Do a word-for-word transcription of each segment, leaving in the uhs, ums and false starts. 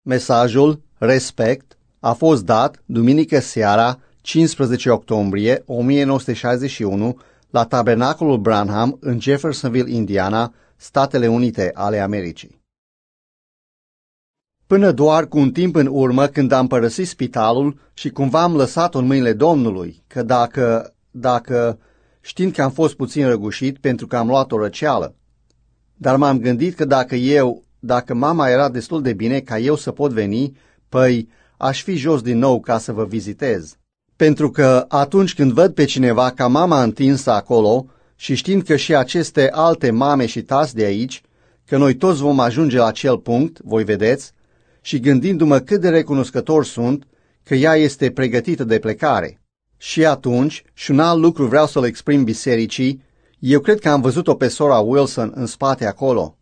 Mesajul Respect a fost dat duminică seara, cincisprezece octombrie o mie nouă sute șaizeci și unu, la Tabernacolul Branham în Jeffersonville, Indiana, Statele Unite ale Americii. Până doar cu un timp în urmă, când am părăsit spitalul și cumva am lăsat-o în mâinile Domnului, că dacă, dacă, știind că am fost puțin răgușit pentru că am luat o răceală, dar m-am gândit că dacă eu, dacă mama era destul de bine ca eu să pot veni, păi aș fi jos din nou ca să vă vizitez. Pentru că atunci când văd pe cineva ca mama întinsă acolo și știind că și aceste alte mame și tați de aici, că noi toți vom ajunge la acel punct, voi vedeți, și gândindu-mă cât de recunoscător sunt că ea este pregătită de plecare. Și atunci, și un alt lucru vreau să-l exprim bisericii, eu cred că am văzut-o pe sora Wilson în spate acolo.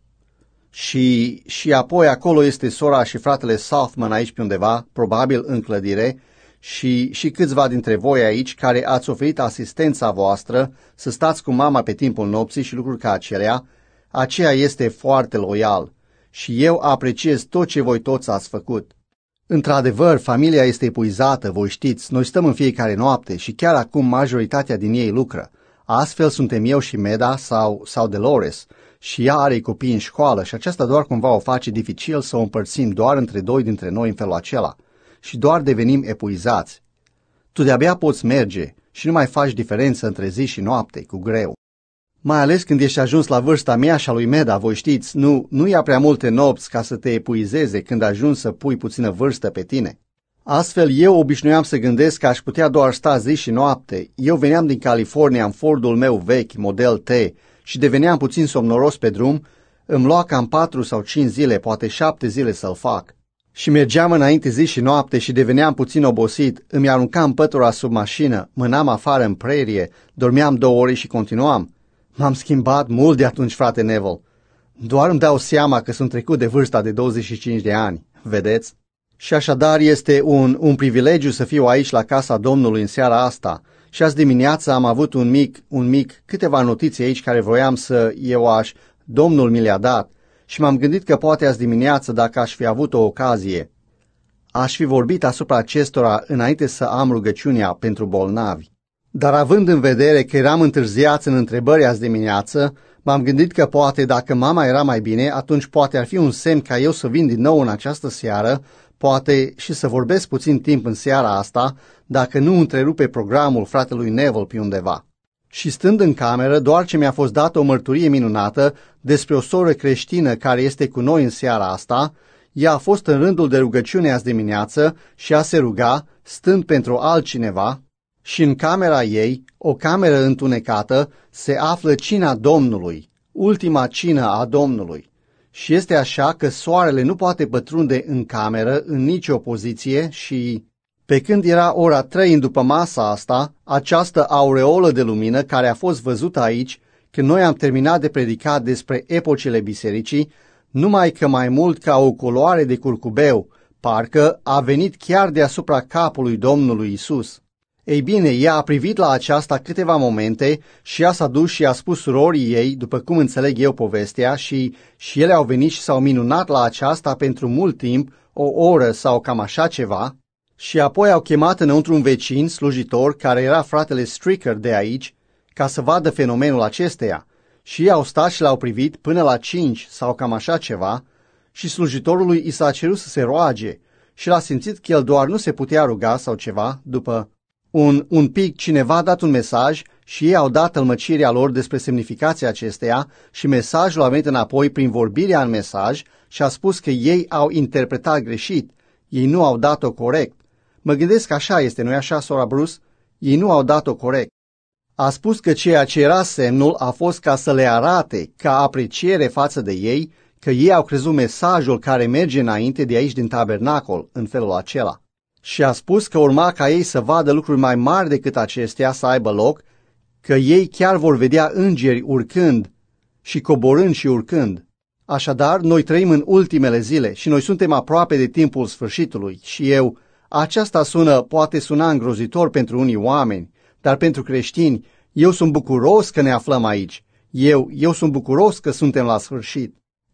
Și, și apoi acolo este sora și fratele Southman aici pe undeva, probabil în clădire, și, și câțiva dintre voi aici care ați oferit asistența voastră să stați cu mama pe timpul nopții și lucruri ca acelea, aceea este foarte loial și eu apreciez tot ce voi toți ați făcut. Într-adevăr, familia este epuizată, voi știți, noi stăm în fiecare noapte și chiar acum majoritatea din ei lucră. Astfel suntem eu și Meda sau, sau Dolores și ea are copii în școală și aceasta doar cumva o face dificil să o împărțim doar între doi dintre noi în felul acela și doar devenim epuizați. Tu de-abia poți merge și nu mai faci diferență între zi și noapte, cu greu. Mai ales când ești ajuns la vârsta mea și a lui Meda, voi știți, nu, nu ia prea multe nopți ca să te epuizeze când ajungi să pui puțină vârstă pe tine. Astfel, eu obișnuiam să gândesc că aș putea doar sta zi și noapte. Eu veneam din California în Fordul meu vechi, model T, și deveneam puțin somnoros pe drum, îmi lua cam patru sau cinci zile, poate șapte zile să-l fac. Și mergeam înainte zi și noapte și deveneam puțin obosit, îmi aruncam pătura sub mașină, mânam afară în prerie, dormeam două ore și continuam. M-am schimbat mult de atunci, frate Neville. Doar îmi dau seama că sunt trecut de vârsta de douăzeci și cinci de ani, vedeți? Și așadar este un, un privilegiu să fiu aici la casa Domnului în seara asta. Și azi dimineața am avut un mic, un mic, câteva notițe aici care voiam să eu aș, Domnul mi le-a dat. Și m-am gândit că poate azi dimineață, dacă aș fi avut o ocazie, aș fi vorbit asupra acestora înainte să am rugăciunea pentru bolnavi. Dar având în vedere că eram întârziați în întrebări azi dimineață, m-am gândit că poate dacă mama era mai bine, atunci poate ar fi un semn ca eu să vin din nou în această seară, poate și să vorbesc puțin timp în seara asta, dacă nu întrerupe programul fratelui Neville pe undeva. Și stând în cameră, doar ce mi-a fost dată o mărturie minunată despre o soră creștină care este cu noi în seara asta, ea a fost în rândul de rugăciune azi dimineață și a se ruga, stând pentru altcineva, și în camera ei, o cameră întunecată, se află cina Domnului, ultima cină a Domnului. Și este așa că soarele nu poate pătrunde în cameră în nicio poziție și, pe când era ora trei în după masa asta, această aureolă de lumină care a fost văzută aici, când noi am terminat de predicat despre epocile bisericii, numai că mai mult ca o culoare de curcubeu, parcă a venit chiar deasupra capului Domnului Isus. Ei bine, ea a privit la aceasta câteva momente și ea s-a dus și a spus surorii ei, după cum înțeleg eu povestea, și, și ele au venit și s-au minunat la aceasta pentru mult timp, o oră sau cam așa ceva, și apoi au chemat înăuntru un vecin, slujitor, care era fratele Stricker de aici, ca să vadă fenomenul acesteia. Și ei au stat și l-au privit până la cinci sau cam așa ceva, și slujitorului i s-a cerut să se roage și l-a simțit că el doar nu se putea ruga sau ceva, după Un, un pic cineva a dat un mesaj și ei au dat tălmăcirea lor despre semnificația acesteia și mesajul a venit înapoi prin vorbirea în mesaj și a spus că ei au interpretat greșit, ei nu au dat-o corect. Mă gândesc că așa este, nu-i așa, sora Bruce? Ei nu au dat-o corect. A spus că ceea ce era semnul a fost ca să le arate, ca apreciere față de ei, că ei au crezut mesajul care merge înainte de aici din tabernacol, în felul acela. Și a spus că urma ca ei să vadă lucruri mai mari decât acestea să aibă loc, că ei chiar vor vedea îngeri urcând și coborând și urcând. Așadar, noi trăim în ultimele zile și noi suntem aproape de timpul sfârșitului și eu, aceasta sună, poate suna îngrozitor pentru unii oameni, dar pentru creștini, eu sunt bucuros că ne aflăm aici. Eu, eu sunt bucuros că suntem la sfârșit.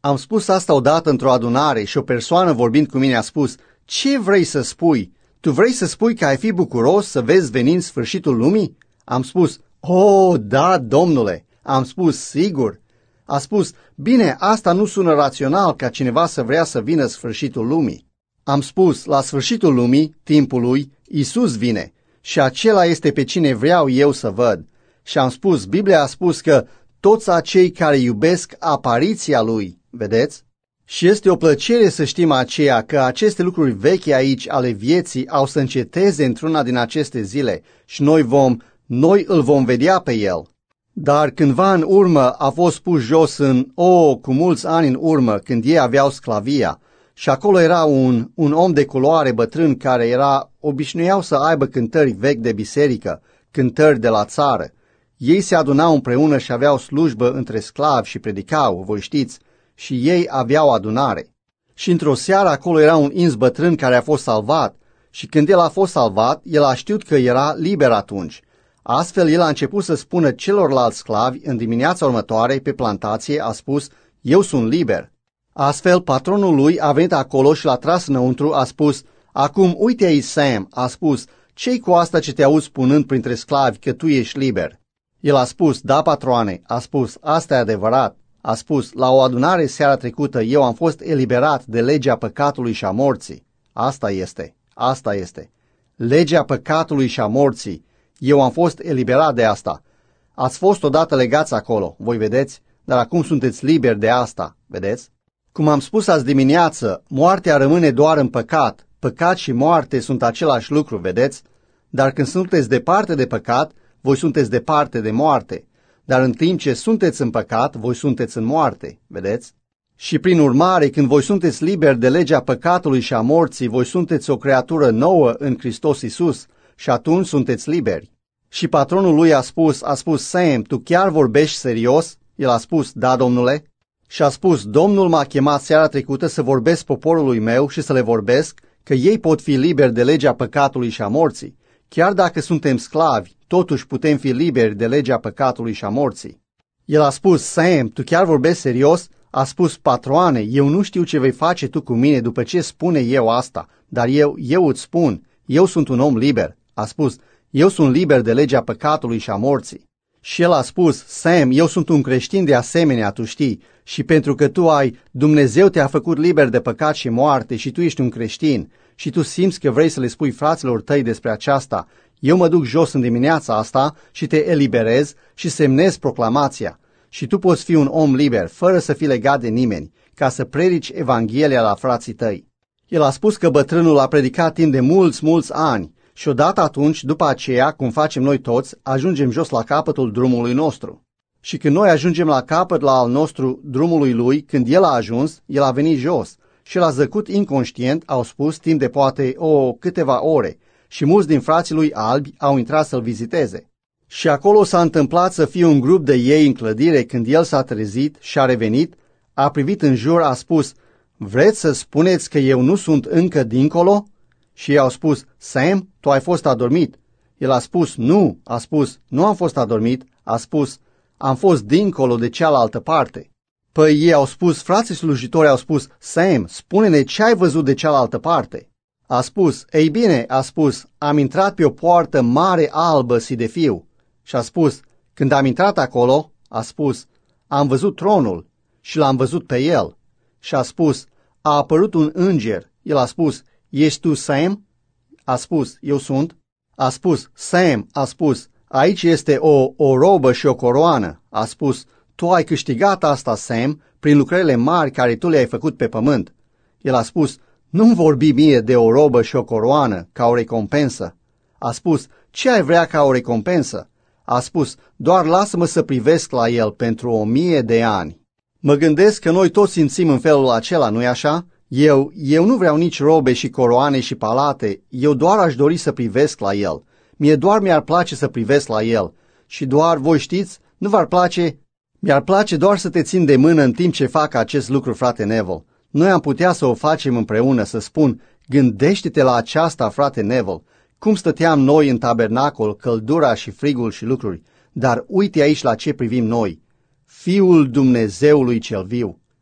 Am spus asta odată într-o adunare și o persoană vorbind cu mine a spus: ce vrei să spui? Tu vrei să spui că ai fi bucuros să vezi venind sfârșitul lumii? Am spus: oh, da, domnule. Am spus: sigur. A spus: bine, asta nu sună rațional ca cineva să vrea să vină sfârșitul lumii. Am spus: la sfârșitul lumii, timpului, Iisus vine și acela este pe cine vreau eu să văd. Și am spus: Biblia a spus că toți acei care iubesc apariția Lui, vedeți? Și este o plăcere să știm aceea că aceste lucruri vechi aici ale vieții au să înceteze într-una din aceste zile și noi vom, noi îl vom vedea pe El. Dar cândva în urmă a fost pus jos în, o, cu mulți ani în urmă, când ei aveau sclavia, și acolo era un, un om de culoare bătrân care era, obișnuiau să aibă cântări vechi de biserică, cântări de la țară. Ei se adunau împreună și aveau slujbă între sclavi și predicau, voi știți, și ei aveau adunare. Și într-o seară acolo era un ins bătrân care a fost salvat și când el a fost salvat, el a știut că era liber atunci. Astfel el a început să spună celorlalți sclavi în dimineața următoare pe plantație, a spus: eu sunt liber. Astfel patronul lui a venit acolo și l-a tras înăuntru, a spus: acum uite aici, Sam, a spus, ce-i cu asta ce te auzi spunând printre sclavi că tu ești liber? El a spus: da, patroane, a spus, asta e adevărat. A spus: la o adunare seara trecută eu am fost eliberat de legea păcatului și a morții. Asta este, asta este. Legea păcatului și a morții. Eu am fost eliberat de asta. Ați fost odată legați acolo, voi vedeți, dar acum sunteți liberi de asta, vedeți? Cum am spus azi dimineață, moartea rămâne doar în păcat. Păcat și moarte sunt același lucru, vedeți? Dar când sunteți departe de păcat, voi sunteți departe de moarte. Dar în timp ce sunteți în păcat, voi sunteți în moarte, vedeți? Și prin urmare, când voi sunteți liberi de legea păcatului și a morții, voi sunteți o creatură nouă în Hristos Iisus și atunci sunteți liberi. Și patronul lui a spus, a spus: Sam, tu chiar vorbești serios? El a spus: da, domnule. Și a spus: Domnul m-a chemat seara trecută să vorbesc poporului meu și să le vorbesc că ei pot fi liberi de legea păcatului și a morții. Chiar dacă suntem sclavi, totuși putem fi liberi de legea păcatului și a morții. El a spus: Sam, tu chiar vorbești serios? A spus: patroane, eu nu știu ce vei face tu cu mine după ce spune eu asta, dar eu, eu îți spun, eu sunt un om liber. A spus: eu sunt liber de legea păcatului și a morții. Și el a spus: Sam, eu sunt un creștin de asemenea, tu știi, și pentru că tu ai, Dumnezeu te-a făcut liber de păcat și moarte și tu ești un creștin și tu simți că vrei să le spui fraților tăi despre aceasta, eu mă duc jos în dimineața asta și te eliberez și semnez proclamația. Și tu poți fi un om liber, fără să fii legat de nimeni, ca să predici Evanghelia la frații tăi. El a spus că bătrânul a predicat timp de mulți, mulți ani și odată atunci, după aceea, cum facem noi toți, ajungem jos la capătul drumului nostru. Și când noi ajungem la capăt la al nostru drumului lui, când el a ajuns, el a venit jos și el a zăcut inconștient, au spus, timp de poate o câteva ore, și mulți din frații lui albi au intrat să-l viziteze. Și acolo s-a întâmplat să fie un grup de ei în clădire. Când el s-a trezit și a revenit, a privit în jur, a spus: vreți să spuneți că eu nu sunt încă dincolo? Și ei au spus: Sam, tu ai fost adormit. El a spus: nu, a spus, nu am fost adormit, a spus, am fost dincolo de cealaltă parte. Păi ei au spus, frații slujitori au spus: Sam, spune-ne ce ai văzut de cealaltă parte. A spus: ei bine, a spus, am intrat pe o poartă mare albă si de fiu. Și a spus: când am intrat acolo, a spus, am văzut tronul și l-am văzut pe el. Și a spus: a apărut un înger. El a spus: ești tu Sam? A spus: eu sunt. A spus: Sam, a spus, aici este o, o robă și o coroană. A spus: tu ai câștigat asta, Sam, prin lucrările mari care tu le-ai făcut pe pământ. El a spus: nu-mi vorbi mie de o robă și o coroană ca o recompensă. A spus: ce ai vrea ca o recompensă? A spus: doar lasă-mă să privesc la el pentru o mie de ani. Mă gândesc că noi toți simțim în felul acela, nu-i așa? Eu, eu nu vreau nici robe și coroane și palate, eu doar aș dori să privesc la el. Mie doar mi-ar place să privesc la el. Și doar, voi știți, nu v-ar place? Mi-ar place doar să te țin de mână în timp ce fac acest lucru, frate Neville. Noi am putea să o facem împreună, să spun: gândește-te la aceasta, frate Neville. Cum stăteam noi în tabernacol, căldura și frigul și lucruri, dar uite aici la ce privim noi. Fiul Dumnezeului cel viu.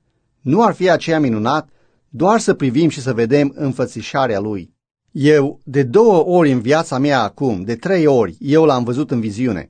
Nu ar fi aceea minunat doar să privim și să vedem înfățișarea lui? Eu, de două ori în viața mea acum, de trei ori, eu l-am văzut în viziune.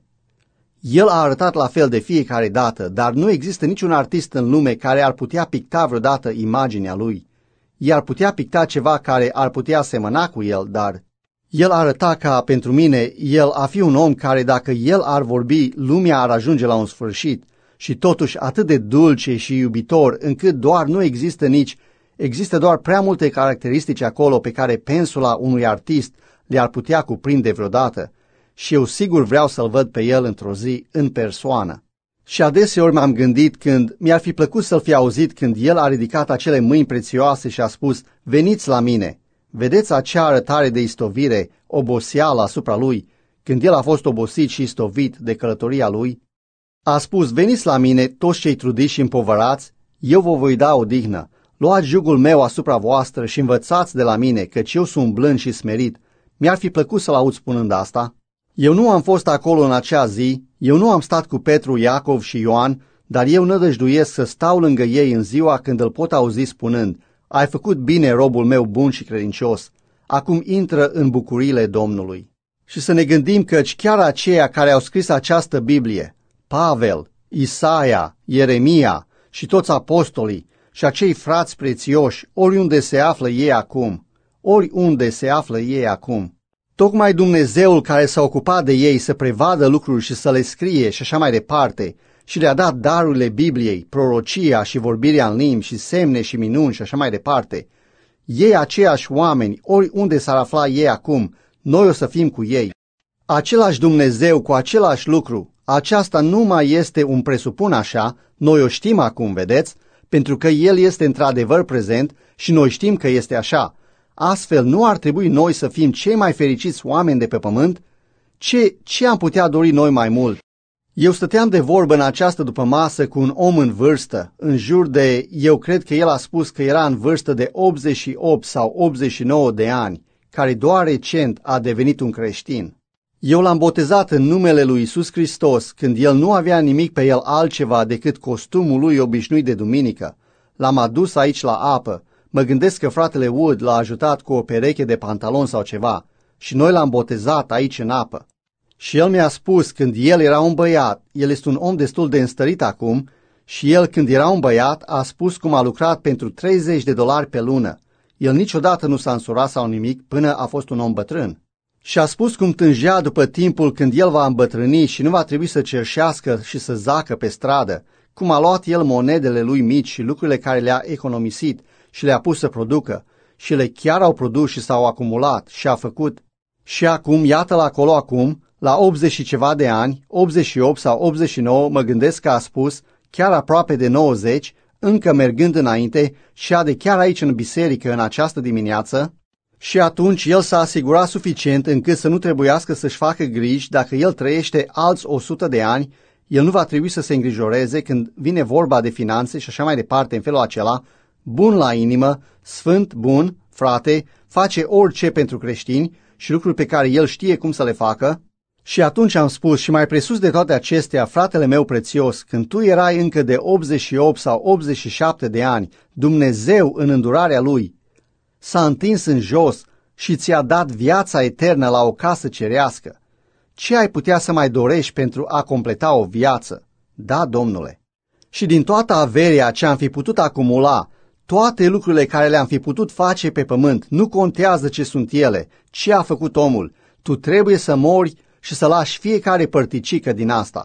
El a arătat la fel de fiecare dată, dar nu există niciun artist în lume care ar putea picta vreodată imaginea lui. El ar putea picta ceva care ar putea semăna cu el, dar el arăta ca, pentru mine, el a fi un om care, dacă el ar vorbi, lumea ar ajunge la un sfârșit, și totuși atât de dulce și iubitor, încât doar nu există nici, există doar prea multe caracteristici acolo pe care pensula unui artist le-ar putea cuprinde vreodată. Și eu sigur vreau să-l văd pe el într-o zi în persoană. Și adeseori m-am gândit când mi-ar fi plăcut să-l fi auzit când el a ridicat acele mâini prețioase și a spus, veniți la mine. Vedeți acea arătare de istovire, oboseală asupra lui, când el a fost obosit și istovit de călătoria lui? A spus, veniți la mine, toți cei trudiți și împovărați, eu vă voi da odihnă. Luați jugul meu asupra voastră și învățați de la mine, căci eu sunt blând și smerit. Mi-ar fi plăcut să-l aud spunând asta. Eu nu am fost acolo în acea zi, eu nu am stat cu Petru, Iacov și Ioan, dar eu nădăjduiesc să stau lângă ei în ziua când îl pot auzi spunând, ai făcut bine, robul meu bun și credincios, acum intră în bucuriile Domnului. Și să ne gândim căci chiar aceia care au scris această Biblie, Pavel, Isaia, Ieremia și toți apostolii și acei frați prețioși, oriunde se află ei acum, oriunde se află ei acum, tocmai Dumnezeul care s-a ocupat de ei să prevadă lucruri și să le scrie și așa mai departe și le-a dat darurile Bibliei, prorocia și vorbirea în limbi și semne și minuni și așa mai departe, ei aceiași oameni, oriunde s-ar afla ei acum, noi o să fim cu ei. Același Dumnezeu cu același lucru, aceasta nu mai este un presupun așa, noi o știm acum, vedeți, pentru că El este într-adevăr prezent și noi știm că este așa. Astfel, nu ar trebui noi să fim cei mai fericiți oameni de pe pământ? Ce, ce am putea dori noi mai mult? Eu stăteam de vorbă în această dupămasă cu un om în vârstă, în jur de, eu cred că el a spus că era în vârstă de optzeci și opt sau optzeci și nouă de ani, care doar recent a devenit un creștin. Eu l-am botezat în numele lui Iisus Hristos când el nu avea nimic pe el altceva decât costumul lui obișnuit de duminică. L-am adus aici la apă. Mă gândesc că fratele Wood l-a ajutat cu o pereche de pantaloni sau ceva și noi l-am botezat aici în apă. Și el mi-a spus când el era un băiat, el este un om destul de înstărit acum, și el când era un băiat a spus cum a lucrat pentru treizeci de dolari pe lună. El niciodată nu s-a însurat sau nimic până a fost un om bătrân. Și a spus cum tângea după timpul când el va îmbătrâni și nu va trebui să cerșească și să zacă pe stradă, cum a luat el monedele lui mici și lucrurile care le-a economisit și le-a pus să producă, și le chiar au produs și s-au acumulat și a făcut. Și acum, iată-l acolo acum, la optzeci și ceva de ani, optzeci și opt sau optzeci și nouă, mă gândesc că a spus, chiar aproape de nouăzeci, încă mergând înainte, șade chiar aici în biserică în această dimineață, și atunci el s-a asigurat suficient încât să nu trebuiască să-și facă griji dacă el trăiește alți o sută de ani, el nu va trebui să se îngrijoreze când vine vorba de finanțe și așa mai departe în felul acela, bun la inimă, sfânt, bun, frate, face orice pentru creștini și lucruri pe care el știe cum să le facă. Și atunci am spus, și mai presus de toate acestea, fratele meu prețios, când tu erai încă de optzeci și opt sau optzeci și șapte de ani, Dumnezeu în îndurarea Lui s-a întins în jos și ți-a dat viața eternă la o casă cerească. Ce ai putea să mai dorești pentru a completa o viață? Da, Domnule. Și din toată averia ce am fi putut acumula, toate lucrurile care le-am fi putut face pe pământ, nu contează ce sunt ele, ce a făcut omul, tu trebuie să mori și să lași fiecare părticică din asta.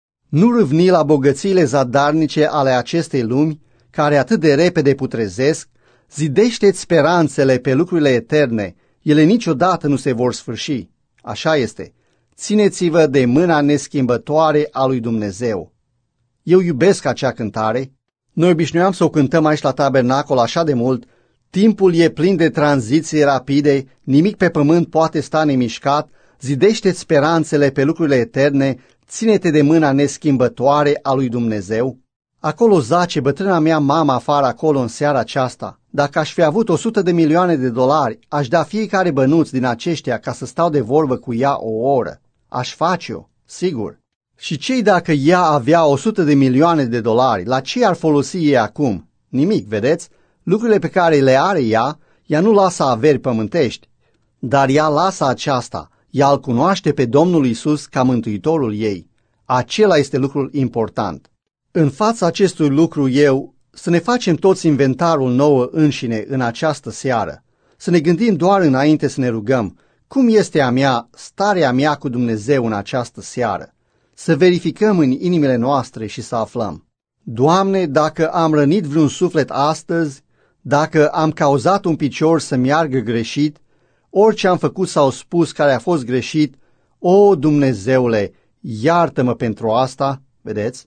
Nu râvni la bogățiile zadarnice ale acestei lumi, care atât de repede putrezesc, zidește-ți speranțele pe lucrurile eterne, ele niciodată nu se vor sfârși. Așa este. Țineți-vă de mâna neschimbătoare a lui Dumnezeu. Eu iubesc acea cântare. Noi obișnuiam să o cântăm aici la tabernacol așa de mult. Timpul e plin de tranziții rapide, nimic pe pământ poate sta nemișcat, zidește-ți speranțele pe lucrurile eterne, ține-te de mâna neschimbătoare a lui Dumnezeu. Acolo zace bătrâna mea mama afară acolo în seara aceasta. Dacă aș fi avut o sută de milioane de dolari, aș da fiecare bănuț din aceștia ca să stau de vorbă cu ea o oră. Aș face-o, sigur. Și ce-i dacă ea avea o sută de milioane de dolari? La ce ar folosi ei acum? Nimic, vedeți? Lucrurile pe care le are ea, ea nu lasă averi pământești, dar ea lasă aceasta, ea îl cunoaște pe Domnul Iisus ca mântuitorul ei. Acela este lucrul important. În fața acestui lucru eu, să ne facem toți inventarul nouă înșine în această seară, să ne gândim doar înainte să ne rugăm, cum este a mea, starea mea cu Dumnezeu în această seară, să verificăm în inimile noastre și să aflăm. Doamne, dacă am rănit vreun suflet astăzi, dacă am cauzat un picior să meargă greșit, orice am făcut sau spus care a fost greșit, o, Dumnezeule, iartă-mă pentru asta, vedeți?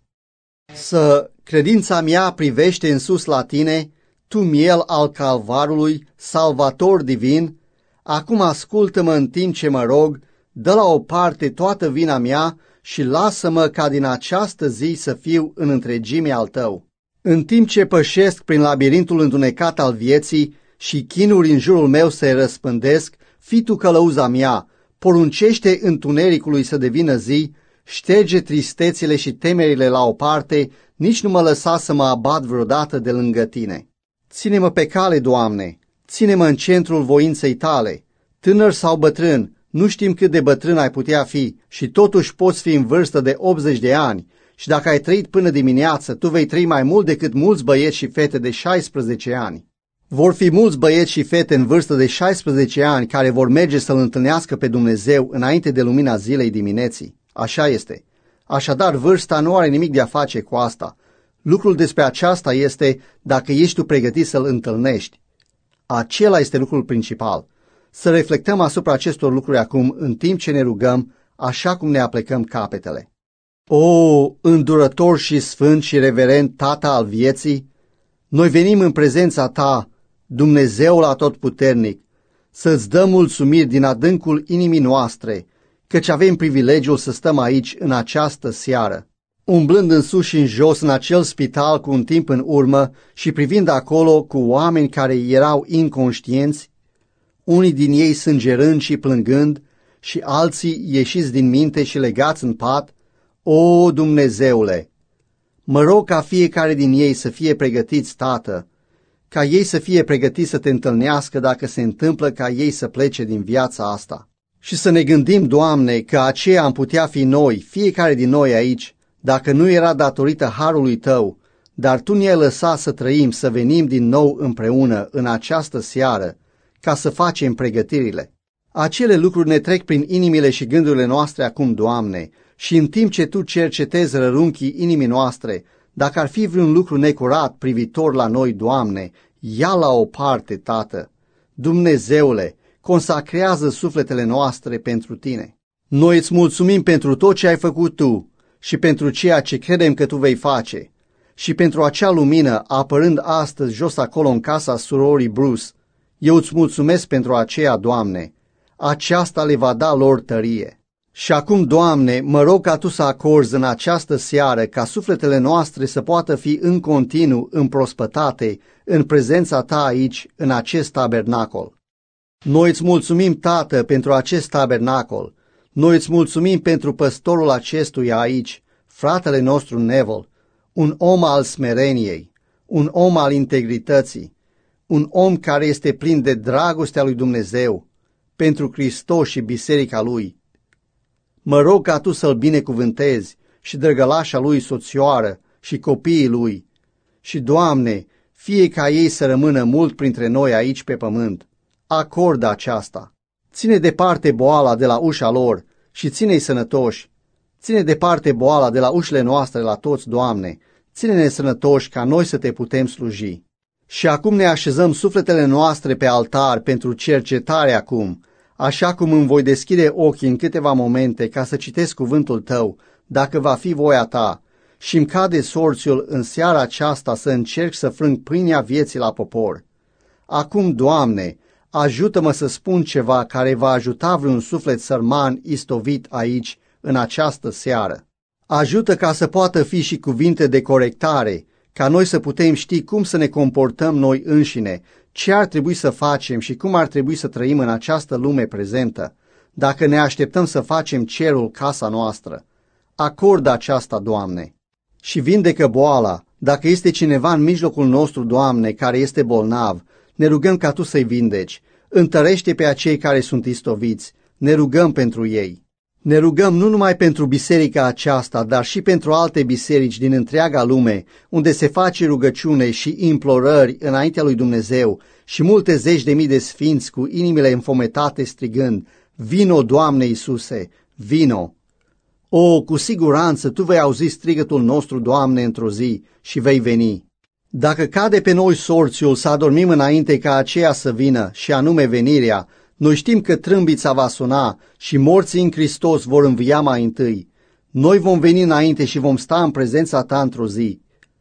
Să credința mea privește în sus la Tine, Tu miel al calvarului, salvator divin, acum ascultă-mă în timp ce mă rog, dă la o parte toată vina mea și lasă-mă ca din această zi să fiu în întregime al Tău. În timp ce pășesc prin labirintul întunecat al vieții și chinuri în jurul meu se răspândesc, fii Tu călăuza mea, poruncește întunericului să devină zi, șterge tristețile și temerile la o parte, nici nu mă lăsa să mă abat vreodată de lângă Tine. Ține-mă pe cale, Doamne, ține-mă în centrul voinței Tale. Tânăr sau bătrân, nu știm cât de bătrân ai putea fi și totuși poți fi în vârstă de optzeci de ani și dacă ai trăit până dimineață, tu vei trăi mai mult decât mulți băieți și fete de șaisprezece ani. Vor fi mulți băieți și fete în vârstă de șaisprezece ani care vor merge să-L întâlnească pe Dumnezeu înainte de lumina zilei dimineții. Așa este. Așadar, vârsta nu are nimic de a face cu asta. Lucrul despre aceasta este dacă ești tu pregătit să-L întâlnești. Acela este lucrul principal. Să reflectăm asupra acestor lucruri acum în timp ce ne rugăm, așa cum ne aplecăm capetele. O, îndurător și sfânt și reverent Tată al vieții, noi venim în prezența Ta, Dumnezeul Atotputernic, să-ți dăm mulțumiri din adâncul inimii noastre, căci avem privilegiul să stăm aici în această seară, umblând în sus și în jos în acel spital cu un timp în urmă și privind acolo cu oameni care erau inconștienți, unii din ei sângerând și plângând și alții ieșiți din minte și legați în pat. O, Dumnezeule, mă rog ca fiecare din ei să fie pregătiți, Tată, ca ei să fie pregătiți să Te întâlnească dacă se întâmplă ca ei să plece din viața asta. Și să ne gândim, Doamne, că aceea am putea fi noi, fiecare din noi aici, dacă nu era datorită harului Tău, dar Tu ne-ai lăsat să trăim, să venim din nou împreună în această seară, ca să facem pregătirile. Acele lucruri ne trec prin inimile și gândurile noastre acum, Doamne, și în timp ce Tu cercetezi rărunchii inimii noastre, dacă ar fi vreun lucru necurat privitor la noi, Doamne, ia la o parte, Tată. Dumnezeule, consacrează sufletele noastre pentru Tine. Noi îți mulțumim pentru tot ce ai făcut Tu și pentru ceea ce credem că Tu vei face și pentru acea lumină apărând astăzi jos acolo în casa surorii Bruce. Eu îți mulțumesc pentru aceea, Doamne. Aceasta le va da lor tărie. Și acum, Doamne, mă rog ca Tu să acorzi în această seară ca sufletele noastre să poată fi în continuu împrospătate în prezența Ta aici, în acest tabernacol. Noi îți mulțumim, Tată, pentru acest tabernacol. Noi îți mulțumim pentru păstorul acestuia aici, fratele nostru Neville, un om al smereniei, un om al integrității, un om care este plin de dragostea lui Dumnezeu, pentru Hristos și biserica lui. Mă rog ca Tu să-l binecuvântezi și drăgălașa lui soțioară și copiii lui. Și, Doamne, fie ca ei să rămână mult printre noi aici pe pământ. Acordă aceasta. Ține departe boala de la ușa lor și ține-i sănătoși. Ține departe boala de la ușile noastre la toți, Doamne. Ține-ne sănătoși ca noi să Te putem sluji. Și acum ne așezăm sufletele noastre pe altar pentru cercetare acum, așa cum îmi voi deschide ochii în câteva momente ca să citesc cuvântul Tău, dacă va fi voia Ta, și îmi cade sorțiul în seara aceasta să încerc să frâng pâinea vieții la popor. Acum, Doamne, ajută-mă să spun ceva care va ajuta vreun suflet sărman istovit aici, în această seară. Ajută ca să poată fi și cuvinte de corectare, ca noi să putem ști cum să ne comportăm noi înșine, ce ar trebui să facem și cum ar trebui să trăim în această lume prezentă, dacă ne așteptăm să facem cerul casa noastră. Acordă aceasta, Doamne, și vindecă boala, Dacă este cineva în mijlocul nostru, Doamne, care este bolnav, ne rugăm ca Tu să-i vindeci. Întărește pe acei care sunt istoviți, ne rugăm pentru ei. Ne rugăm nu numai pentru biserica aceasta, dar și pentru alte biserici din întreaga lume, unde se face rugăciune și implorări înaintea lui Dumnezeu și multe zeci de mii de sfinți cu inimile înfometate strigând, vino, Doamne Iisuse, vino! O, cu siguranță Tu vei auzi strigătul nostru, Doamne, într-o zi și vei veni. Dacă cade pe noi sorțiul să adormim înainte ca aceea să vină, și anume venirea, noi știm că trâmbița va suna și morții în Hristos vor învia mai întâi. Noi vom veni înainte și vom sta în prezența Ta într-o zi.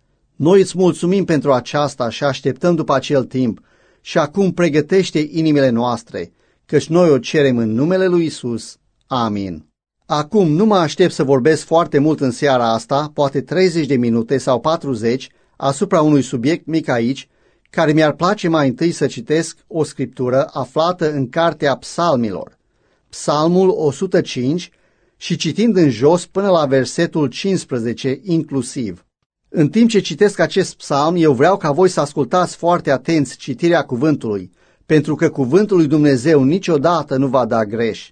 Noi îți mulțumim pentru aceasta și așteptăm după acel timp și acum pregătește inimile noastre, căci noi o cerem în numele lui Isus. Amin. Acum nu mă aștept să vorbesc foarte mult în seara asta, poate treizeci de minute sau patruzeci, asupra unui subiect mic aici, care mi-ar place mai întâi să citesc o scriptură aflată în Cartea Psalmilor, Psalmul o sută cinci, și citind în jos până la versetul cincisprezece inclusiv. În timp ce citesc acest psalm, eu vreau ca voi să ascultați foarte atenți citirea cuvântului, pentru că cuvântul lui Dumnezeu niciodată nu va da greș.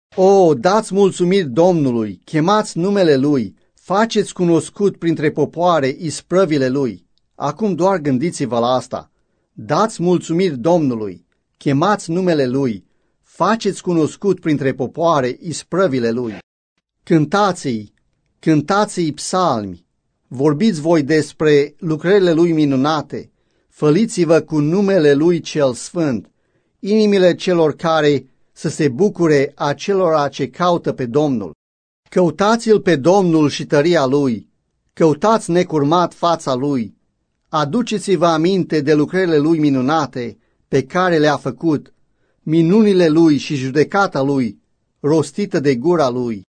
O, dați mulțumiri Domnului, chemați numele Lui, faceți cunoscut printre popoare isprăvile Lui. Acum doar gândiți-vă la asta. Dați mulțumiri Domnului, chemați numele Lui, faceți cunoscut printre popoare isprăvile Lui. Cântați-i, cântați-i psalmi, vorbiți voi despre lucrările Lui minunate, făliți-vă cu numele Lui cel sfânt, inimile celor care să se bucure acelora ce caută pe Domnul. Căutați-l pe Domnul și tăria Lui, căutați necurmat fața Lui, aduceți-vă aminte de lucrările Lui minunate pe care le-a făcut, minunile Lui și judecata Lui, rostită de gura Lui.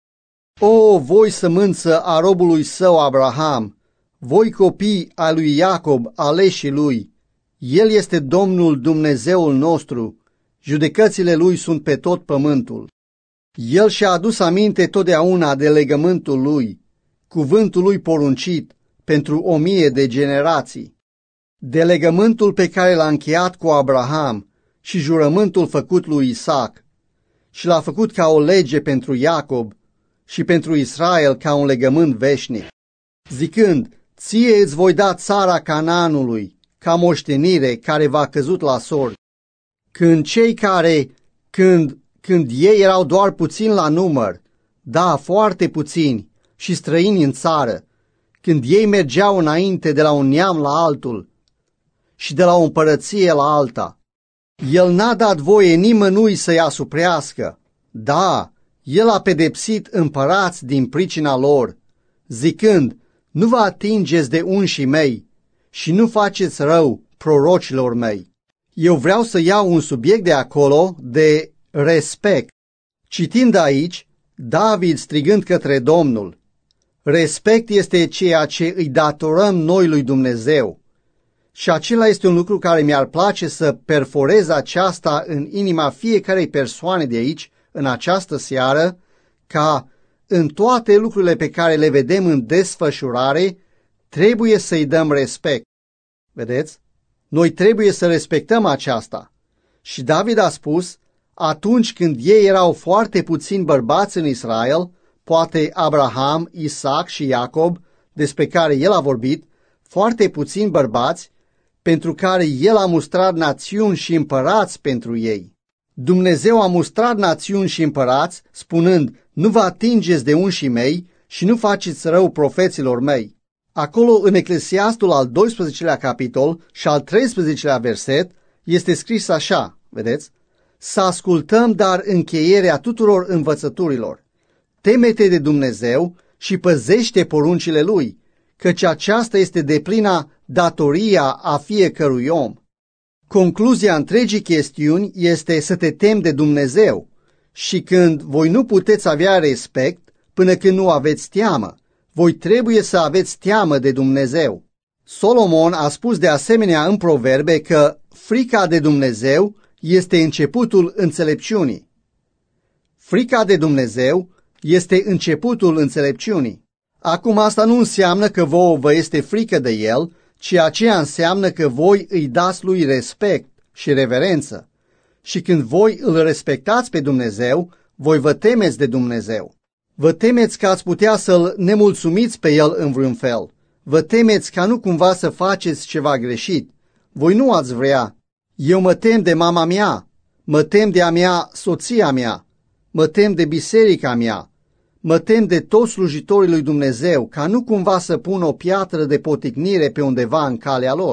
O, voi sămânță a robului Său Abraham, voi copii ai lui Iacob, aleșii Lui, El este Domnul Dumnezeul nostru, judecățile Lui sunt pe tot pământul. El și-a adus aminte totdeauna de legământul Lui, cuvântul Lui poruncit pentru o mie de generații, de legământul pe care l-a încheiat cu Abraham și jurământul făcut lui Isaac, și l-a făcut ca o lege pentru Iacob și pentru Israel ca un legământ veșnic, zicând, ție îți voi da țara Canaanului ca moștenire care v-a căzut la sort. Când cei care, când, când ei erau doar puțini la număr, da, foarte puțini și străini în țară, când ei mergeau înainte de la un neam la altul și de la o împărăție la alta, El n-a dat voie nimănui să-i asuprească. Da, El a pedepsit împărați din pricina lor, zicând, nu vă atingeți de unșii mei și nu faceți rău prorocilor mei. Eu vreau să iau un subiect de acolo, de respect. Citind aici, David strigând către Domnul, respect este ceea ce îi datorăm noi lui Dumnezeu. Și acela este un lucru care mi-ar place să perforez aceasta în inima fiecarei persoane de aici, în această seară, ca în toate lucrurile pe care le vedem în desfășurare, trebuie să-i dăm respect. Vedeți? Noi trebuie să respectăm aceasta. Și David a spus, atunci când ei erau foarte puțini bărbați în Israel, poate Abraham, Isaac și Iacob, despre care el a vorbit, foarte puțini bărbați, pentru care el a mustrat națiuni și împărați pentru ei. Dumnezeu a mustrat națiuni și împărați, spunând, nu vă atingeți de unșii mei și nu faceți rău profeților mei. Acolo, în Eclesiastul al doisprezecelea capitol și al treisprezecelea verset, este scris așa, vedeți? Să ascultăm dar încheierea tuturor învățăturilor. Teme-te de Dumnezeu și păzește poruncile Lui, căci aceasta este deplina datoria a fiecărui om. Concluzia întregii chestiuni este să te temi de Dumnezeu și când voi nu puteți avea respect până când nu aveți teamă, voi trebuie să aveți teamă de Dumnezeu. Solomon a spus de asemenea în Proverbe că frica de Dumnezeu este începutul înțelepciunii. Frica de Dumnezeu este începutul înțelepciunii. Acum asta nu înseamnă că vouă vă este frică de el, ci aceea înseamnă că voi îi dați lui respect și reverență. Și când voi îl respectați pe Dumnezeu, voi vă temeți de Dumnezeu. Vă temeți că ați putea să-l nemulțumiți pe el în vreun fel. Vă temeți ca nu cumva să faceți ceva greșit. Voi nu ați vrea. Eu mă tem de mama mea, mă tem de a mea soția mea, mă tem de biserica mea, mă tem de toți slujitorii lui Dumnezeu, ca nu cumva să pun o piatră de poticnire pe undeva în calea lor.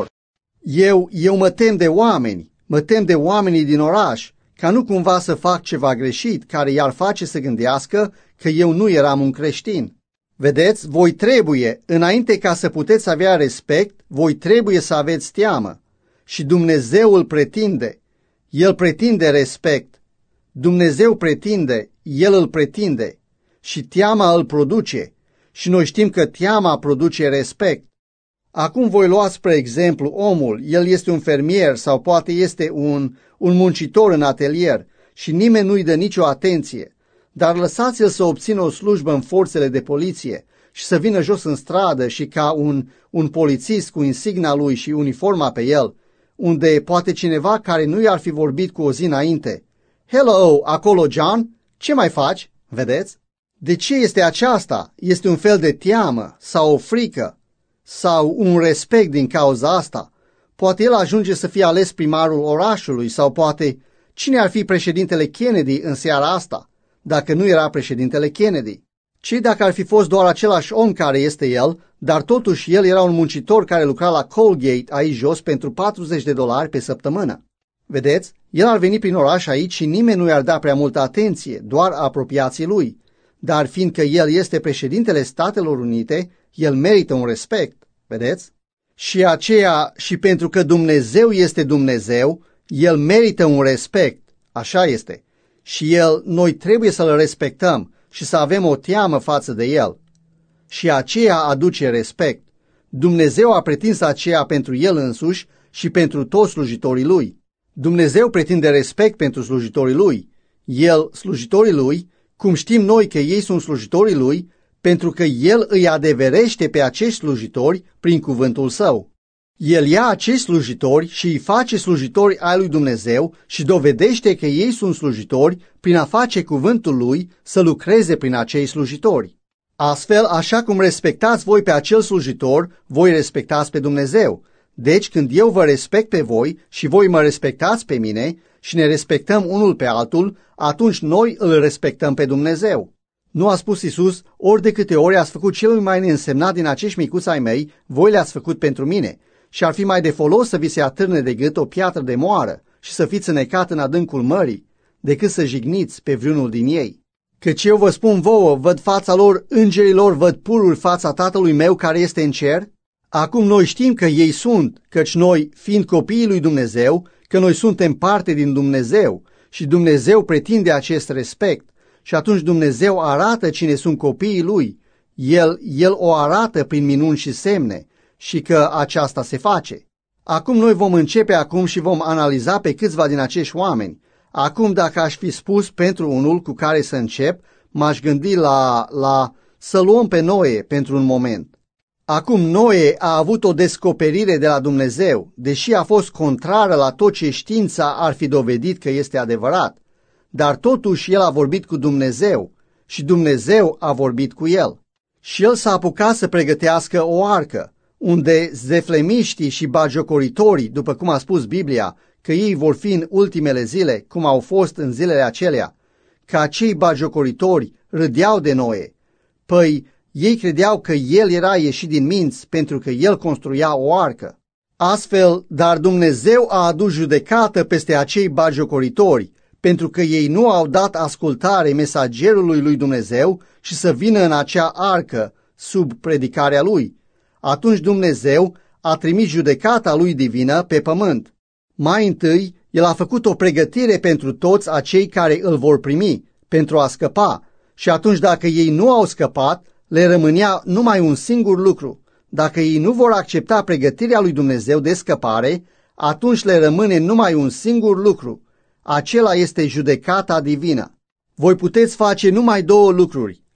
Eu, eu mă tem de oameni, mă tem de oamenii din oraș, ca nu cumva să fac ceva greșit, care i-ar face să gândească că eu nu eram un creștin. Vedeți, voi trebuie, înainte ca să puteți avea respect, voi trebuie să aveți teamă. Și Dumnezeu îl pretinde. El pretinde respect. Dumnezeu pretinde, El îl pretinde. Și teama îl produce. Și noi știm că teama produce respect. Acum voi lua spre exemplu omul, el este un fermier sau poate este un, un muncitor în atelier și nimeni nu-i dă nicio atenție. Dar lăsați-l să obțină o slujbă în forțele de poliție și să vină jos în stradă și ca un, un polițist cu insigna lui și uniforma pe el, unde poate cineva care nu i-ar fi vorbit cu o zi înainte. Hello, acolo John, ce mai faci? Vedeți? De ce este aceasta? Este un fel de teamă sau o frică sau un respect din cauza asta. Poate el ajunge să fie ales primarul orașului sau poate cine ar fi președintele Kennedy în seara asta, dacă nu era președintele Kennedy. Ci dacă ar fi fost doar același om care este el, dar totuși el era un muncitor care lucra la Colgate aici jos pentru patruzeci de dolari pe săptămână. Vedeți? El ar veni prin oraș aici și nimeni nu i-ar da prea multă atenție, doar apropiații lui. Dar fiindcă el este președintele Statelor Unite, el merită un respect. Vedeți? Și aceea, și pentru că Dumnezeu este Dumnezeu, el merită un respect. Așa este. Și el, noi trebuie să-l respectăm și să avem o teamă față de el. Și aceea aduce respect. Dumnezeu a pretins aceea pentru el însuși și pentru toți slujitorii lui. Dumnezeu pretinde respect pentru slujitorii lui. El, slujitorii lui, cum știm noi că ei sunt slujitorii lui, pentru că el îi adeverește pe acești slujitori prin cuvântul său. El ia acești slujitori și îi face slujitori ai lui Dumnezeu și dovedește că ei sunt slujitori prin a face cuvântul lui să lucreze prin acei slujitori. Astfel, așa cum respectați voi pe acel slujitor, voi respectați pe Dumnezeu. Deci, când eu vă respect pe voi și voi mă respectați pe mine și ne respectăm unul pe altul, atunci noi îl respectăm pe Dumnezeu. Nu a spus Iisus, ori de câte ori ați făcut celui mai neînsemnat din acești micuți ai mei, voi le-ați făcut pentru mine. Și ar fi mai de folos să vi se atârne de gât o piatră de moară și să fiți înecat în adâncul mării, decât să jigniți pe vreunul din ei. Căci eu vă spun vouă, văd fața lor, îngerilor, văd purul fața Tatălui meu care este în cer. Acum noi știm că ei sunt, căci noi, fiind copiii lui Dumnezeu, că noi suntem parte din Dumnezeu și Dumnezeu pretinde acest respect. Și atunci Dumnezeu arată cine sunt copiii lui. El, el o arată prin minuni și semne și că aceasta se face. Acum noi vom începe acum și vom analiza pe câțiva din acești oameni. Acum dacă aș fi spus pentru unul cu care să încep, m-aș gândi la, la să luăm pe Noe pentru un moment. Acum Noe a avut o descoperire de la Dumnezeu, deși a fost contrară la tot ce știința ar fi dovedit că este adevărat. Dar totuși el a vorbit cu Dumnezeu și Dumnezeu a vorbit cu el. Și el s-a apucat să pregătească o arcă, unde zeflemiștii și bagiocoritorii, după cum a spus Biblia, că ei vor fi în ultimele zile, cum au fost în zilele acelea, că acei bagiocoritori râdeau de Noe. Păi, ei credeau că el era ieșit din minți pentru că el construia o arcă. Astfel, dar Dumnezeu a adus judecată peste acei bagiocoritori, pentru că ei nu au dat ascultare mesagerului lui Dumnezeu și să vină în acea arcă sub predicarea lui. Atunci Dumnezeu a trimis judecata lui divină pe pământ. Mai întâi, el a făcut o pregătire pentru toți acei care îl vor primi, pentru a scăpa. Și atunci dacă ei nu au scăpat, le rămânea numai un singur lucru. Dacă ei nu vor accepta pregătirea lui Dumnezeu de scăpare, atunci le rămâne numai un singur lucru. Acela este judecata divină. Voi puteți face numai două lucruri.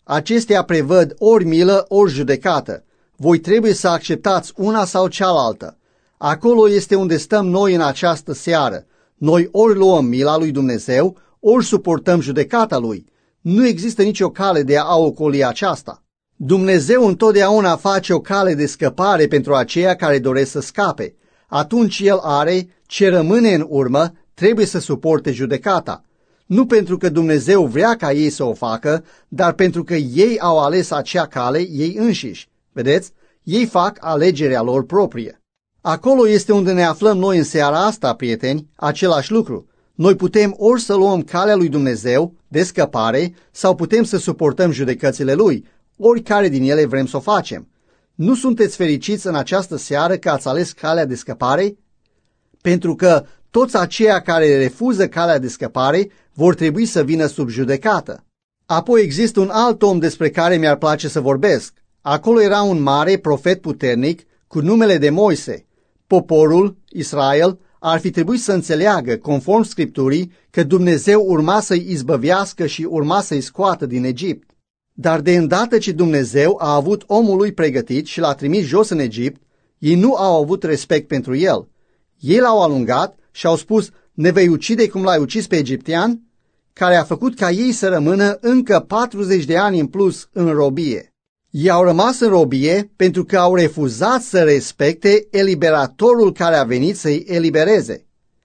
Acestea prevăd ori milă, ori judecată. Voi trebuie să acceptați una sau cealaltă. Acolo este unde stăm noi în această seară. Noi ori luăm mila lui Dumnezeu, ori suportăm judecata lui. Nu există nicio cale de a ocoli aceasta. Dumnezeu întotdeauna face o cale de scăpare pentru aceia care doresc să scape. Atunci El are ce rămâne în urmă, trebuie să suporte judecata. Nu pentru că Dumnezeu vrea ca ei să o facă, dar pentru că ei au ales acea cale ei înșiși. Vedeți? Ei fac alegerea lor proprie. Acolo este unde ne aflăm noi în seara asta, prieteni, același lucru. Noi putem ori să luăm calea lui Dumnezeu de scăpare sau putem să suportăm judecățile Lui, oricare din ele vrem să o facem. Nu sunteți fericiți în această seară că ați ales calea de scăpare? Pentru că toți aceia care refuză calea de scăpare vor trebui să vină sub judecată. Apoi există un alt om despre care mi-ar place să vorbesc. Acolo era un mare profet puternic cu numele de Moise. Poporul, Israel, ar fi trebuit să înțeleagă, conform Scripturii, că Dumnezeu urma să-i izbăvească și urma să-i scoată din Egipt. Dar de îndată ce Dumnezeu a avut omul lui pregătit și l-a trimis jos în Egipt, ei nu au avut respect pentru el. Ei l-au alungat și au spus, ne vei ucide cum l-ai ucis pe egiptean, care a făcut ca ei să rămână încă patruzeci de ani în plus în robie. Ei au rămas în robie pentru că au refuzat să respecte eliberatorul care a venit să-i elibereze.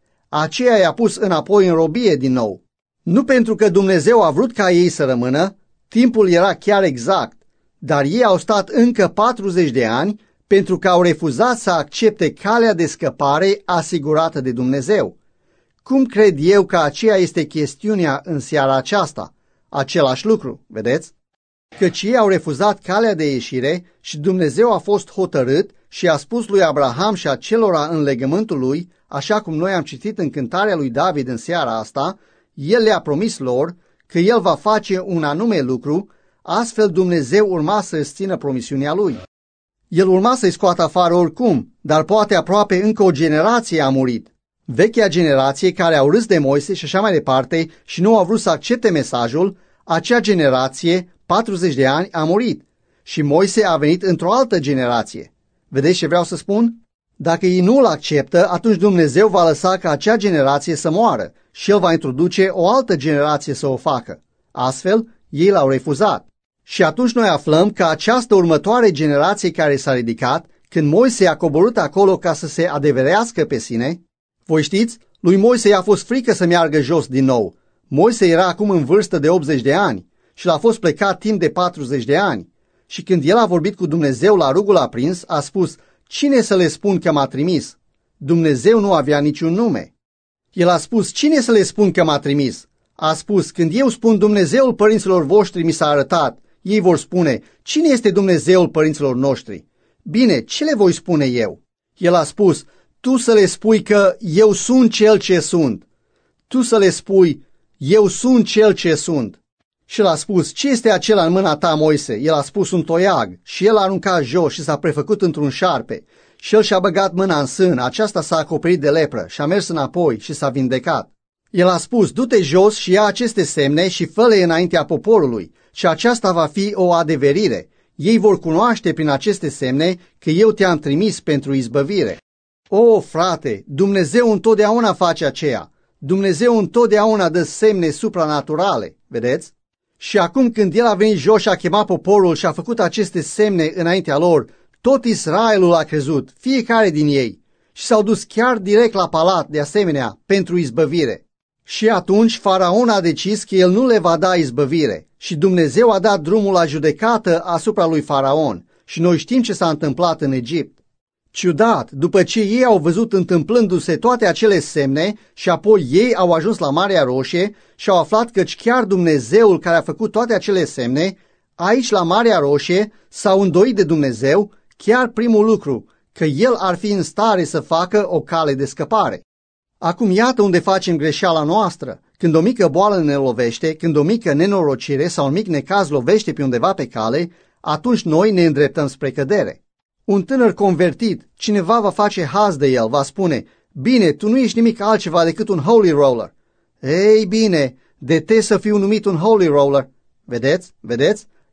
Aceea i-a pus înapoi în robie din nou. Nu pentru că Dumnezeu a vrut ca ei să rămână, timpul era chiar exact, dar ei au stat încă patruzeci de ani pentru că au refuzat să accepte calea de scăpare asigurată de Dumnezeu. Cum cred eu că aceea este chestiunea în seara aceasta? Același lucru, vedeți? Căci ei au refuzat calea de ieșire și Dumnezeu a fost hotărât și a spus lui Abraham și acelora în legământul lui, așa cum noi am citit în cântarea lui David în seara asta, el le-a promis lor că el va face un anume lucru, astfel Dumnezeu urma să își țină promisiunea lui. El urma să-i scoată afară oricum, dar poate aproape încă o generație a murit. Vechea generație care au râs de Moise și așa mai departe și nu au vrut să accepte mesajul, acea generație, patruzeci de ani, a murit și Moise a venit într-o altă generație. Vedeți ce vreau să spun? Dacă ei nu îl acceptă, atunci Dumnezeu va lăsa ca acea generație să moară și El va introduce o altă generație să o facă. Astfel, ei l-au refuzat. Și atunci noi aflăm că această următoare generație care s-a ridicat, când Moise a coborât acolo ca să se adeverească pe sine, voi știți, lui Moise i-a fost frică să meargă jos din nou. Moise era acum în vârstă de optzeci de ani și l-a fost plecat timp de patruzeci de ani. Și când el a vorbit cu Dumnezeu la rugul aprins, a spus, cine să le spun că m-a trimis? Dumnezeu nu avea niciun nume. El a spus, cine să le spun că m-a trimis? A spus, când eu spun Dumnezeul părinților voștri mi s-a arătat, ei vor spune, cine este Dumnezeul părinților noștri? Bine, ce le voi spune eu? El a spus, tu să le spui că eu sunt cel ce sunt. Tu să le spui, eu sunt cel ce sunt. Și el a spus, ce este acela în mâna ta, Moise? El a spus, un toiag. Și el a aruncat jos și s-a prefăcut într-un șarpe. Și el și-a băgat mâna în sân, aceasta s-a acoperit de lepră și a mers înapoi și s-a vindecat. El a spus, du-te jos și ia aceste semne și fă-le înaintea poporului și aceasta va fi o adeverire. Ei vor cunoaște prin aceste semne că eu te-am trimis pentru izbăvire. O, frate, Dumnezeu întotdeauna face aceea. Dumnezeu întotdeauna dă semne supranaturale, vedeți? Și acum când el a venit jos și a chemat poporul și a făcut aceste semne înaintea lor, tot Israelul a crezut, fiecare din ei, și s-au dus chiar direct la palat, de asemenea, pentru izbăvire. Și atunci Faraon a decis că el nu le va da izbăvire și Dumnezeu a dat drumul la judecată asupra lui Faraon și noi știm ce s-a întâmplat în Egipt. Ciudat, după ce ei au văzut întâmplându-se toate acele semne și apoi ei au ajuns la Marea Roșie și au aflat că chiar Dumnezeul care a făcut toate acele semne, aici la Marea Roșie s-au îndoit de Dumnezeu, chiar primul lucru, că El ar fi în stare să facă o cale de scăpare. Acum iată unde facem greșeala noastră. Când o mică boală ne lovește, când o mică nenorocire sau un mic necaz lovește pe undeva pe cale, atunci noi ne îndreptăm spre cădere. Un tânăr convertit, cineva va face haz de el, va spune, bine, tu nu ești nimic altceva decât un holy roller. Ei bine, detest să fiu numit un holy roller. Vedeți? Vedeți?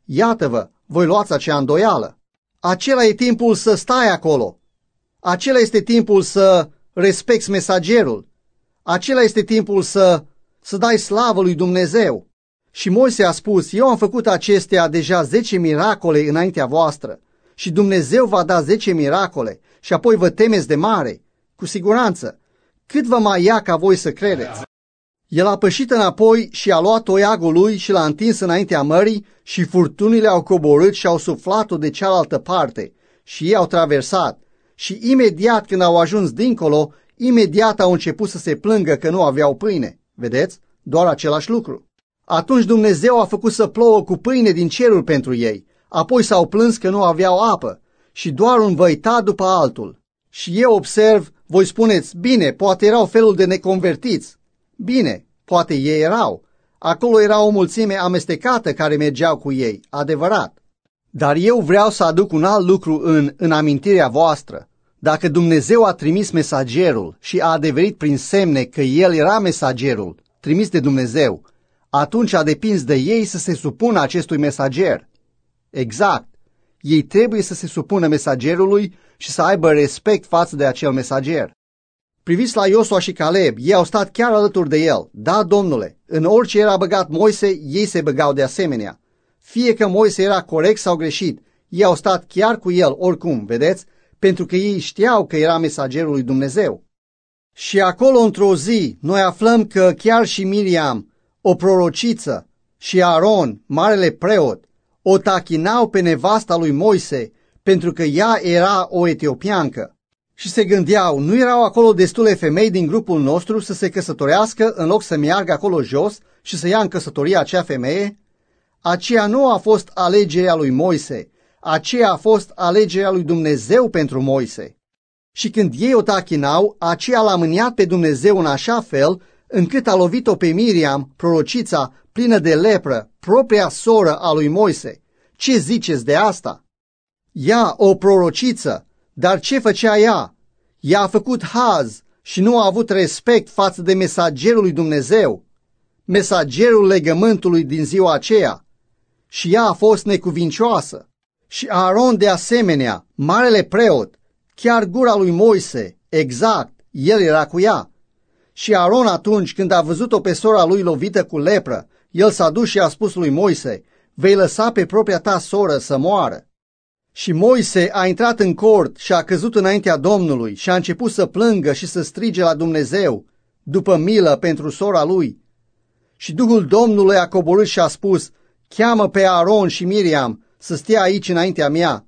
iată-vă, voi luați acea îndoială. Acela e timpul să stai acolo. Acela este timpul să respecti mesagerul. Acela este timpul să, să dai slavă lui Dumnezeu. Și Moise a spus, eu am făcut acestea deja zece miracole înaintea voastră și Dumnezeu va da zece miracole și apoi vă temeți de mare. Cu siguranță, cât vă mai ia ca voi să credeți? El a pășit înapoi și a luat toiagul lui și l-a întins înaintea mării și furtunile au coborât și au suflat-o de cealaltă parte și ei au traversat. Și imediat când au ajuns dincolo, imediat au început să se plângă că nu aveau pâine. Vedeți? Doar același lucru. Atunci Dumnezeu a făcut să plouă cu pâine din cerul pentru ei. Apoi s-au plâns că nu aveau apă și doar un văitat după altul. Și eu observ, voi spuneți, bine, poate erau felul de neconvertiți. Bine, poate ei erau. Acolo era o mulțime amestecată care mergeau cu ei, adevărat. Dar eu vreau să aduc un alt lucru în, în amintirea voastră. Dacă Dumnezeu a trimis mesagerul și a adeverit prin semne că el era mesagerul trimis de Dumnezeu, atunci a depins de ei să se supună acestui mesager. Exact. Ei trebuie să se supună mesagerului și să aibă respect față de acel mesager. Priviți la Iosua și Caleb, ei au stat chiar alături de el. Da, Domnule, în orice era băgat Moise, ei se băgau de asemenea. Fie că Moise era corect sau greșit, ei au stat chiar cu el oricum, vedeți? Pentru că ei știau că era mesagerul lui Dumnezeu. Și acolo într-o zi, noi aflăm că chiar și Miriam, o prorociță, și Aron, marele preot, o tachinau pe nevasta lui Moise, pentru că ea era o etiopiancă. Și se gândeau, nu erau acolo destule femei din grupul nostru să se căsătorească în loc să meargă acolo jos și să ia în căsătorie acea femeie? Aceea nu a fost alegerea lui Moise, aceea a fost alegerea lui Dumnezeu pentru Moise. Și când ei o tachinau, aceea l-a mâniat pe Dumnezeu în așa fel, încât a lovit-o pe Miriam, prorocița, plină de lepră, propria soră a lui Moise. Ce ziceți de asta? Ea, o prorociță, dar ce făcea ea? Ea a făcut haz și nu a avut respect față de mesagerul lui Dumnezeu, mesagerul legământului din ziua aceea. Și ea a fost necuvincioasă. Și Aron de asemenea, marele preot, chiar gura lui Moise, exact, el era cu ea. Și Aron atunci când a văzut-o pe sora lui lovită cu lepră, el s-a dus și a spus lui Moise, vei lăsa pe propria ta soră să moară. Și Moise a intrat în cort și a căzut înaintea Domnului și a început să plângă și să strige la Dumnezeu, după milă pentru sora lui. Și Duhul Domnului a coborât și a spus, cheamă pe Aron și Miriam să stea aici înaintea mea.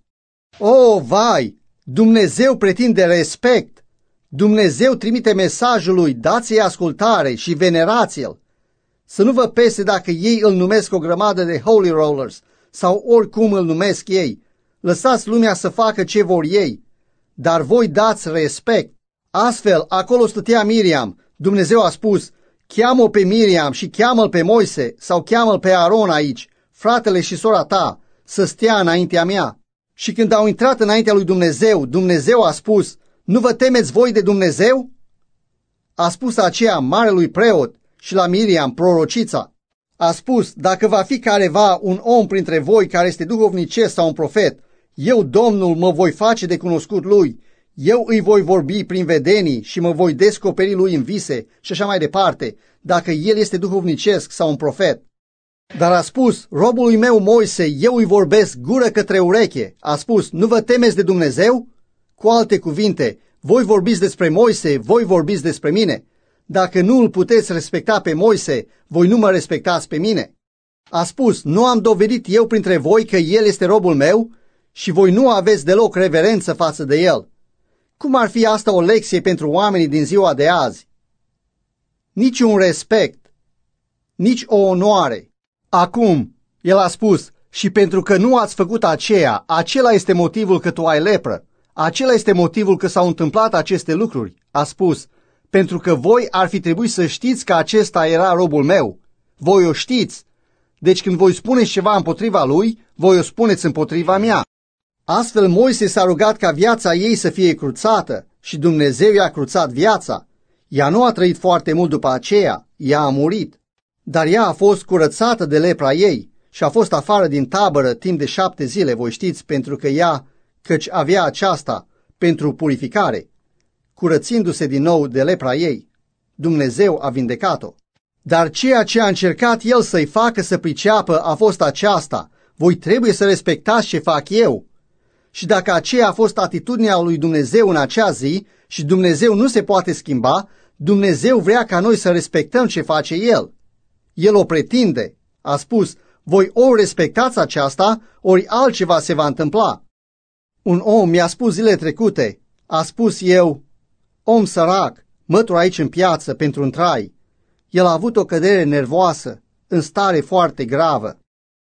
O, vai, Dumnezeu pretinde respect. Dumnezeu trimite mesajul lui, dați-i ascultare și venerați-l. Să nu vă pese dacă ei îl numesc o grămadă de holy rollers sau oricum îl numesc ei. Lăsați lumea să facă ce vor ei, dar voi dați respect. Astfel, acolo stătea Miriam. Dumnezeu a spus, cheamă-o pe Miriam și cheamă-l pe Moise sau cheamă-l pe Aron aici, fratele și sora ta, să stea înaintea mea. Și când au intrat înaintea lui Dumnezeu, Dumnezeu a spus, nu vă temeți voi de Dumnezeu? A spus aceea marelui preot și la Miriam, prorocița. A spus, dacă va fi careva un om printre voi care este duhovnicesc sau un profet, eu, Domnul, mă voi face de cunoscut lui, eu îi voi vorbi prin vedenii și mă voi descoperi lui în vise și așa mai departe, dacă el este duhovnicesc sau un profet. Dar a spus, robului meu Moise, eu îi vorbesc gură către ureche. A spus, nu vă temeți de Dumnezeu? Cu alte cuvinte, voi vorbiți despre Moise, voi vorbiți despre mine. Dacă nu îl puteți respecta pe Moise, voi nu mă respectați pe mine. A spus, nu am dovedit eu printre voi că el este robul meu și voi nu aveți deloc reverență față de el. Cum ar fi asta o lecție pentru oamenii din ziua de azi? Nici un respect, nici o onoare. Acum, el a spus, și pentru că nu ați făcut aceea, acela este motivul că tu ai lepră. Acela este motivul că s-au întâmplat aceste lucruri. A spus, pentru că voi ar fi trebuit să știți că acesta era robul meu. Voi o știți. Deci când voi spuneți ceva împotriva lui, voi o spuneți împotriva mea. Astfel Moise s-a rugat ca viața ei să fie cruțată și Dumnezeu i-a cruțat viața. Ea nu a trăit foarte mult după aceea, ea a murit. Dar ea a fost curățată de lepra ei și a fost afară din tabără timp de șapte zile, voi știți, pentru că ea, căci avea aceasta pentru purificare, curățindu-se din nou de lepra ei. Dumnezeu a vindecat-o. Dar ceea ce a încercat el să-i facă să priceapă a fost aceasta: voi trebuie să respectați ce fac eu. Și dacă aceea a fost atitudinea lui Dumnezeu în acea zi și Dumnezeu nu se poate schimba, Dumnezeu vrea ca noi să respectăm ce face El. El o pretinde. A spus: voi ori respectați aceasta, ori altceva se va întâmpla. Un om mi-a spus zile trecute, a spus eu, om sărac, mătur aici în piață pentru un trai. El a avut o cădere nervoasă, în stare foarte gravă.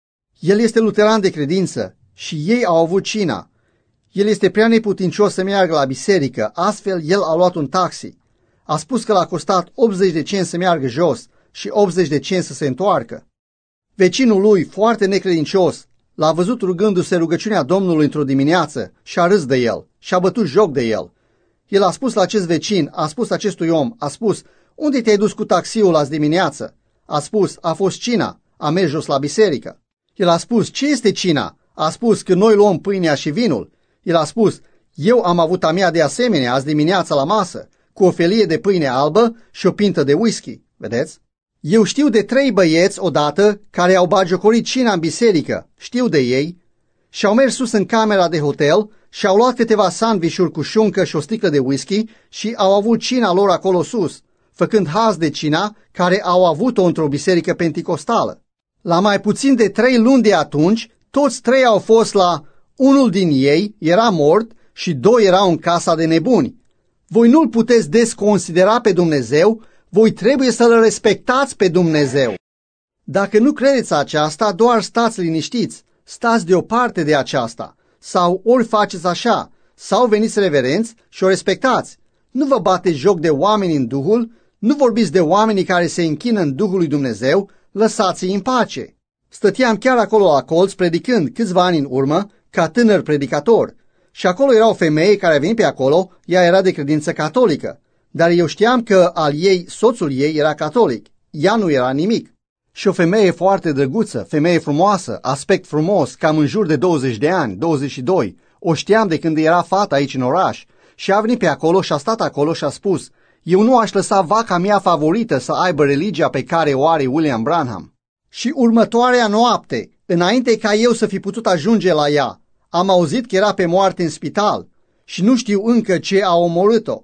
El este luteran de credință și ei au avut cina. El este prea neputincios să meargă la biserică, astfel el a luat un taxi. A spus că l-a costat optzeci de cenți să meargă jos și optzeci de cenți să se întoarcă. Vecinul lui, foarte necredincios, l-a văzut rugându-se rugăciunea Domnului într-o dimineață și a râs de el și a bătut joc de el. El a spus la acest vecin, a spus acestui om, a spus: unde te-ai dus cu taxiul azi dimineață? A spus: a fost cina, a mers jos la biserică. El a spus: ce este cina? A spus că noi luăm pâinea și vinul. El a spus: eu am avut a mea de asemenea azi dimineața la masă, cu o felie de pâine albă și o pintă de whisky. Vedeți? Eu știu de trei băieți odată care au bagiocorit cina în biserică, știu de ei, și au mers sus în camera de hotel și au luat câteva sandvișuri cu șuncă și o sticlă de whisky și au avut cina lor acolo sus, făcând haz de cina care au avut-o într-o biserică penticostală. La mai puțin de trei luni de atunci, toți trei au fost la... Unul din ei era mort și doi erau în casa de nebuni. Voi nu-L puteți desconsidera pe Dumnezeu, voi trebuie să-L respectați pe Dumnezeu. Dacă nu credeți aceasta, doar stați liniștiți, stați deoparte de aceasta, sau ori faceți așa, sau veniți reverenți și o respectați. Nu vă bateți joc de oameni în Duhul, nu vorbiți de oamenii care se închină în Duhul lui Dumnezeu, lăsați-i în pace. Stăteam chiar acolo la colț predicând câțiva ani în urmă, ca tânăr predicator, și acolo era o femeie care a venit pe acolo, ea era de credință catolică, dar eu știam că al ei, soțul ei era catolic, ea nu era nimic. Și o femeie foarte drăguță, femeie frumoasă, aspect frumos, cam în jur de douăzeci de ani, douăzeci și doi, o știam de când era fată aici în oraș, și a venit pe acolo și a stat acolo și a spus: eu nu aș lăsa vaca mea favorită să aibă religia pe care o are William Branham. Și următoarea noapte, înainte ca eu să fi putut ajunge la ea, am auzit că era pe moarte în spital și nu știu încă ce a omorât-o.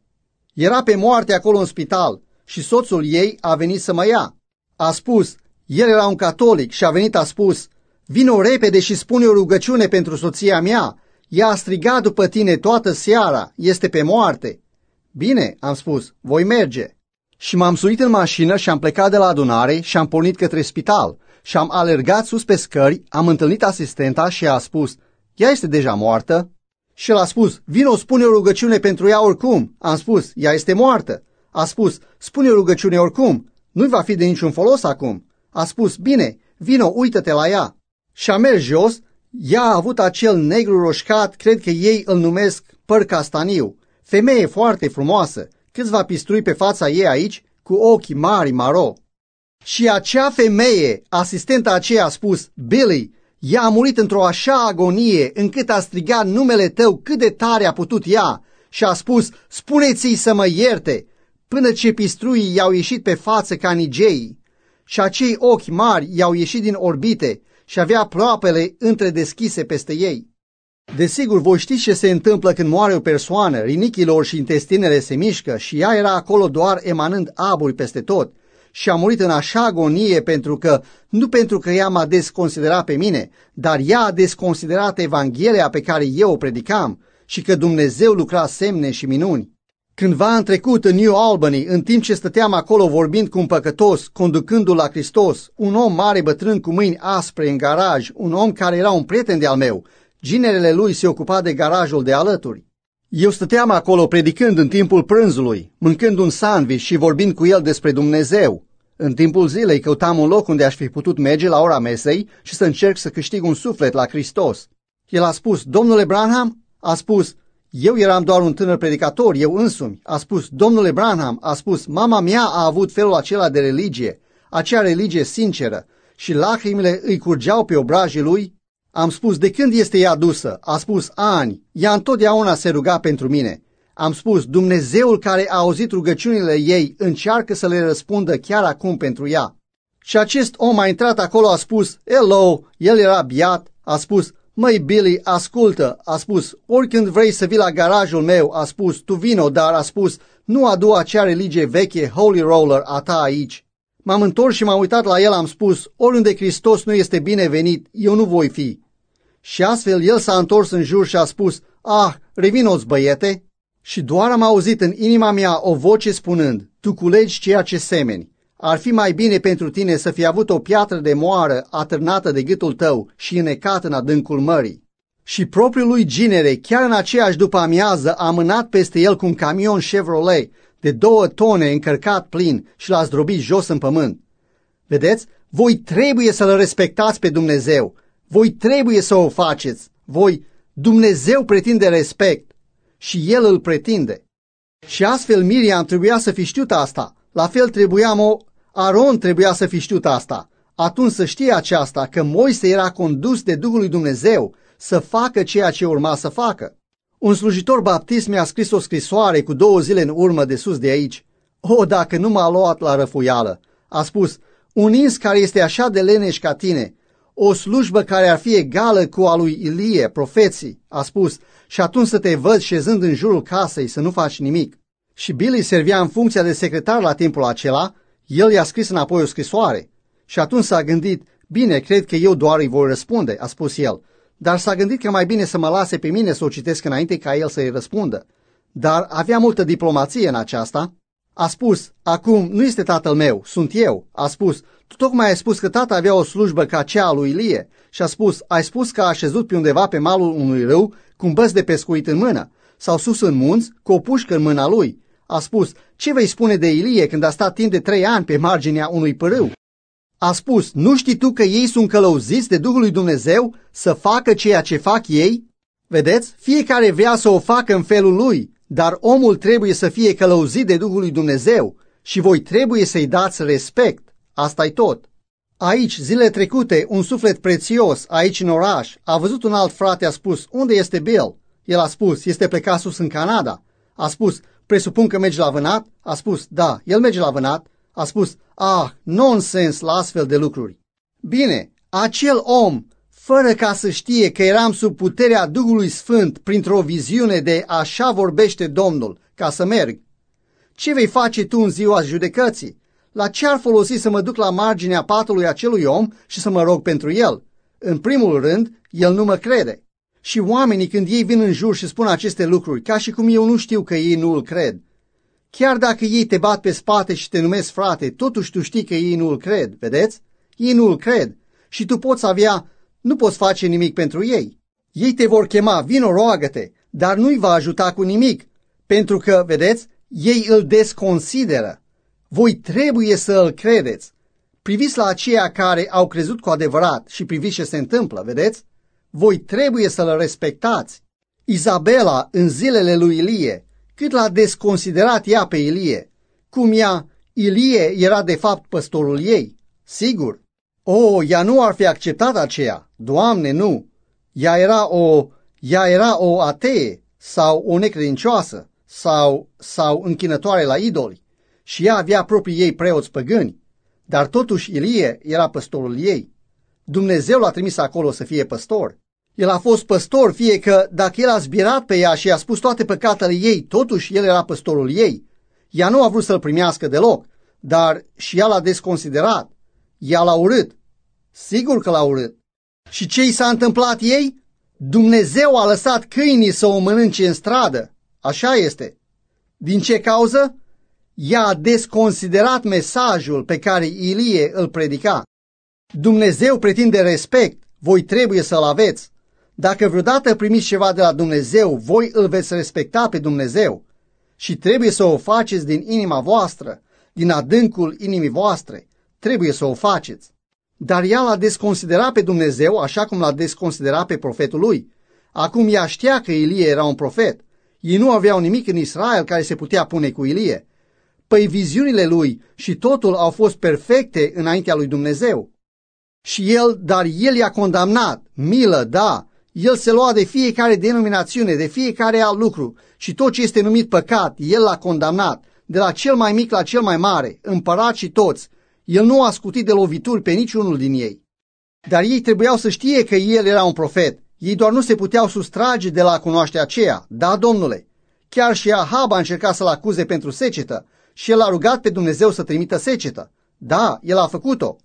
Era pe moarte acolo în spital și soțul ei a venit să mă ia. A spus, el era un catolic și a venit, a spus: vino repede și spune o rugăciune pentru soția mea. Ea a strigat după tine toată seara, este pe moarte. Bine, am spus, voi merge. Și m-am suit în mașină și am plecat de la adunare și am pornit către spital și am alergat sus pe scări, am întâlnit asistenta și a spus: ea este deja moartă? Și el a spus: vino, spune o rugăciune pentru ea oricum. Am spus: ea este moartă. A spus: spune o rugăciune oricum, nu-i va fi de niciun folos acum. A spus: bine, vino, uită-te la ea. Și a mers jos, ea a avut acel negru roșcat, cred că ei îl numesc păr castaniu, femeie foarte frumoasă, câțiva pisturi pe fața ei aici, cu ochii mari maro. Și acea femeie, asistenta aceea, a spus: Billy, ea a murit într-o așa agonie încât a strigat numele tău cât de tare a putut ea și a spus: spune-ți-i să mă ierte, până ce pistruii i-au ieșit pe față ca nigeii. Și acei ochi mari i-au ieșit din orbite și avea ploapele întredeschise peste ei. Desigur, voi știți ce se întâmplă când moare o persoană, rinichilor și intestinele se mișcă și ea era acolo doar emanând aburi peste tot și a murit în așa agonie pentru că, nu pentru că ea m-a desconsiderat pe mine, dar ea a desconsiderat Evanghelia pe care eu o predicam și că Dumnezeu lucra semne și minuni. Cândva în trecut în New Albany, în timp ce stăteam acolo vorbind cu un păcătos, conducându-l la Hristos, un om mare bătrân cu mâini aspre în garaj, un om care era un prieten de-al meu, ginerele lui se ocupa de garajul de alături. Eu stăteam acolo predicând în timpul prânzului, mâncând un sandwich și vorbind cu el despre Dumnezeu. În timpul zilei căutam un loc unde aș fi putut merge la ora mesei și să încerc să câștig un suflet la Hristos. El a spus: domnule Branham? A spus: eu eram doar un tânăr predicator, eu însumi. A spus: domnule Branham, a spus, mama mea a avut felul acela de religie, acea religie sinceră, și lacrimile îi curgeau pe obrajii lui? Am spus, de când este ea dusă? A spus, ani, ea întotdeauna se ruga pentru mine. Am spus, Dumnezeul care a auzit rugăciunile ei încearcă să le răspundă chiar acum pentru ea. Și acest om a intrat acolo, a spus, hello, el era biat, a spus, măi Billy, ascultă, a spus, oricând vrei să vii la garajul meu, a spus, tu vino, dar a spus, nu adu acea religie veche, Holy Roller, a ta aici. M-am întors și m-am uitat la el, am spus, oriunde Hristos nu este binevenit, eu nu voi fi. Și astfel el s-a întors în jur și a spus, ah, revino-ți băiete. Și doar am auzit în inima mea o voce spunând, tu culegi ceea ce semeni. Ar fi mai bine pentru tine să fi avut o piatră de moară atârnată de gâtul tău și înecat în adâncul mării. Și propriul lui ginere, chiar în aceeași după amiază, a mânat peste el cu un camion Chevrolet de două tone încărcat plin și l-a zdrobit jos în pământ. Vedeți? Voi trebuie să-L respectați pe Dumnezeu. Voi trebuie să o faceți. Voi, Dumnezeu pretinde respect și El îl pretinde. Și astfel Miriam trebuia să fi știut asta. La fel trebuia Mo, Aron trebuia să fi știut asta. Atunci să știe aceasta, că Moise era condus de Duhul lui Dumnezeu să facă ceea ce urma să facă. Un slujitor baptist mi-a scris o scrisoare cu două zile în urmă de sus de aici. O, dacă nu m-a luat la răfuială! A spus, un ins care este așa de leneș ca tine, o slujbă care ar fi egală cu a lui Ilie, profeții, a spus, și atunci să te văd șezând în jurul casei să nu faci nimic. Și Billy servea în funcția de secretar la timpul acela, el i-a scris înapoi o scrisoare. Și atunci s-a gândit, bine, cred că eu doar îi voi răspunde, a spus el, dar s-a gândit că mai bine să mă lase pe mine să o citesc înainte ca el să-i răspundă. Dar avea multă diplomație în aceasta. A spus, acum nu este tatăl meu, sunt eu. A spus, tu tocmai ai spus că tata avea o slujbă ca cea a lui Ilie. Și a spus, ai spus că a așezut pe undeva pe malul unui râu cu un băț de pescuit în mână, sau sus în munți cu o pușcă în mâna lui. A spus, ce vei spune de Ilie când a stat timp de trei ani pe marginea unui pârâu? A spus, nu știi tu că ei sunt călăuziți de Duhul lui Dumnezeu să facă ceea ce fac ei? Vedeți? Fiecare vrea să o facă în felul lui, dar omul trebuie să fie călăuzit de Duhul lui Dumnezeu și voi trebuie să-i dați respect. Asta-i tot. Aici, zilele trecute, un suflet prețios, aici în oraș, a văzut un alt frate, a spus, unde este Bill? El a spus, este plecat sus în Canada. A spus, presupun că mergi la vânat? A spus, da, el merge la vânat. A spus, ah, nonsens la astfel de lucruri. Bine, acel om, fără ca să știe că eram sub puterea Duhului Sfânt printr-o viziune de așa vorbește Domnul, ca să merg. Ce vei face tu în ziua judecății? La ce ar folosi să mă duc la marginea patului acelui om și să mă rog pentru el? În primul rând, el nu mă crede. Și oamenii, când ei vin în jur și spun aceste lucruri, ca și cum eu nu știu că ei nu îl cred. Chiar dacă ei te bat pe spate și te numesc frate, totuși tu știi că ei nu îl cred, vedeți? Ei nu îl cred și tu poți avea, nu poți face nimic pentru ei. Ei te vor chema, vino, roagă-te, dar nu-i va ajuta cu nimic, pentru că, vedeți, ei îl desconsideră. Voi trebuie să îl credeți. Priviți la aceia care au crezut cu adevărat și priviți ce se întâmplă, vedeți? Voi trebuie să-l respectați. Izabela, în zilele lui Ilie, cât l-a desconsiderat ea pe Ilie, cum ea, Ilie era de fapt păstorul ei, sigur. O, ea nu ar fi acceptat aceea, Doamne, nu. Ea era o, ea era o atee sau o necredincioasă sau, sau închinătoare la idoli și ea avea proprii ei preoți păgâni, dar totuși Ilie era păstorul ei. Dumnezeu l-a trimis acolo să fie păstor. El a fost păstor, fie că dacă el a zbierat pe ea și i-a spus toate păcatele ei, totuși el era păstorul ei. Ea nu a vrut să-l primească deloc, dar și ea l-a desconsiderat. Ea l-a urât. Sigur că l-a urât. Și ce i s-a întâmplat ei? Dumnezeu a lăsat câinii să o mănânce în stradă. Așa este. Din ce cauză? Ea a desconsiderat mesajul pe care Ilie îl predica. Dumnezeu pretinde respect, voi trebuie să-l aveți. Dacă vreodată primiți ceva de la Dumnezeu, voi îl veți respecta pe Dumnezeu. Și trebuie să o faceți din inima voastră, din adâncul inimii voastre. Trebuie să o faceți. Dar ea l-a desconsiderat pe Dumnezeu așa cum l-a desconsiderat pe profetul lui. Acum ea știa că Ilie era un profet. Ei nu aveau nimic în Israel care se putea pune cu Ilie. Păi viziunile lui și totul au fost perfecte înaintea lui Dumnezeu. Și el, dar el i-a condamnat. Milă, da. El se lua de fiecare denominațiune, de fiecare alt lucru și tot ce este numit păcat, el l-a condamnat, de la cel mai mic la cel mai mare, împărat și toți. El nu a scutit de lovituri pe niciunul din ei. Dar ei trebuiau să știe că el era un profet. Ei doar nu se puteau sustrage de la cunoașterea aceea. Da, domnule, chiar și Ahab a încercat să-l acuze pentru secetă și el a rugat pe Dumnezeu să trimită secetă. Da, el a făcut-o.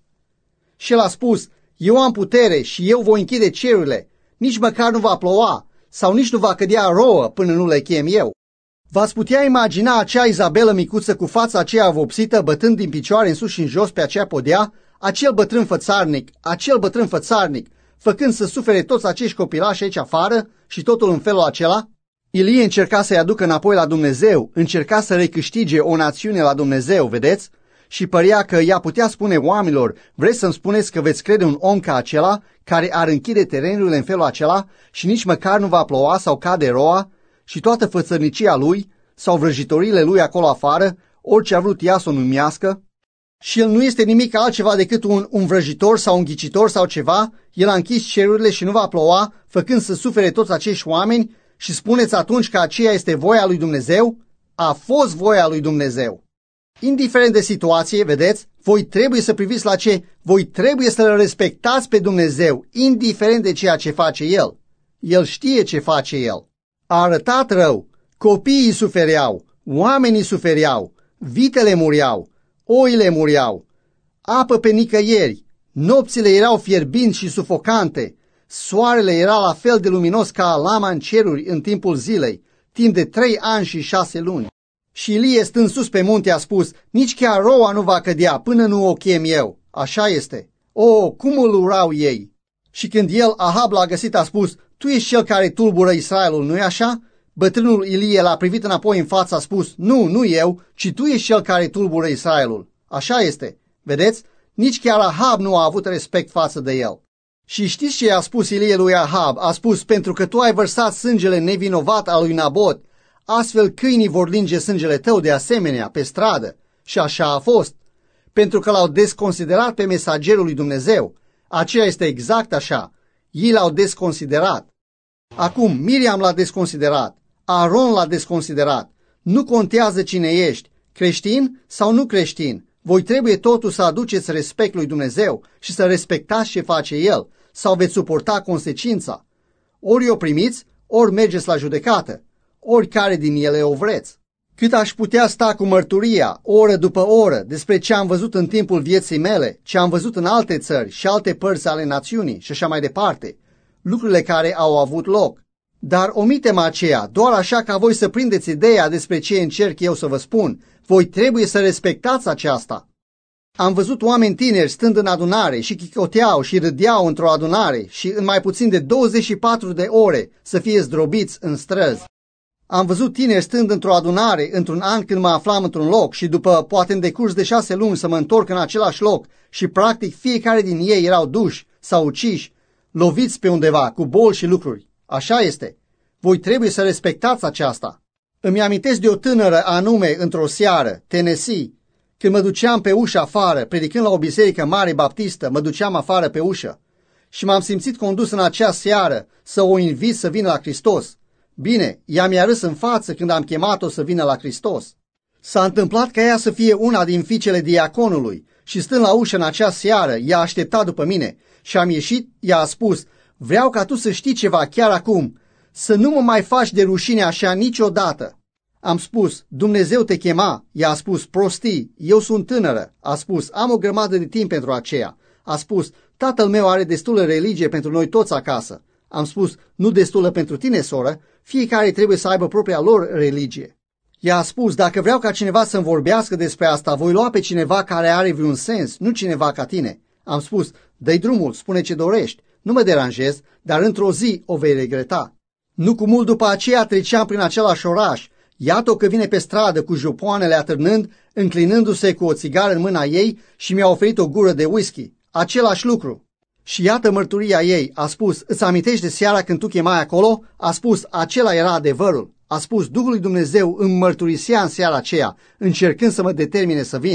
Și el a spus, eu am putere și eu voi închide cerurile, nici măcar nu va ploua sau nici nu va cădea rouă până nu le chem eu. V-ați putea imagina acea Izabelă micuță cu fața aceea vopsită, bătând din picioare în sus și în jos pe acea podea, acel bătrân fățarnic, acel bătrân fățarnic, făcând să sufere toți acești copilași aici afară și totul în felul acela? Ilie încerca să-i aducă înapoi la Dumnezeu, încerca să recâștige o națiune la Dumnezeu, vedeți? Și părea că ea putea spune oamenilor, vreți să-mi spuneți că veți crede un om ca acela, care ar închide terenurile în felul acela și nici măcar nu va ploua sau cade roa și toată fățărnicia lui sau vrăjitorile lui acolo afară, orice a vrut ea să o numească? Și el nu este nimic altceva decât un, un vrăjitor sau un ghicitor sau ceva, el a închis cerurile și nu va ploua, făcând să sufere toți acești oameni și spuneți atunci că aceea este voia lui Dumnezeu? A fost voia lui Dumnezeu. Indiferent de situație, vedeți, voi trebuie să priviți la ce, voi trebuie să-L respectați pe Dumnezeu, indiferent de ceea ce face El. El știe ce face El. A arătat rău, copiii sufereau, oamenii sufereau, vitele muriau, oile muriau, apă pe nicăieri, nopțile erau fierbinți și sufocante, soarele era la fel de luminos ca lama în ceruri în timpul zilei, timp de trei ani și șase luni. Și Ilie, stând sus pe munte, a spus, nici chiar roa nu va cădea până nu o chem eu. Așa este. O, cum îl urau ei! Și când el, Ahab, l-a găsit, a spus, tu ești cel care tulbură Israelul, nu-i așa? Bătrânul Ilie l-a privit înapoi în față, a spus, nu, nu eu, ci tu ești cel care tulbură Israelul. Așa este. Vedeți? Nici chiar Ahab nu a avut respect față de el. Și știți ce a spus Ilie lui Ahab? A spus, pentru că tu ai vărsat sângele nevinovat al lui Nabot, astfel câinii vor linge sângele tău de asemenea pe stradă. Și așa a fost. Pentru că l-au desconsiderat pe mesagerul lui Dumnezeu. Aceea este exact așa. Ei l-au desconsiderat. Acum Miriam l-a desconsiderat. Aron l-a desconsiderat. Nu contează cine ești, creștin sau nu creștin. Voi trebuie totuși să aduceți respect lui Dumnezeu și să respectați ce face El, sau veți suporta consecința. Ori o primiți, ori mergeți la judecată. Oricare din ele o vreți. Cât aș putea sta cu mărturia, oră după oră, despre ce am văzut în timpul vieții mele, ce am văzut în alte țări și alte părți ale națiunii și așa mai departe, lucrurile care au avut loc. Dar omitem aceea, doar așa ca voi să prindeți ideea despre ce încerc eu să vă spun. Voi trebuie să respectați aceasta. Am văzut oameni tineri stând în adunare și chicoteau și râdeau într-o adunare și în mai puțin de douăzeci și patru de ore să fie zdrobiți în străzi. Am văzut tineri stând într-o adunare într-un an când mă aflam într-un loc și după poate în decurs de șase luni să mă întorc în același loc și practic fiecare din ei erau duși sau uciși, loviți pe undeva cu boli și lucruri. Așa este. Voi trebuie să respectați aceasta. Îmi amintesc de o tânără anume într-o seară, Tennessee, când mă duceam pe ușă afară, predicând la o biserică mare baptistă, mă duceam afară pe ușă și m-am simțit condus în acea seară să o invit să vină la Hristos. Bine, ea mi-a râs în față când am chemat-o să vină la Hristos. S-a întâmplat ca ea să fie una din fiicele diaconului și stând la ușă în acea seară, ea a așteptat după mine și am ieșit, ea a spus, vreau ca tu să știi ceva chiar acum, să nu mă mai faci de rușine așa niciodată. Am spus, Dumnezeu te chema, ea a spus, prostii, eu sunt tânără, a spus, am o grămadă de timp pentru aceea, a spus, tatăl meu are destulă religie pentru noi toți acasă. Am spus, nu destulă pentru tine, soră, fiecare trebuie să aibă propria lor religie. Ea a spus, dacă vreau ca cineva să-mi vorbească despre asta, voi lua pe cineva care are vreun sens, nu cineva ca tine. Am spus, dă-i drumul, spune ce dorești, nu mă deranjez, dar într-o zi o vei regreta. Nu cu mult după aceea treceam prin același oraș, iată-o că vine pe stradă cu jupoanele atârnând, înclinându-se cu o țigară în mâna ei și mi-a oferit o gură de whisky. Același lucru. Și iată mărturia ei, a spus, îți amintești de seara când tu chemai acolo? A spus, acela era adevărul. A spus, Duhul lui Dumnezeu îmi mărturisea în seara aceea, încercând să mă determine să vin.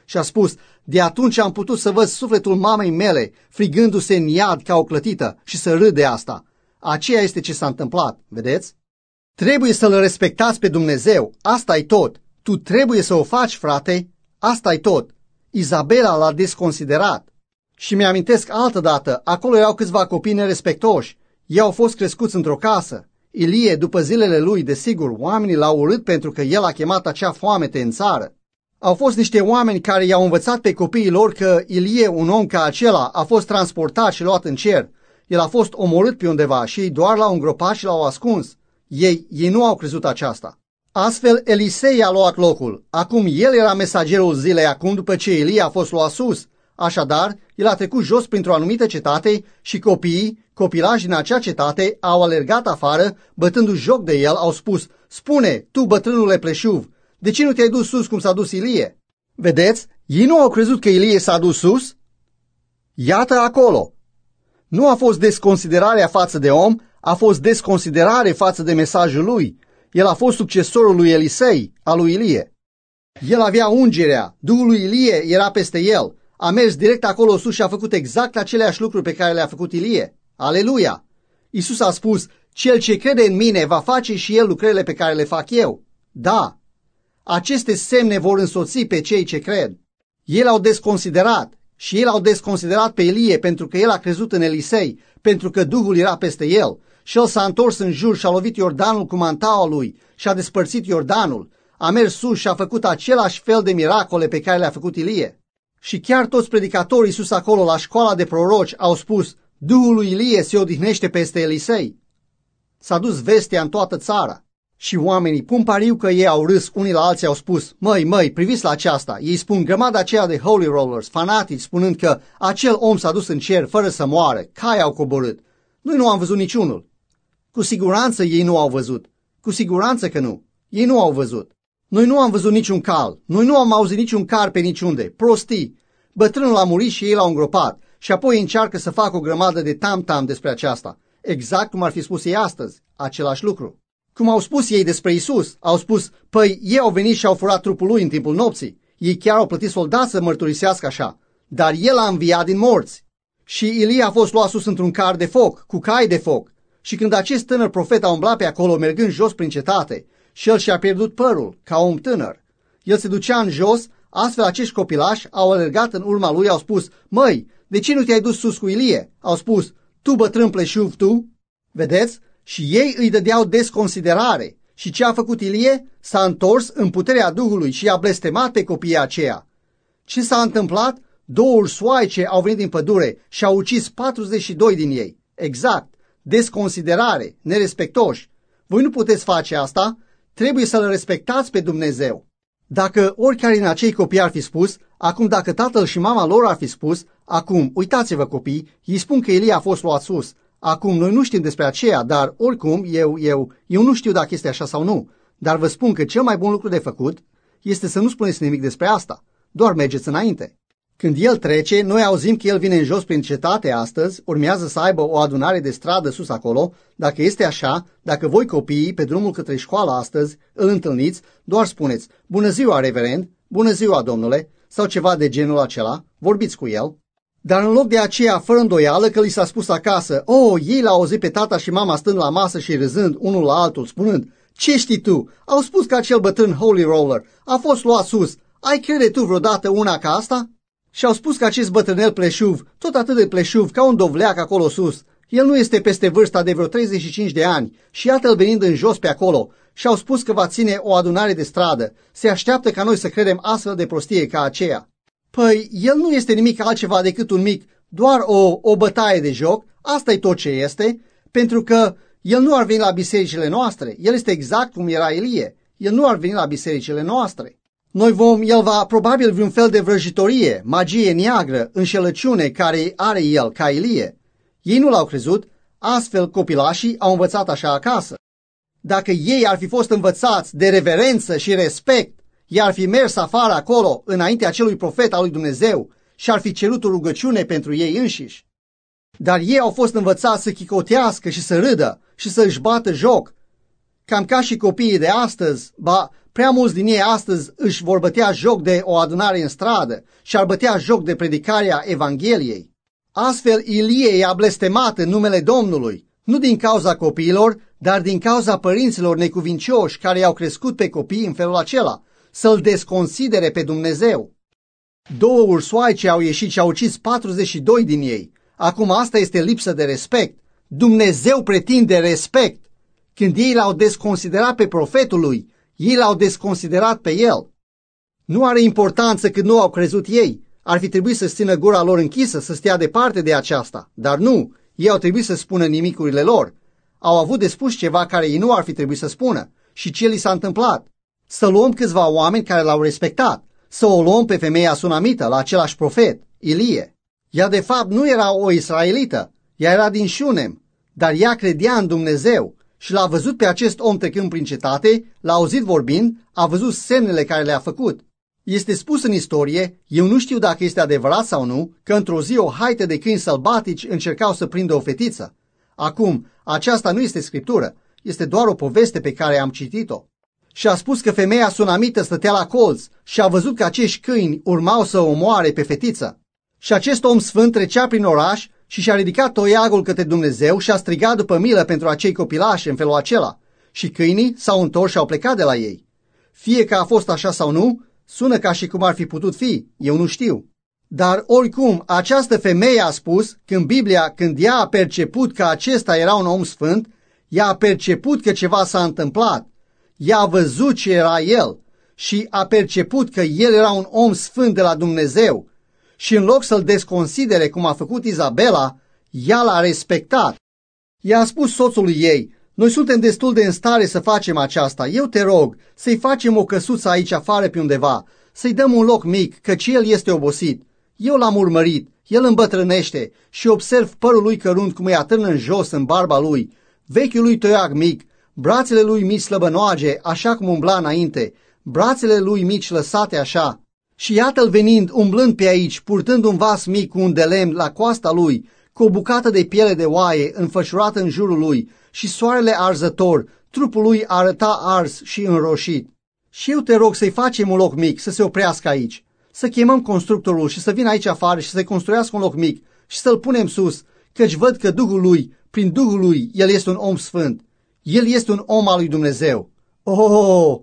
și a spus: de atunci am putut să văd sufletul mamei mele frigându-se în iad ca o clătită și să râd de asta. Aceea este ce s-a întâmplat, vedeți? Trebuie să-L respectați pe Dumnezeu, asta-i tot. Tu trebuie să o faci, frate, asta-i tot. Izabela l-a desconsiderat. Și mi-amintesc altădată, acolo erau câțiva copii nerespectoși. Ei au fost crescuți într-o casă. Ilie, după zilele lui, desigur, oamenii l-au urât pentru că el a chemat acea foamete în țară. Au fost niște oameni care i-au învățat pe copiii lor că Ilie, un om ca acela, a fost transportat și luat în cer. El a fost omorât pe undeva și ei doar l-au îngropat și l-au ascuns. Ei, ei nu au crezut aceasta. Astfel, Elisei a luat locul. Acum el era mesagerul zilei acum după ce Ilie a fost luat sus. Așadar, el a trecut jos printr-o anumită cetate și copiii, copilași din acea cetate, au alergat afară, bătându-și joc de el, au spus: spune, tu bătrânule pleșuv, de ce nu te-ai dus sus cum s-a dus Ilie? Vedeți, ei nu au crezut că Ilie s-a dus sus? Iată acolo. Nu a fost desconsiderarea față de om, a fost desconsiderare față de mesajul lui. El a fost succesorul lui Elisei, al lui Ilie. El avea ungerea, Duhul lui Ilie era peste el. A mers direct acolo sus și a făcut exact aceleași lucruri pe care le-a făcut Ilie. Aleluia! Iisus a spus: cel ce crede în mine va face și el lucrările pe care le fac eu. Da, aceste semne vor însoți pe cei ce cred. Ei l-au desconsiderat și ei l-au desconsiderat pe Ilie pentru că el a crezut în Elisei, pentru că Duhul era peste el. Și el s-a întors în jur și a lovit Iordanul cu mantaua lui și a despărțit Iordanul. A mers sus și a făcut același fel de miracole pe care le-a făcut Ilie. Și chiar toți predicatorii sus acolo la școala de proroci au spus: Duhul lui Ilie se odihnește peste Elisei. S-a dus vestea în toată țara. Și oamenii, pun pariu că ei au râs, unii la alții au spus: măi, măi, priviți la aceasta. Ei spun grămada aceea de holy rollers, fanatici, spunând că acel om s-a dus în cer fără să moară, cai au coborât. Noi nu am văzut niciunul. Cu siguranță ei nu au văzut. Cu siguranță că nu. Ei nu au văzut. Noi nu am văzut niciun cal. Noi nu am auzit niciun car pe niciunde. Prostii. Bătrânul a murit și ei l-au îngropat. Și apoi încearcă să facă o grămadă de tam-tam despre aceasta. Exact cum ar fi spus ei astăzi. Același lucru. Cum au spus ei despre Isus. Au spus: păi ei au venit și au furat trupul lui în timpul nopții. Ei chiar au plătit soldați să mărturisească așa. Dar el a înviat din morți. Și Ilie a fost luat sus într-un car de foc, cu cai de foc. Și când acest tânăr profet a umblat pe acolo, mergând jos prin cetate, și el și-a pierdut părul, ca om tânăr. El se ducea în jos, astfel acești copilași au alergat în urma lui, au spus: măi, de ce nu te-ai dus sus cu Ilie? Au spus: tu bătrân pleșuv, tu? Vedeți? Și ei îi dădeau desconsiderare. Și ce a făcut Ilie? S-a întors în puterea Duhului și i-a blestemat pe copiii aceia. Ce s-a întâmplat? Două ursoaice au venit din pădure și au ucis patruzeci și doi din ei. Exact. Desconsiderare, nerespectoși. Voi nu puteți face asta, trebuie să-L respectați pe Dumnezeu. Dacă oricare din acei copii ar fi spus, acum dacă tatăl și mama lor ar fi spus, acum, uitați-vă copii, ei spun că Ilie a fost luat sus. Acum, noi nu știm despre aceea, dar oricum, eu, eu, eu nu știu dacă este așa sau nu. Dar vă spun că cel mai bun lucru de făcut este să nu spuneți nimic despre asta. Doar mergeți înainte. Când el trece, noi auzim că el vine în jos prin cetate astăzi, urmează să aibă o adunare de stradă sus acolo. Dacă este așa, dacă voi copiii pe drumul către școală astăzi îl întâlniți, doar spuneți: bună ziua, reverend, bună ziua, domnule, sau ceva de genul acela, vorbiți cu el. Dar în loc de aceea, fără îndoială că li s-a spus acasă: oh, ei l-au auzit pe tata și mama stând la masă și râzând unul la altul, spunând: ce știi tu? Au spus că acel bătrân holy roller a fost luat sus. Ai crede tu vreodată una ca asta? Și au spus că acest bătrânel pleșuv, tot atât de pleșuv ca un dovleac acolo sus, el nu este peste vârsta de vreo treizeci și cinci de ani și iată-l venind în jos pe acolo și au spus că va ține o adunare de stradă. Se așteaptă ca noi să credem astfel de prostie ca aceea. Păi, el nu este nimic altceva decât un mic, doar o, o bătaie de joc, asta e tot ce este, pentru că el nu ar veni la bisericile noastre, el este exact cum era Ilie, el nu ar veni la bisericile noastre. Noi vom, el va probabil vreun fel de vrăjitorie, magie neagră, înșelăciune care are el ca Ilie. Ei nu l-au crezut, astfel copilașii au învățat așa acasă. Dacă ei ar fi fost învățați de reverență și respect, ei ar fi mers afară acolo, înaintea acelui profet al lui Dumnezeu și ar fi cerut o rugăciune pentru ei înșiși. Dar ei au fost învățați să chicotească și să râdă și să își bată joc. cam ca și copiii de astăzi, ba, prea mulți din ei astăzi își vor bătea joc de o adunare în stradă și ar bătea joc de predicarea Evangheliei. Astfel, Ilie i-a blestemat în numele Domnului, nu din cauza copiilor, dar din cauza părinților necuvincioși care i-au crescut pe copii în felul acela, să-L desconsidere pe Dumnezeu. Două ursoaice au ieșit și au ucis patruzeci și doi din ei. Acum asta este lipsă de respect. Dumnezeu pretinde respect. Când ei l-au desconsiderat pe profetul lui, ei l-au desconsiderat pe el. Nu are importanță cât nu au crezut ei. Ar fi trebuit să țină gura lor închisă, să stea departe de aceasta. Dar nu, ei au trebuit să spună nimicurile lor. Au avut de spus ceva care ei nu ar fi trebuit să spună. Și ce li s-a întâmplat? Să luăm câțiva oameni care l-au respectat. Să o luăm pe femeia sunamită, la același profet, Ilie. Ea de fapt nu era o israelită, ea era din Șunem, dar ea credea în Dumnezeu și l-a văzut pe acest om trecând prin cetate, l-a auzit vorbind, a văzut semnele care le-a făcut. Este spus în istorie, eu nu știu dacă este adevărat sau nu, că într-o zi o haită de câini sălbatici încercau să prindă o fetiță. Acum, aceasta nu este scriptură, este doar o poveste pe care am citit-o. Și a spus că femeia sunamită stătea la colț și a văzut că acești câini urmau să o omoare pe fetiță. Și acest om sfânt trecea prin oraș și și-a ridicat toiagul către Dumnezeu și a strigat după milă pentru acei copilași în felul acela. Și câinii s-au întors și au plecat de la ei. Fie că a fost așa sau nu, sună ca și cum ar fi putut fi, eu nu știu. Dar oricum, această femeie a spus, când Biblia, când ea a perceput că acesta era un om sfânt, ea a perceput că ceva s-a întâmplat. Ea a văzut ce era el și a perceput că el era un om sfânt de la Dumnezeu și în loc să-l desconsidere cum a făcut Izabela, ea l-a respectat. Ea a spus soțului ei, noi suntem destul de în stare să facem aceasta, eu te rog să-i facem o căsuță aici afară pe undeva, să-i dăm un loc mic, căci el este obosit. Eu l-am urmărit, el îmbătrânește și observ părul lui cărunt cum îi atârnă în jos în barba lui, vechiul lui toiag mic, brațele lui mici slăbănoage, așa cum umbla înainte, brațele lui mici lăsate așa. Și iată-l venind, umblând pe aici, purtând un vas mic cu un de lemn la coasta lui, cu o bucată de piele de oaie înfășurată în jurul lui și soarele arzător, trupul lui arăta ars și înroșit. Și eu te rog să-i facem un loc mic, să se oprească aici, să chemăm constructorul și să vină aici afară și să-i construiască un loc mic și să-l punem sus, căci văd că Duhul lui, prin Duhul lui, el este un om sfânt. El este un om al lui Dumnezeu. Oh,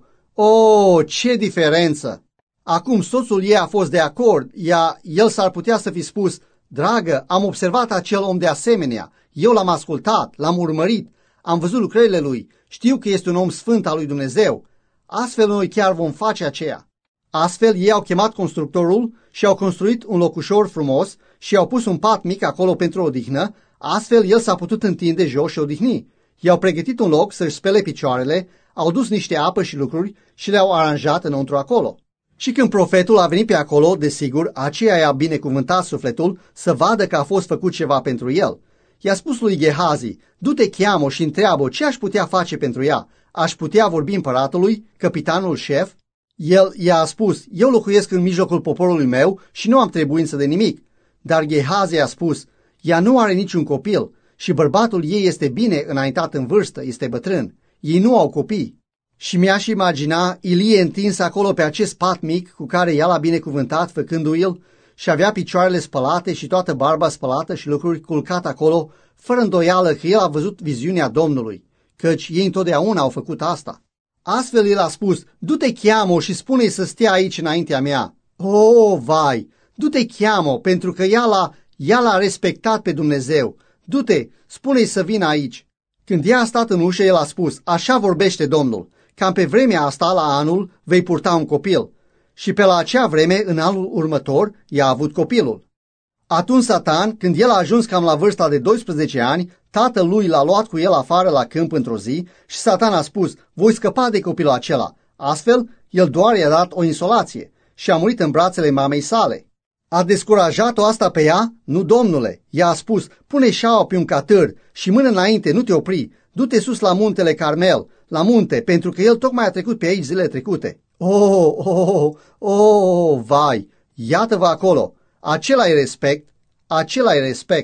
oh, ce diferență! Acum soțul ei a fost de acord, ea, el s-ar putea să fi spus, dragă, am observat acel om de asemenea, eu l-am ascultat, l-am urmărit, am văzut lucrările lui, știu că este un om sfânt al lui Dumnezeu. Astfel noi chiar vom face aceea. Astfel ei au chemat constructorul și au construit un locușor frumos și au pus un pat mic acolo pentru odihnă, astfel el s-a putut întinde jos și odihni. I-au pregătit un loc să-și spele picioarele, au dus niște apă și lucruri și le-au aranjat înăuntru acolo. Și când profetul a venit pe acolo, desigur, aceea i-a binecuvântat sufletul să vadă că a fost făcut ceva pentru el. I-a spus lui Gehazi, du-te, cheamă și întreabă ce aș putea face pentru ea. Aș putea vorbi împăratului, capitanul șef? El i-a spus, eu locuiesc în mijlocul poporului meu și nu am trebuință de nimic. Dar Gehazi a spus, ea nu are niciun copil și bărbatul ei este bine înaintat în vârstă, este bătrân. Ei nu au copii. Și mi-aș imagina Ilie întins acolo pe acest pat mic cu care ea l-a binecuvântat făcându-i-l și avea picioarele spălate și toată barba spălată și lucruri culcate acolo, fără îndoială că el a văzut viziunea Domnului, căci ei întotdeauna au făcut asta. Astfel el a spus, du-te cheamă și spune-i să stea aici înaintea mea. Oh, vai, du-te cheamă, pentru că ea l-a, ea l-a respectat pe Dumnezeu. Du-te, spune-i să vină aici. Când ea a stat în ușă, el a spus, așa vorbește Domnul, cam pe vremea asta, la anul, vei purta un copil. Și pe la acea vreme, în anul următor, ea a avut copilul. Atunci Satan, când el a ajuns cam la vârsta de doisprezece ani, tatăl lui l-a luat cu el afară la câmp într-o zi și Satan a spus, voi scăpa de copilul acela. Astfel, el doar i-a dat o insolație și a murit în brațele mamei sale. A descurajat-o asta pe ea? Nu, domnule. Ea a spus, pune șaua pe un catâr și mână înainte, nu te opri. Du-te sus la muntele Carmel, la munte, pentru că el tocmai a trecut pe aici zilele trecute. Oh, oh, oh, vai, iată-vă acolo. Acela e respect, acela e respect.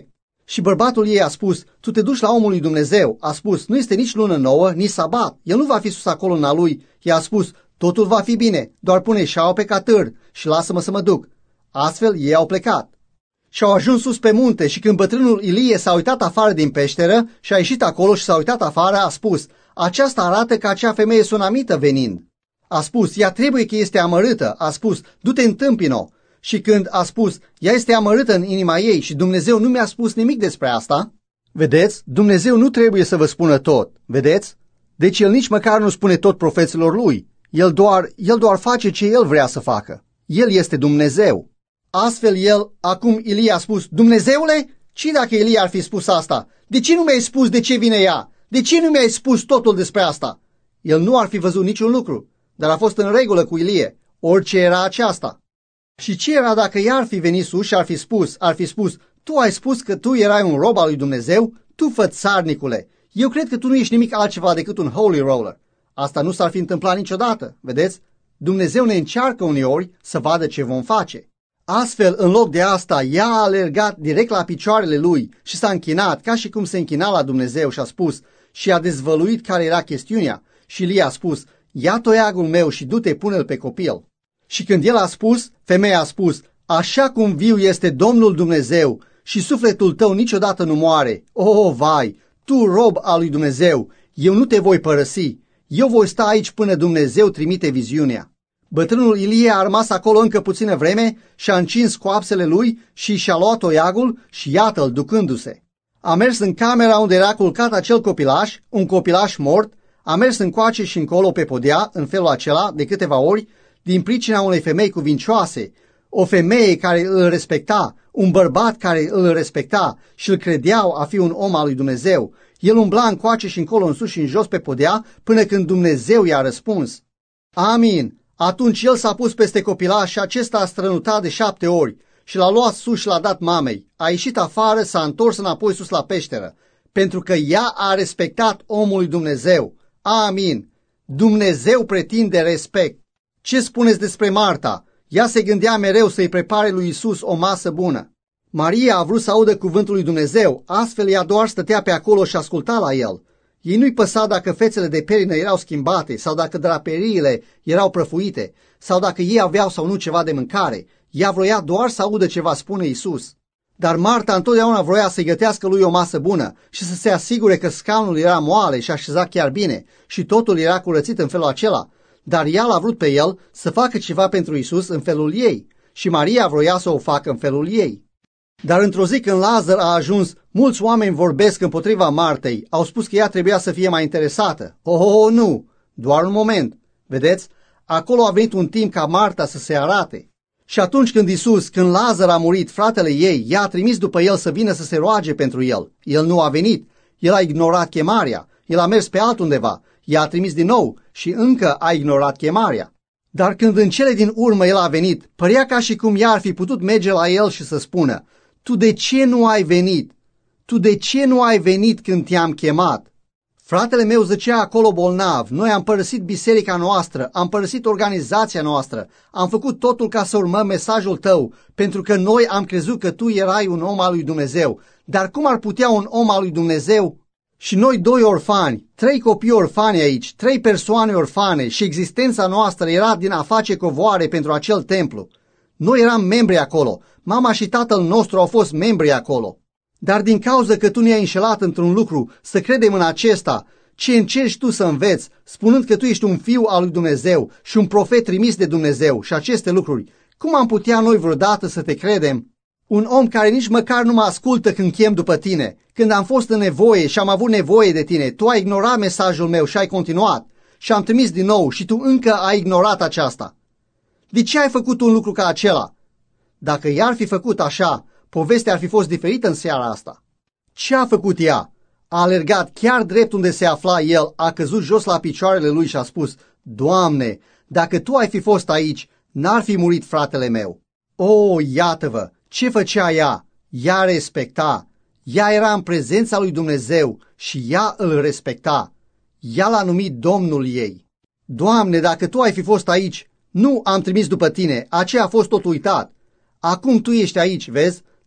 Și bărbatul ei a spus, tu te duci la omul lui Dumnezeu. A spus, nu este nici lună nouă, nici sabat. El nu va fi sus acolo în a lui. Ea a spus, totul va fi bine, doar pune șaua pe catâr și lasă-mă să mă duc. Astfel ei au plecat. Și au ajuns sus pe munte și când bătrânul Ilie s-a uitat afară din peșteră și a ieșit acolo și s-a uitat afară, a spus, aceasta arată că acea femeie sunamită venind. A spus, ea trebuie că este amărâtă. A spus, du-te întâmpină-o. Și când a spus, ea este amărâtă în inima ei și Dumnezeu nu mi-a spus nimic despre asta, vedeți, Dumnezeu nu trebuie să vă spună tot, vedeți? Deci El nici măcar nu spune tot profeților Lui. El doar, el doar face ce El vrea să facă. El este Dumnezeu. Astfel El, acum Ilie a spus, Dumnezeule, ce dacă Ilie ar fi spus asta? De ce nu mi-ai spus de ce vine ea? De ce nu mi-ai spus totul despre asta? El nu ar fi văzut niciun lucru, dar a fost în regulă cu Ilie, orice era aceasta. Și ce era dacă ea ar fi venit sus și ar fi spus, ar fi spus, tu ai spus că tu erai un rob al lui Dumnezeu? Tu fățarnicule, eu cred că tu nu ești nimic altceva decât un holy roller. Asta nu s-ar fi întâmplat niciodată, vedeți? Dumnezeu ne încearcă uneori să vadă ce vom face. Astfel, în loc de asta, ea a alergat direct la picioarele lui și s-a închinat ca și cum se închina la Dumnezeu și a spus și a dezvăluit care era chestiunea. Și Ilie a spus, ia toiagul meu și du-te, pune-l pe copil. Și când el a spus, femeia a spus, așa cum viu este Domnul Dumnezeu și sufletul tău niciodată nu moare. O, vai, tu rob al lui Dumnezeu, eu nu te voi părăsi, eu voi sta aici până Dumnezeu trimite viziunea. Bătrânul Ilie a rămas acolo încă puțină vreme și a încins coapsele lui și și-a luat toiagul și iată-l ducându-se. A mers în camera unde era culcat acel copilaș, un copilaș mort, a mers încoace și încolo pe podea în felul acela de câteva ori, din pricina unei femei cuvincioase, o femeie care îl respecta, un bărbat care îl respecta și îl credeau a fi un om al lui Dumnezeu. El umbla încoace și încolo, în sus și în jos pe podea, până când Dumnezeu i-a răspuns. Amin. Atunci el s-a pus peste copilaș și acesta a strănutat de șapte ori și l-a luat sus și l-a dat mamei. A ieșit afară, s-a întors înapoi sus la peșteră, pentru că ea a respectat omul lui Dumnezeu. Amin. Dumnezeu pretinde respect. Ce spuneți despre Marta? Ea se gândea mereu să-i prepare lui Isus o masă bună. Maria a vrut să audă cuvântul lui Dumnezeu, astfel ea doar stătea pe acolo și asculta la el. Ei nu-i păsa dacă fețele de perină erau schimbate sau dacă draperiile erau prăfuite sau dacă ei aveau sau nu ceva de mâncare. Ea vroia doar să audă ce va spune Isus. Dar Marta întotdeauna vroia să-i gătească lui o masă bună și să se asigure că scaunul era moale și așezat chiar bine și totul era curățit în felul acela. Dar ea l-a vrut pe el să facă ceva pentru Isus în felul ei și Maria vroia să o facă în felul ei. Dar într-o zi când Lazar a ajuns, mulți oameni vorbesc împotriva Martei, au spus că ea trebuia să fie mai interesată. Oh, oh, oh, nu, doar un moment. Vedeți, acolo a venit un timp ca Marta să se arate. Și atunci când Isus, când Lazar a murit, fratele ei, ea a trimis după el să vină să se roage pentru el. El nu a venit, el a ignorat chemarea, el a mers pe altundeva, ea a trimis din nou și încă a ignorat chemarea. Dar când în cele din urmă el a venit, părea ca și cum ea ar fi putut merge la el și să spună, tu de ce nu ai venit? Tu de ce nu ai venit când te-am chemat? Fratele meu zăcea acolo bolnav, noi am părăsit biserica noastră, am părăsit organizația noastră, am făcut totul ca să urmăm mesajul tău, pentru că noi am crezut că tu erai un om al lui Dumnezeu. Dar cum ar putea un om al lui Dumnezeu? Și noi doi orfani, trei copii orfani aici, trei persoane orfane și existența noastră era din a face covoare pentru acel templu. Noi eram membri acolo, mama și tatăl nostru au fost membri acolo. Dar din cauza că tu ne-ai înșelat într-un lucru, să credem în acesta, ce încerci tu să înveți, spunând că tu ești un fiu al lui Dumnezeu și un profet trimis de Dumnezeu și aceste lucruri, cum am putea noi vreodată să te credem? Un om care nici măcar nu mă ascultă când chem după tine, când am fost în nevoie și am avut nevoie de tine, tu ai ignorat mesajul meu și ai continuat și am trimis din nou și tu încă ai ignorat aceasta. De ce ai făcut un lucru ca acela? Dacă i-ar fi făcut așa, povestea ar fi fost diferită în seara asta. Ce a făcut ea? A alergat chiar drept unde se afla el, a căzut jos la picioarele lui și a spus, Doamne, dacă tu ai fi fost aici, n-ar fi murit fratele meu. O, iată-vă, ce făcea ea? Ea respecta. Ea era în prezența lui Dumnezeu și ea îl respecta. Ea l-a numit Domnul ei. Doamne, dacă tu ai fi fost aici, nu am trimis după tine, aceea a fost tot uitat. Acum tu ești aici, vezi?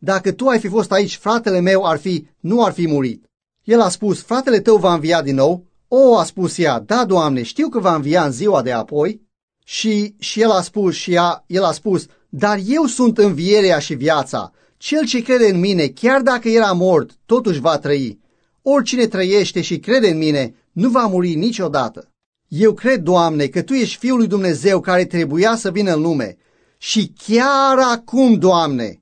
Dacă tu ai fi fost aici, fratele meu ar fi, nu ar fi murit. El a spus, fratele tău va învia din nou? O, a spus ea, da, Doamne, știu că va învia în ziua de apoi. Și, și el a spus, și ea, el a spus, dar eu sunt învierea și viața. Cel ce crede în mine, chiar dacă era mort, totuși va trăi. Oricine trăiește și crede în mine, nu va muri niciodată. Eu cred, Doamne, că Tu ești Fiul lui Dumnezeu care trebuia să vină în lume. Și chiar acum, Doamne,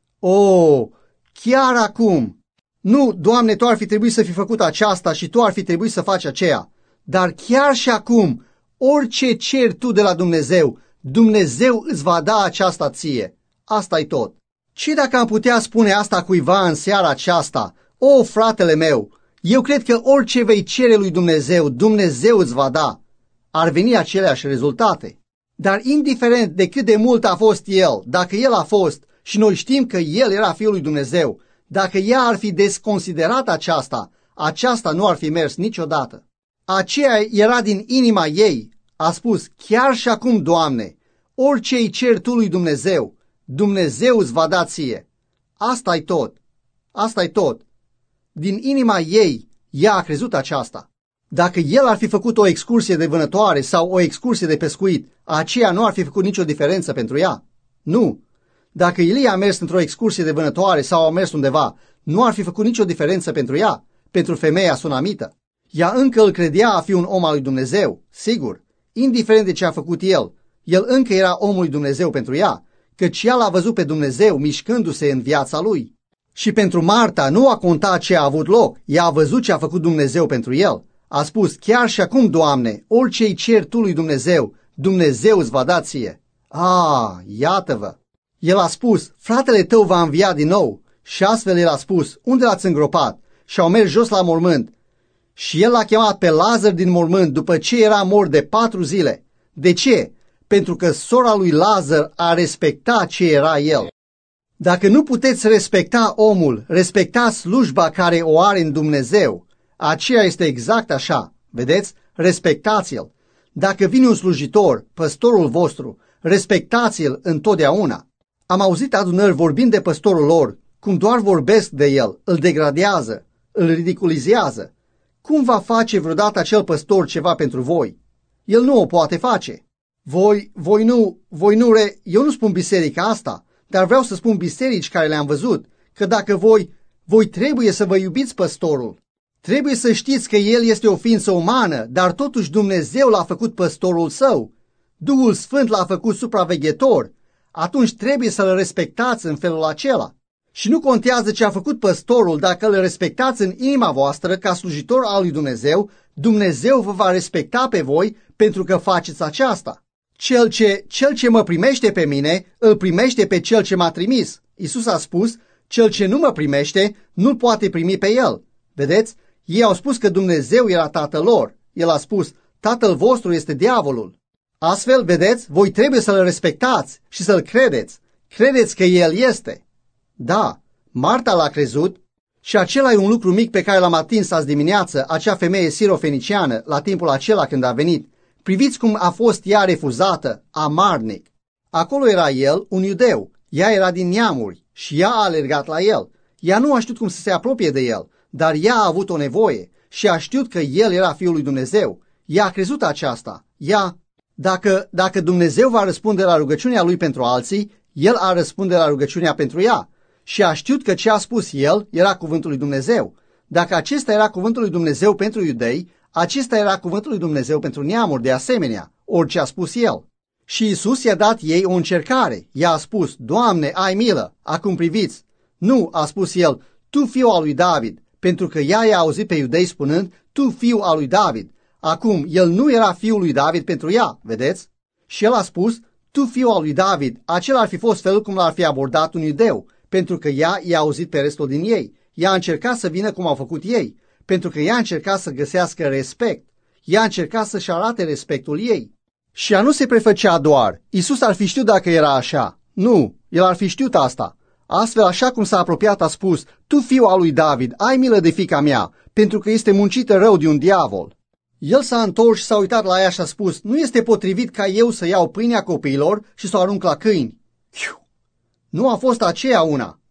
o, chiar acum, nu, Doamne, Tu ar fi trebuit să fi făcut aceasta și Tu ar fi trebuit să faci aceea, dar chiar și acum, orice ceri Tu de la Dumnezeu, Dumnezeu îți va da aceasta ție. Asta-i tot. Ce dacă am putea spune asta cuiva în seara aceasta? O, fratele meu, eu cred că orice vei cere lui Dumnezeu, Dumnezeu îți va da. Ar veni aceleași rezultate. Dar indiferent de cât de mult a fost El, dacă El a fost și noi știm că El era Fiul lui Dumnezeu, dacă ea ar fi desconsiderat aceasta, aceasta nu ar fi mers niciodată. Aceea era din inima ei. A spus, chiar și acum, Doamne, orice îi cer Tu lui Dumnezeu, Dumnezeu îți va da ție. Asta-i tot. Asta-i tot. Din inima ei, ea a crezut aceasta. Dacă el ar fi făcut o excursie de vânătoare sau o excursie de pescuit, aceea nu ar fi făcut nicio diferență pentru ea. Nu. Dacă Ilie a mers într-o excursie de vânătoare sau a mers undeva, nu ar fi făcut nicio diferență pentru ea, pentru femeia sunamită. Ea încă îl credea a fi un om al lui Dumnezeu, sigur, indiferent de ce a făcut el, el încă era omul lui Dumnezeu pentru ea, căci ea l-a văzut pe Dumnezeu mișcându-se în viața lui. Și pentru Marta nu a contat ce a avut loc, ea a văzut ce a făcut Dumnezeu pentru el. A spus, chiar și acum, Doamne, orice-i cer Tu lui Dumnezeu, Dumnezeu îți va da ție. Ah, iată-vă! El a spus, fratele tău va învia din nou. Și astfel el a spus, unde l-ați îngropat? Și au mers jos la mormânt. Și el l-a chemat pe Lazar din mormânt după ce era mort de patru zile. De ce? Pentru că sora lui Lazar a respectat ce era el. Dacă nu puteți respecta omul, respectați slujba care o are în Dumnezeu. Aceea este exact așa, vedeți? Respectați-l. Dacă vine un slujitor, păstorul vostru, respectați-l întotdeauna. Am auzit adunări vorbind de păstorul lor, cum doar vorbesc de el, îl degradează, îl ridiculizează. Cum va face vreodată acel păstor ceva pentru voi? El nu o poate face. Voi, voi nu, voi nu, re... eu nu spun biserica asta, dar vreau să spun biserici care le-am văzut, că dacă voi, voi trebuie să vă iubiți păstorul. Trebuie să știți că el este o ființă umană, dar totuși Dumnezeu l-a făcut păstorul său. Duhul Sfânt l-a făcut supraveghetor. Atunci trebuie să-l respectați în felul acela. Și nu contează ce a făcut păstorul, dacă îl respectați în inima voastră ca slujitor al lui Dumnezeu, Dumnezeu vă va respecta pe voi pentru că faceți aceasta. Cel ce, cel ce mă primește pe mine, îl primește pe cel ce m-a trimis. Iisus a spus, cel ce nu mă primește, nu poate primi pe el. Vedeți? Ei au spus că Dumnezeu era tatăl lor. El a spus, tatăl vostru este diavolul. Astfel, vedeți, voi trebuie să-l respectați și să-l credeți. Credeți că el este. Da, Marta l-a crezut și acela e un lucru mic pe care l-am atins azi dimineață, acea femeie sirofeniciană, la timpul acela când a venit. Priviți cum a fost ea refuzată, amarnic. Acolo era el, un iudeu, ea era din neamuri și ea a alergat la el. Ea nu a știut cum să se apropie de el, dar ea a avut o nevoie și a știut că el era Fiul lui Dumnezeu. Ea a crezut aceasta. Ea, dacă, dacă Dumnezeu va răspunde la rugăciunea lui pentru alții, el a răspunde la rugăciunea pentru ea. Și a știut că ce a spus el era cuvântul lui Dumnezeu. Dacă acesta era cuvântul lui Dumnezeu pentru iudei, acesta era cuvântul lui Dumnezeu pentru neamuri de asemenea, orice a spus el. Și Iisus i-a dat ei o încercare. Ea a spus, Doamne, ai milă, acum priviți. Nu, a spus el, tu fiu al lui David, pentru că ea i-a auzit pe iudei spunând, tu fiu al lui David. Acum, el nu era fiul lui David pentru ea, vedeți? Și el a spus, tu fiu al lui David, acela ar fi fost felul cum l-ar fi abordat un iudeu, pentru că ea i-a auzit pe restul din ei. Ea a încercat să vină cum au făcut ei, pentru că ea a încercat să găsească respect. Ea a încercat să-și arate respectul ei. Și ea nu se prefăcea doar. Iisus ar fi știut dacă era așa. Nu, el ar fi știut asta. Astfel, așa cum s-a apropiat, a spus, tu fiu al lui David, ai milă de fiica mea, pentru că este muncită rău de un diavol. El s-a întors și s-a uitat la ea și a spus, nu este potrivit ca eu să iau pâinea copiilor și să o arunc la câini. Fiu! Nu a fost aceea una.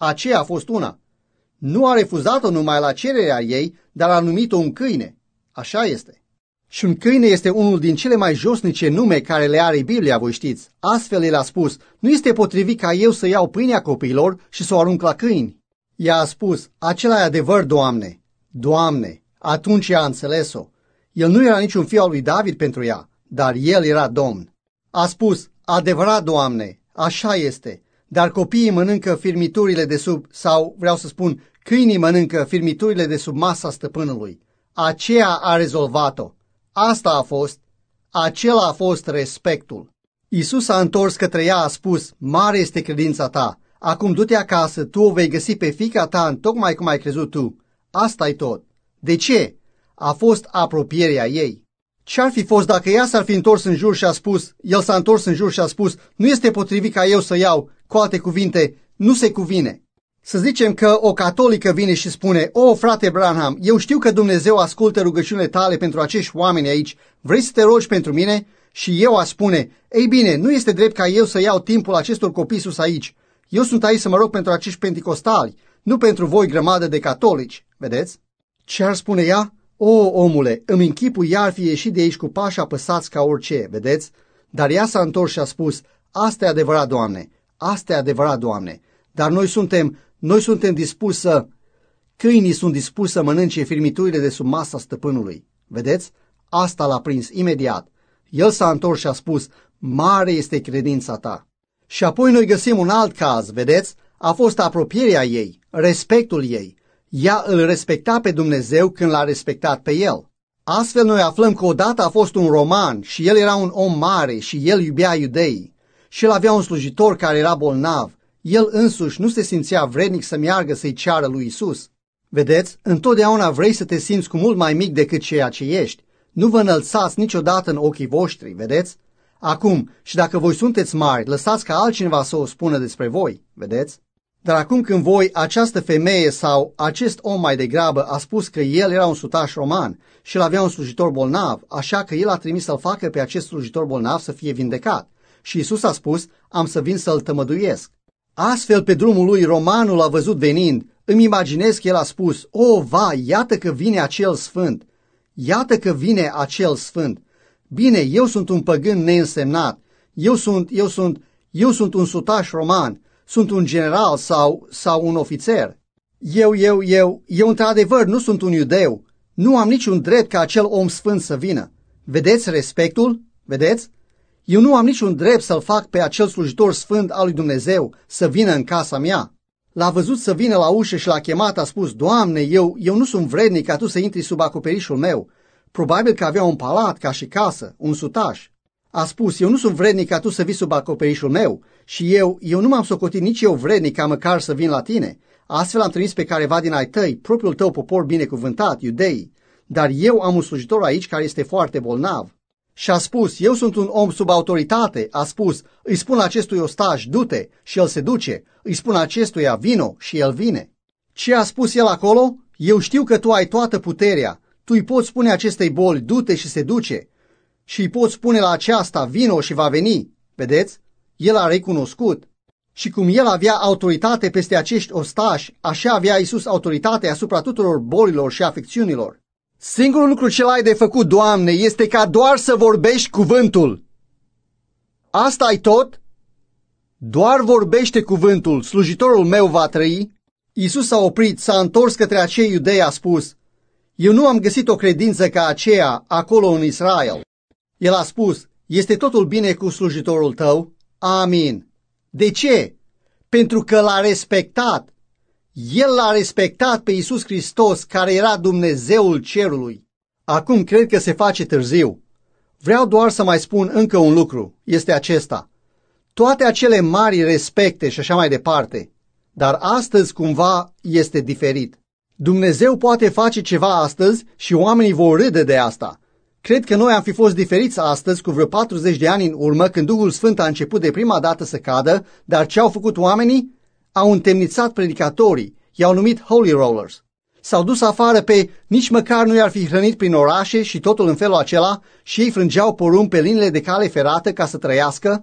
Aceea a fost una. Nu a refuzat-o numai la cererea ei, dar a numit-o un câine. Așa este. Și un câine este unul din cele mai josnice nume care le are Biblia, voi știți. Astfel el a spus, nu este potrivit ca eu să iau pâinea copiilor și să o arunc la câini. Ea a spus, acela e adevăr, Doamne. Doamne, atunci ea a înțeles-o. El nu era niciun fiu al lui David pentru ea, dar el era Domn. A spus, adevărat, Doamne, așa este, dar copiii mănâncă firmiturile de sub, sau vreau să spun, câinii mănâncă firmiturile de sub masa stăpânului. Aceea a rezolvat-o. Asta a fost, acela a fost respectul. Iisus a întors către ea, a spus, mare este credința ta. Acum du-te acasă, tu o vei găsi pe fiica ta în tocmai cum ai crezut tu. Asta-i tot. De ce? A fost apropierea ei. Ce-ar fi fost dacă ea s-ar fi întors în jur și a spus, el s-a întors în jur și a spus, nu este potrivit ca eu să iau, cu alte cuvinte, nu se cuvine. Să zicem că o catolică vine și spune, o, frate Branham, eu știu că Dumnezeu ascultă rugăciunile tale pentru acești oameni aici, vrei să te rogi pentru mine? Și eu a spune, ei bine, nu este drept ca eu să iau timpul acestor copii sus aici. Eu sunt aici să mă rog pentru acești penticostali, nu pentru voi grămadă de catolici, vedeți? Ce ar spune ea? O, omule, îmi închipui ea ar fi ieșit de aici cu pași apăsați ca orice, vedeți? Dar ea s-a întors și a spus, asta e adevărat, Doamne, asta e adevărat, Doamne, dar noi suntem, noi suntem dispuși să, câinii sunt dispuși să mănânce firmiturile de sub masa stăpânului, vedeți? Asta l-a prins imediat. El s-a întors și a spus, mare este credința ta. Și apoi noi găsim un alt caz, vedeți? A fost apropierea ei, respectul ei. Ea îl respecta pe Dumnezeu când l-a respectat pe el. Astfel noi aflăm că odată a fost un roman și el era un om mare și el iubea iudeii. Și el avea un slujitor care era bolnav. El însuși nu se simțea vrednic să meargă să-i ceară lui Isus. Vedeți? Întotdeauna vrei să te simți cu mult mai mic decât ceea ce ești. Nu vă înălțați niciodată în ochii voștri, vedeți? Acum, și dacă voi sunteți mari, lăsați ca altcineva să o spună despre voi, vedeți? Dar acum când voi, această femeie sau acest om mai degrabă a spus că el era un sutaș roman și el avea un slujitor bolnav, așa că el a trimis să-l facă pe acest slujitor bolnav să fie vindecat. Și Iisus a spus, am să vin să-l tămăduiesc. Astfel, pe drumul lui, romanul l-a văzut venind. Îmi imaginez că el a spus, o, vai, iată că vine acel sfânt. Iată că vine acel sfânt. Bine, eu sunt un păgân neînsemnat. Eu sunt, eu sunt, eu sunt un sutaș roman. Sunt un general sau, sau un ofițer. Eu, eu, eu, eu într-adevăr nu sunt un iudeu. Nu am niciun drept ca acel om sfânt să vină. Vedeți respectul? Vedeți? Eu nu am niciun drept să-l fac pe acel slujitor sfânt al lui Dumnezeu să vină în casa mea. L-a văzut să vină la ușă și l-a chemat, a spus, Doamne, eu, eu nu sunt vrednic ca tu să intri sub acoperișul meu. Probabil că avea un palat ca și casă, un sutaș. A spus, eu nu sunt vrednic ca tu să vii sub acoperișul meu și eu, eu nu m-am socotit nici eu vrednic ca măcar să vin la tine. Astfel am trimis pe careva din ai tăi, propriul tău popor binecuvântat, iudeii. Dar eu am un slujitor aici care este foarte bolnav. Și a spus, eu sunt un om sub autoritate, a spus, îi spun acestui ostaș, du-te, și el se duce, îi spun acestuia, vino, și el vine. Ce a spus el acolo? Eu știu că tu ai toată puterea, tu îi poți spune acestei boli, du-te și se duce, și îi poți spune la aceasta, vino și va veni, vedeți? El a recunoscut. Și cum el avea autoritate peste acești ostași, așa avea Iisus autoritate asupra tuturor bolilor și afecțiunilor. Singurul lucru ce ai de făcut, Doamne, este ca doar să vorbești cuvântul. Asta-i tot? Doar vorbește cuvântul, slujitorul meu va trăi. Iisus s-a oprit, s-a întors către acei iudei, a spus, eu nu am găsit o credință ca aceea acolo în Israel. El a spus, este totul bine cu slujitorul tău? Amin. De ce? Pentru că l-a respectat. El l-a respectat pe Iisus Hristos, care era Dumnezeul cerului. Acum cred că se face târziu. Vreau doar să mai spun încă un lucru, este acesta. Toate acele mari respecte și așa mai departe, dar astăzi cumva este diferit. Dumnezeu poate face ceva astăzi și oamenii vor râde de asta. Cred că noi am fi fost diferiți astăzi cu vreo patruzeci de ani în urmă când Duhul Sfânt a început de prima dată să cadă, dar ce au făcut oamenii? Au întemnițat predicatorii, i-au numit Holy Rollers. S-au dus afară pe nici măcar nu i-ar fi hrănit prin orașe și totul în felul acela și ei frângeau porumb pe liniile de cale ferată ca să trăiască.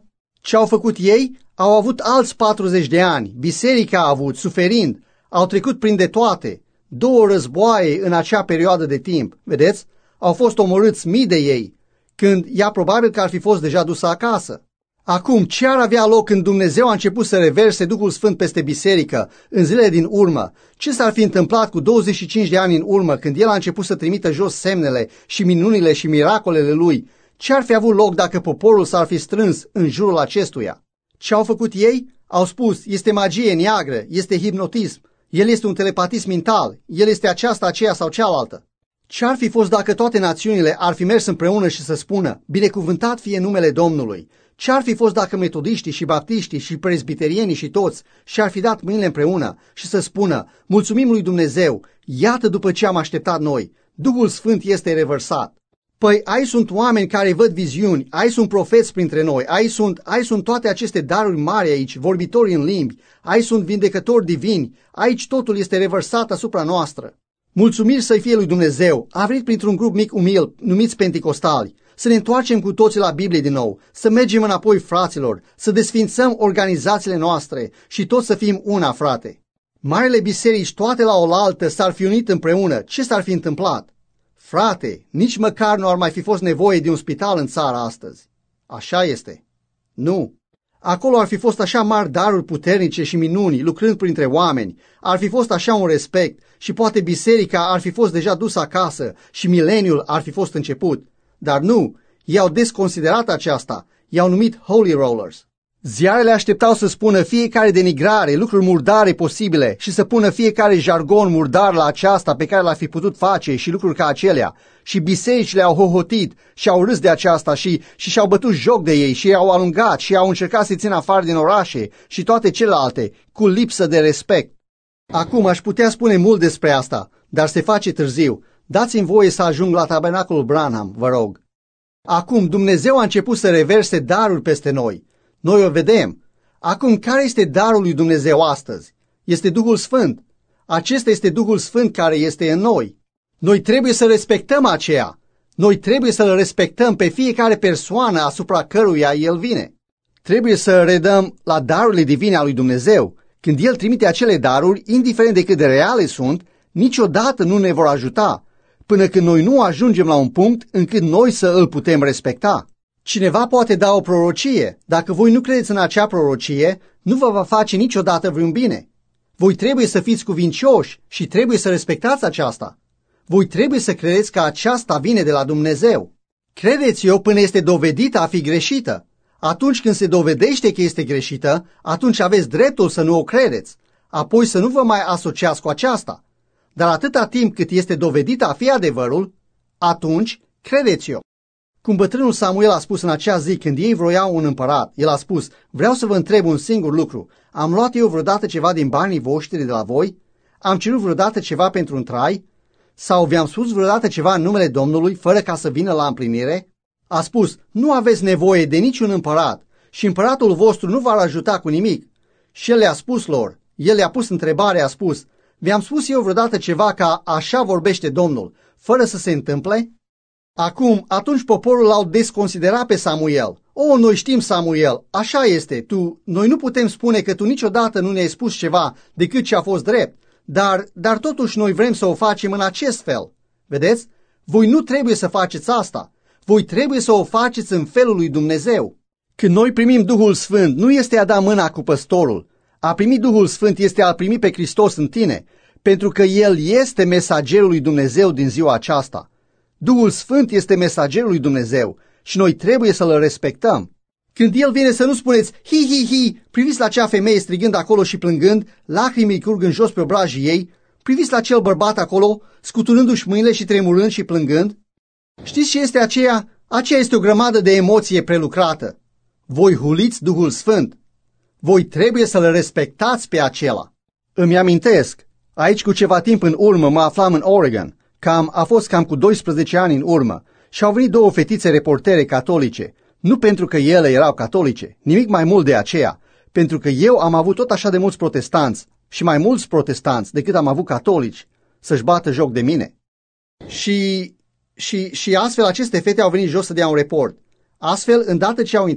Ce au făcut ei? Au avut alți patruzeci de ani, biserica a avut, suferind, au trecut prin de toate, două războaie în acea perioadă de timp, vedeți? Au fost omorâți mii de ei, când ea probabil că ar fi fost deja dusă acasă. Acum, ce ar avea loc când Dumnezeu a început să reverse Duhul Sfânt peste biserică în zilele din urmă? Ce s-ar fi întâmplat cu douăzeci și cinci de ani în urmă, când El a început să trimită jos semnele și minunile și miracolele Lui? Ce ar fi avut loc dacă poporul s-ar fi strâns în jurul acestuia? Ce au făcut ei? Au spus, este magie neagră, este hipnotism, el este un telepatist mental, el este aceasta, aceea sau cealaltă. Ce ar fi fost dacă toate națiunile ar fi mers împreună și să spună, binecuvântat fie numele Domnului? Ce ar fi fost dacă metodiștii și baptiștii și prezbiterienii și toți și-ar fi dat mâinile împreună și să spună, mulțumim lui Dumnezeu, iată după ce am așteptat noi, Duhul Sfânt este revărsat. Păi ai sunt oameni care văd viziuni, ai sunt profeți printre noi, ai sunt, ai sunt toate aceste daruri mari aici, vorbitori în limbi, ai sunt vindecători divini, aici totul este revărsat asupra noastră. Mulțumiri să-i fie lui Dumnezeu, a venit printr-un grup mic umil, numiți penticostali, să ne întoarcem cu toții la Biblie din nou, să mergem înapoi, fraților, să desfințăm organizațiile noastre și toți să fim una, frate. Marile biserici, toate la oaltă, s-ar fi unit împreună, ce s-ar fi întâmplat? Frate, nici măcar nu ar mai fi fost nevoie de un spital în țară astăzi. Așa este. Nu. Acolo ar fi fost așa mari daruri puternice și minuni lucrând printre oameni, ar fi fost așa un respect și poate biserica ar fi fost deja dusă acasă și mileniul ar fi fost început. Dar nu, ei au desconsiderat aceasta, i-au numit Holy Rollers. Ziarele așteptau să spună fiecare denigrare, lucruri murdare posibile și să pună fiecare jargon murdar la aceasta pe care l-ar fi putut face și lucruri ca acelea. Și bisericile au hohotit și au râs de aceasta și, și și-au bătut joc de ei și i-au alungat și au încercat să-i țină afară din orașe și toate celelalte, cu lipsă de respect. Acum aș putea spune mult despre asta, dar se face târziu. Dați-mi voie să ajung la tabernacolul Branham, vă rog. Acum Dumnezeu a început să reverse daruri peste noi. Noi o vedem. Acum, care este darul lui Dumnezeu astăzi? Este Duhul Sfânt. Acesta este Duhul Sfânt care este în noi. Noi trebuie să respectăm aceea. Noi trebuie să-L respectăm pe fiecare persoană asupra căruia El vine. Trebuie să redăm la darurile divine a lui Dumnezeu. Când El trimite acele daruri, indiferent de cât de reale sunt, niciodată nu ne vor ajuta, până când noi nu ajungem la un punct încât noi să îl putem respecta. Cineva poate da o prorocie. Dacă voi nu credeți în acea prorocie, nu vă va face niciodată vreun bine. Voi trebuie să fiți cuvincioși și trebuie să respectați aceasta. Voi trebuie să credeți că aceasta vine de la Dumnezeu. Credeți-o până este dovedită a fi greșită. Atunci când se dovedește că este greșită, atunci aveți dreptul să nu o credeți, apoi să nu vă mai asociați cu aceasta. Dar atâta timp cât este dovedită a fi adevărul, atunci credeți-o. Cum bătrânul Samuel a spus în acea zi când ei vroiau un împărat, el a spus, vreau să vă întreb un singur lucru, am luat eu vreodată ceva din banii voștri de la voi? Am cerut vreodată ceva pentru un trai? Sau vi-am spus vreodată ceva în numele Domnului, fără ca să vină la împlinire? A spus, nu aveți nevoie de niciun împărat și împăratul vostru nu v-ar ajuta cu nimic. Și el le-a spus lor, el le-a pus întrebare, a spus, vi-am spus eu vreodată ceva ca așa vorbește Domnul, fără să se întâmple? Acum, atunci poporul l-au desconsiderat pe Samuel. O, noi știm, Samuel, așa este, tu, noi nu putem spune că tu niciodată nu ne-ai spus ceva decât ce a fost drept, dar, dar totuși noi vrem să o facem în acest fel. Vedeți? Voi nu trebuie să faceți asta. Voi trebuie să o faceți în felul lui Dumnezeu. Când noi primim Duhul Sfânt, nu este a da mâna cu păstorul. A primi Duhul Sfânt este a primi pe Hristos în tine, pentru că El este mesagerul lui Dumnezeu din ziua aceasta. Duhul Sfânt este mesagerul lui Dumnezeu și noi trebuie să-L respectăm. Când El vine să nu spuneți, hi, hi, hi, priviți la acea femeie strigând acolo și plângând, lacrimii curg în jos pe obrajii ei, priviți la acel bărbat acolo, scuturându-și mâinile și tremurând și plângând. Știți ce este aceea? Aceea este o grămadă de emoție prelucrată. Voi huliți Duhul Sfânt. Voi trebuie să-L respectați pe acela. Îmi amintesc, aici cu ceva timp în urmă mă aflam în Oregon. Cam, a fost cam cu doisprezece ani în urmă și au venit două fetițe reportere catolice, nu pentru că ele erau catolice, nimic mai mult de aceea, pentru că eu am avut tot așa de mulți protestanți și mai mulți protestanți decât am avut catolici să-și bată joc de mine. Și, și, și astfel aceste fete au venit jos să dea un report. Astfel, îndată ce au intrat,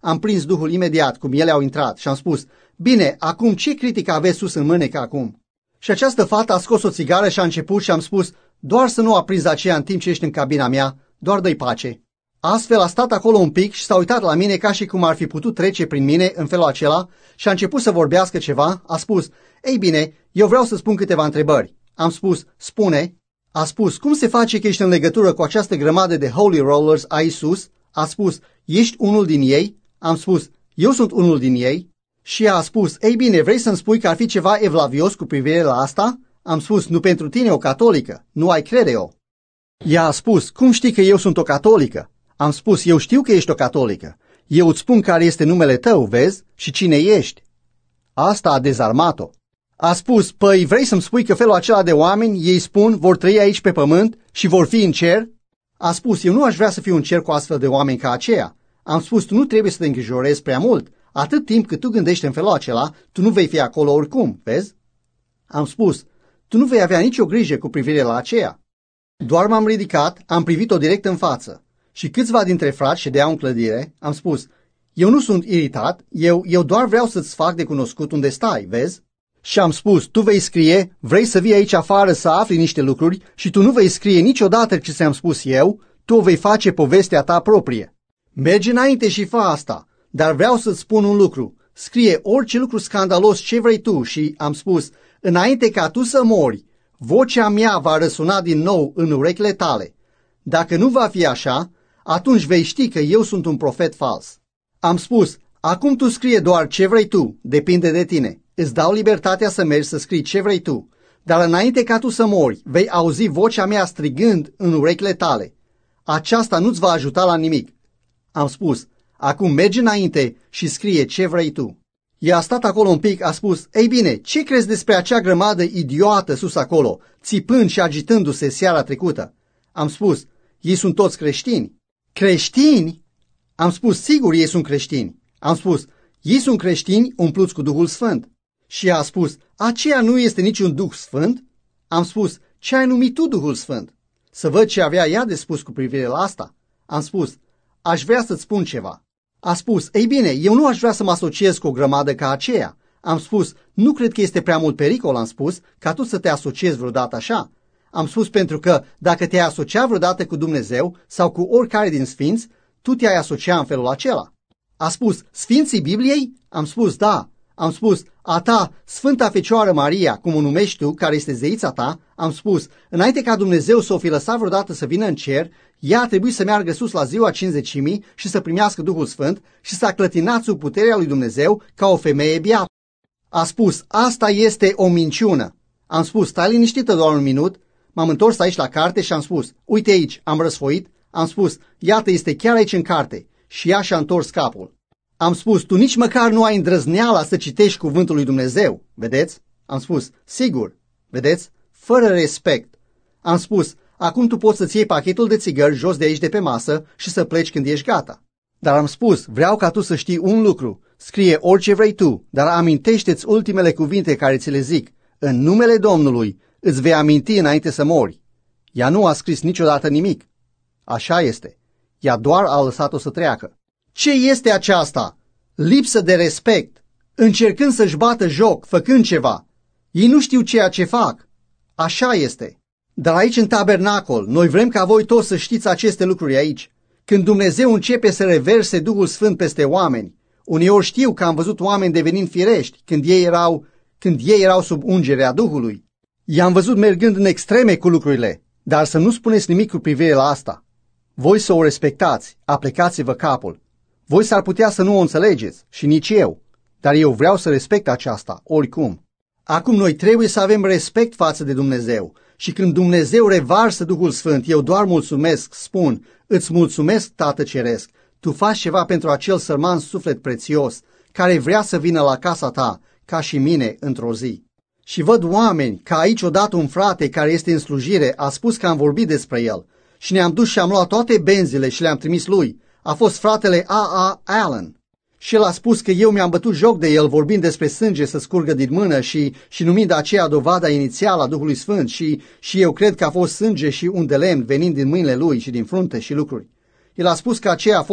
am prins Duhul imediat, cum ele au intrat, și am spus, bine, acum ce critică aveți sus în mânecă acum? Și această fată a scos o țigară și a început și am spus, doar să nu aprinzi aceea în timp ce ești în cabina mea, doar dă-i pace. Astfel a stat acolo un pic și s-a uitat la mine ca și cum ar fi putut trece prin mine în felul acela și a început să vorbească ceva, a spus, ei bine, eu vreau să spun câteva întrebări. Am spus, spune. A spus, cum se face că ești în legătură cu această grămadă de holy rollers aici sus? A spus, ești unul din ei? Am spus, eu sunt unul din ei. Și a spus, ei bine, vrei să-mi spui că ar fi ceva evlavios cu privire la asta? Am spus, nu pentru tine o catolică, nu ai crede-o. Ea a spus, cum știi că eu sunt o catolică? Am spus, eu știu că ești o catolică. Eu îți spun care este numele tău, vezi, și cine ești. Asta a dezarmat-o. A spus, păi vrei să-mi spui că felul acela de oameni, ei spun, vor trăi aici pe pământ și vor fi în cer? A spus, eu nu aș vrea să fiu în cer cu astfel de oameni ca aceia. Am spus, tu nu trebuie să te îngrijorezi prea mult. Atât timp cât tu gândești în felul acela, tu nu vei fi acolo oricum, vezi? Am spus, tu nu vei avea nicio grijă cu privire la aceea. Doar m-am ridicat, am privit-o direct în față. Și câțiva dintre frați ședeau în clădire, am spus, eu nu sunt iritat, eu, eu doar vreau să-ți fac de cunoscut unde stai, vezi? Și am spus, tu vei scrie, vrei să vii aici afară să afli niște lucruri și tu nu vei scrie niciodată ce ți-am spus eu, tu vei face povestea ta proprie. Mergi înainte și fă asta, dar vreau să-ți spun un lucru, scrie orice lucru scandalos ce vrei tu și am spus, înainte ca tu să mori, vocea mea va răsuna din nou în urechile tale. Dacă nu va fi așa, atunci vei ști că eu sunt un profet fals. Am spus, acum tu scrie doar ce vrei tu, depinde de tine. Îți dau libertatea să mergi să scrii ce vrei tu, dar înainte ca tu să mori, vei auzi vocea mea strigând în urechile tale. Aceasta nu-ți va ajuta la nimic. Am spus, acum mergi înainte și scrie ce vrei tu. Ea a stat acolo un pic, a spus, ei bine, ce crezi despre acea grămadă idiotă sus acolo, țipând și agitându-se seara trecută? Am spus, ei sunt toți creștini. Creștini? Am spus, sigur ei sunt creștini. Am spus, ei sunt creștini umpluți cu Duhul Sfânt. Și ea a spus, aceea nu este niciun Duh Sfânt? Am spus, ce ai numit tu Duhul Sfânt? Să văd ce avea ea de spus cu privire la asta. Am spus, aș vrea să-ți spun ceva. A spus, ei bine, eu nu aș vrea să mă asociez cu o grămadă ca aceea. Am spus, nu cred că este prea mult pericol, am spus, ca tu să te asociezi vreodată așa. Am spus pentru că dacă te-ai asocia vreodată cu Dumnezeu sau cu oricare din sfinți, tu te-ai asocia în felul acela. A spus, sfinții Bibliei? Am spus, da. Am spus, a ta, Sfânta Fecioară Maria, cum o numești tu, care este zeița ta, am spus, înainte ca Dumnezeu să o fi lăsat vreodată să vină în cer, ea a trebuit să meargă sus la ziua cincizecimii și să primească Duhul Sfânt și să a clătinat sub puterea lui Dumnezeu ca o femeie beată. A spus, asta este o minciună. Am spus, stai liniștită doar un minut, m-am întors aici la carte și am spus, uite aici, am răsfoit, am spus, iată, este chiar aici în carte. Și ea și-a întors capul. Am spus, tu nici măcar nu ai îndrăzneala să citești cuvântul lui Dumnezeu, vedeți? Am spus, sigur, vedeți? Fără respect. Am spus, acum tu poți să-ți iei pachetul de țigări jos de aici de pe masă și să pleci când ești gata. Dar am spus, vreau ca tu să știi un lucru, scrie orice vrei tu, dar amintește-ți ultimele cuvinte care ți le zic. În numele Domnului îți vei aminti înainte să mori. Ea nu a scris niciodată nimic. Așa este. Ea doar a lăsat-o să treacă. Ce este aceasta? Lipsă de respect, încercând să-și bată joc, făcând ceva. Ei nu știu ceea ce fac. Așa este. Dar aici în tabernacol, noi vrem ca voi toți să știți aceste lucruri aici. Când Dumnezeu începe să reverse Duhul Sfânt peste oameni, uneori știu că am văzut oameni devenind firești când ei erau, când ei erau sub ungerea Duhului. I-am văzut mergând în extreme cu lucrurile, dar să nu spuneți nimic cu privire la asta. Voi să o respectați, aplecați-vă capul. Voi s-ar putea să nu o înțelegeți și nici eu, dar eu vreau să respect aceasta, oricum. Acum noi trebuie să avem respect față de Dumnezeu și când Dumnezeu revarsă Duhul Sfânt, eu doar mulțumesc, spun, îți mulțumesc, Tată Ceresc, tu faci ceva pentru acel sărman suflet prețios care vrea să vină la casa ta, ca și mine, într-o zi. Și văd oameni, ca aici odată un frate care este în slujire a spus că am vorbit despre el și ne-am dus și am luat toate benzile și le-am trimis lui. A fost fratele A A. Allen și el a spus că eu mi-am bătut joc de el vorbind despre sânge să scurgă din mână și, și numind aceea dovada inițială a Duhului Sfânt și, și eu cred că a fost sânge și un de lemn venind din mâinile lui și din frunte și lucruri. El a spus că aceea a fost,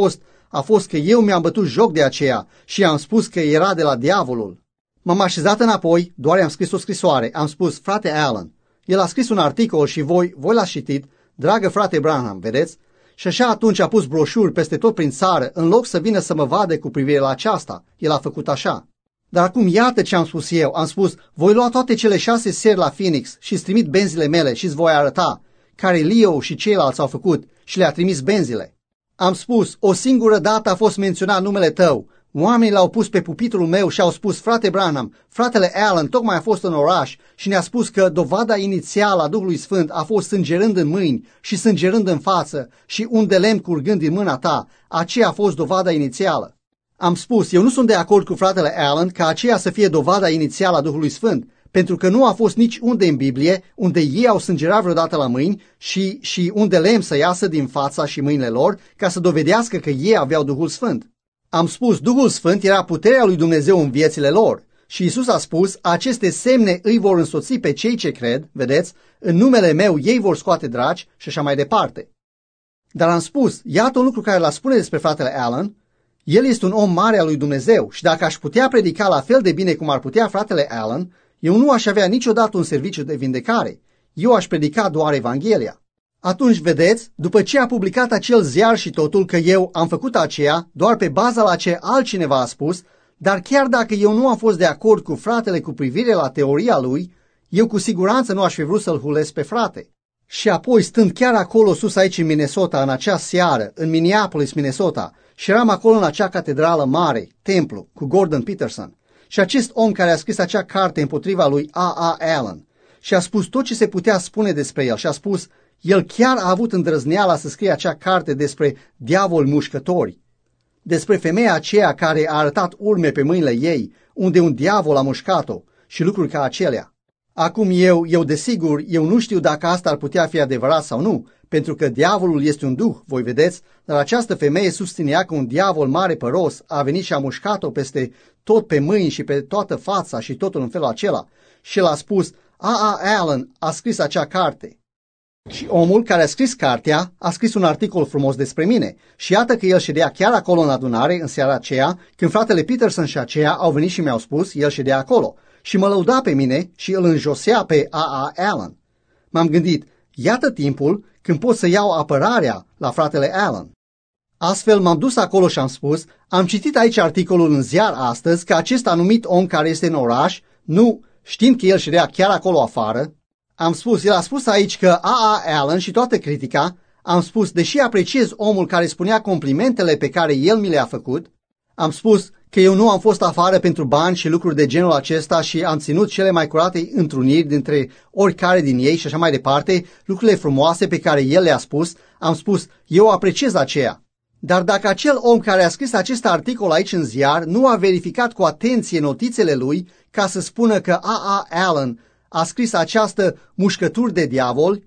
a fost că eu mi-am bătut joc de aceea și am spus că era de la diavolul. M-am așezat înapoi, doar i-am scris o scrisoare, am spus, frate Allen, el a scris un articol și voi, voi l-ați citit, dragă frate Branham, vedeți? Și așa atunci a pus broșuri peste tot prin țară, în loc să vină să mă vadă cu privire la aceasta. El a făcut așa. Dar acum iată ce am spus eu. Am spus, voi lua toate cele șase seri la Phoenix și îți trimit benzile mele și îți voi arăta care Leo și ceilalți au făcut și le-a trimis benzile. Am spus, o singură dată a fost menționat numele tău. Oamenii l-au pus pe pupitrul meu și au spus, frate Branham, fratele Allen tocmai a fost în oraș și ne-a spus că dovada inițială a Duhului Sfânt a fost sângerând în mâini și sângerând în față și un de lemn curgând din mâna ta. Aceea a fost dovada inițială. Am spus, eu nu sunt de acord cu fratele Allen ca aceea să fie dovada inițială a Duhului Sfânt, pentru că nu a fost nici unde în Biblie, unde ei au sângerat vreodată la mâini și, și un de lemn să iasă din fața și mâinile lor ca să dovedească că ei aveau Duhul Sfânt. Am spus, Duhul Sfânt era puterea lui Dumnezeu în viețile lor și Iisus a spus, aceste semne îi vor însoți pe cei ce cred, vedeți, în numele meu ei vor scoate draci și așa mai departe. Dar am spus, iată un lucru care l-a spune despre fratele Allen, el este un om mare al lui Dumnezeu și dacă aș putea predica la fel de bine cum ar putea fratele Allen, eu nu aș avea niciodată un serviciu de vindecare, eu aș predica doar Evanghelia. Atunci, vedeți, după ce a publicat acel ziar și totul că eu am făcut aceea doar pe baza la ce altcineva a spus, dar chiar dacă eu nu am fost de acord cu fratele cu privire la teoria lui, eu cu siguranță nu aș fi vrut să-l hulesc pe frate. Și apoi, stând chiar acolo sus aici în Minnesota, în acea seară, în Minneapolis, Minnesota, și eram acolo în acea catedrală mare, templu, cu Gordon Peterson, și acest om care a scris acea carte împotriva lui A A Allen, și a spus tot ce se putea spune despre el, și a spus, el chiar a avut îndrăzneala să scrie acea carte despre diavol mușcători, despre femeia aceea care a arătat urme pe mâinile ei, unde un diavol a mușcat-o și lucruri ca acelea. Acum eu, eu desigur, eu nu știu dacă asta ar putea fi adevărat sau nu, pentru că diavolul este un duh, voi vedeți, dar această femeie susținea că un diavol mare păros a venit și a mușcat-o peste tot pe mâini și pe toată fața și totul în felul acela. Și el a spus, A A Allen a scris acea carte. Și omul care a scris cartea a scris un articol frumos despre mine. Și iată că el ședea chiar acolo în adunare în seara aceea, când fratele Peterson și aceea au venit și mi-au spus, el ședea acolo. Și mă lăuda pe mine și îl înjosea pe A A Allen. M-am gândit, iată timpul când pot să iau apărarea la fratele Allen. Astfel m-am dus acolo și am spus, am citit aici articolul în ziar astăzi că acest anumit om care este în oraș, nu știind că el ședea chiar acolo afară, am spus, el a spus aici că A A Allen și toată critica, am spus, deși apreciez omul care spunea complimentele pe care el mi le-a făcut, am spus că eu nu am fost afară pentru bani și lucruri de genul acesta și am ținut cele mai curate întruniri dintre oricare din ei și așa mai departe, lucrurile frumoase pe care el le-a spus, am spus, eu apreciez aceea. Dar dacă acel om care a scris acest articol aici în ziar nu a verificat cu atenție notițele lui ca să spună că A A Allen a scris această mușcături de diavol,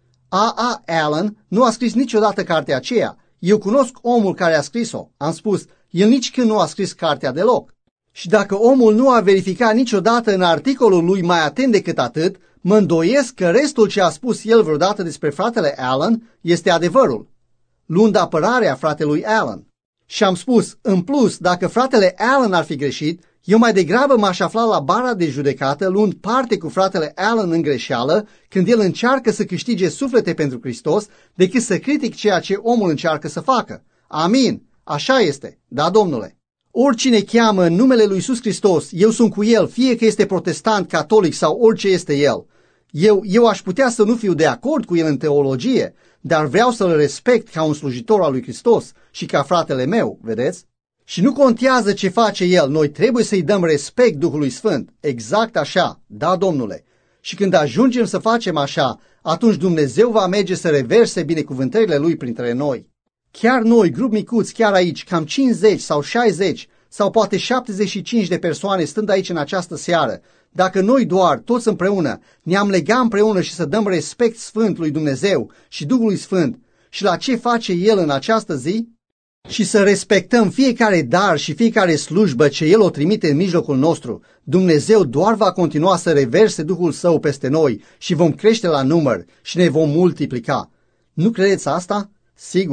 A A Allen nu a scris niciodată cartea aceea. Eu cunosc omul care a scris-o. Am spus, el nici când nu a scris cartea deloc. Și dacă omul nu a verificat niciodată în articolul lui mai atent decât atât, mă îndoiesc că restul ce a spus el vreodată despre fratele Allen este adevărul, luând apărarea fratelui Allen. Și am spus, în plus, dacă fratele Allen ar fi greșit, eu mai degrabă m-aș afla la bara de judecată luând parte cu fratele Allen în greșeală când el încearcă să câștige suflete pentru Hristos decât să critic ceea ce omul încearcă să facă. Amin. Așa este. Da, domnule. Oricine cheamă în numele lui Iisus Hristos, eu sunt cu el, fie că este protestant, catolic sau orice este el. Eu, eu aș putea să nu fiu de acord cu el în teologie, dar vreau să-l respect ca un slujitor al lui Hristos și ca fratele meu, vedeți? Și nu contează ce face el, noi trebuie să-i dăm respect Duhului Sfânt. Exact așa, da, domnule. Și când ajungem să facem așa, atunci Dumnezeu va merge să reverse binecuvântările Lui printre noi. Chiar noi, grup micuți, chiar aici, cam cincizeci sau șaizeci sau poate șaptezeci și cinci de persoane stând aici în această seară, dacă noi doar, toți împreună, ne-am legat împreună și să dăm respect Sfânt lui Dumnezeu și Duhului Sfânt și la ce face El în această zi, și să respectăm fiecare dar și fiecare slujbă ce El o trimite în mijlocul nostru, Dumnezeu doar va continua să reverse Duhul Său peste noi și vom crește la număr și ne vom multiplica. Nu credeți asta? Sigur.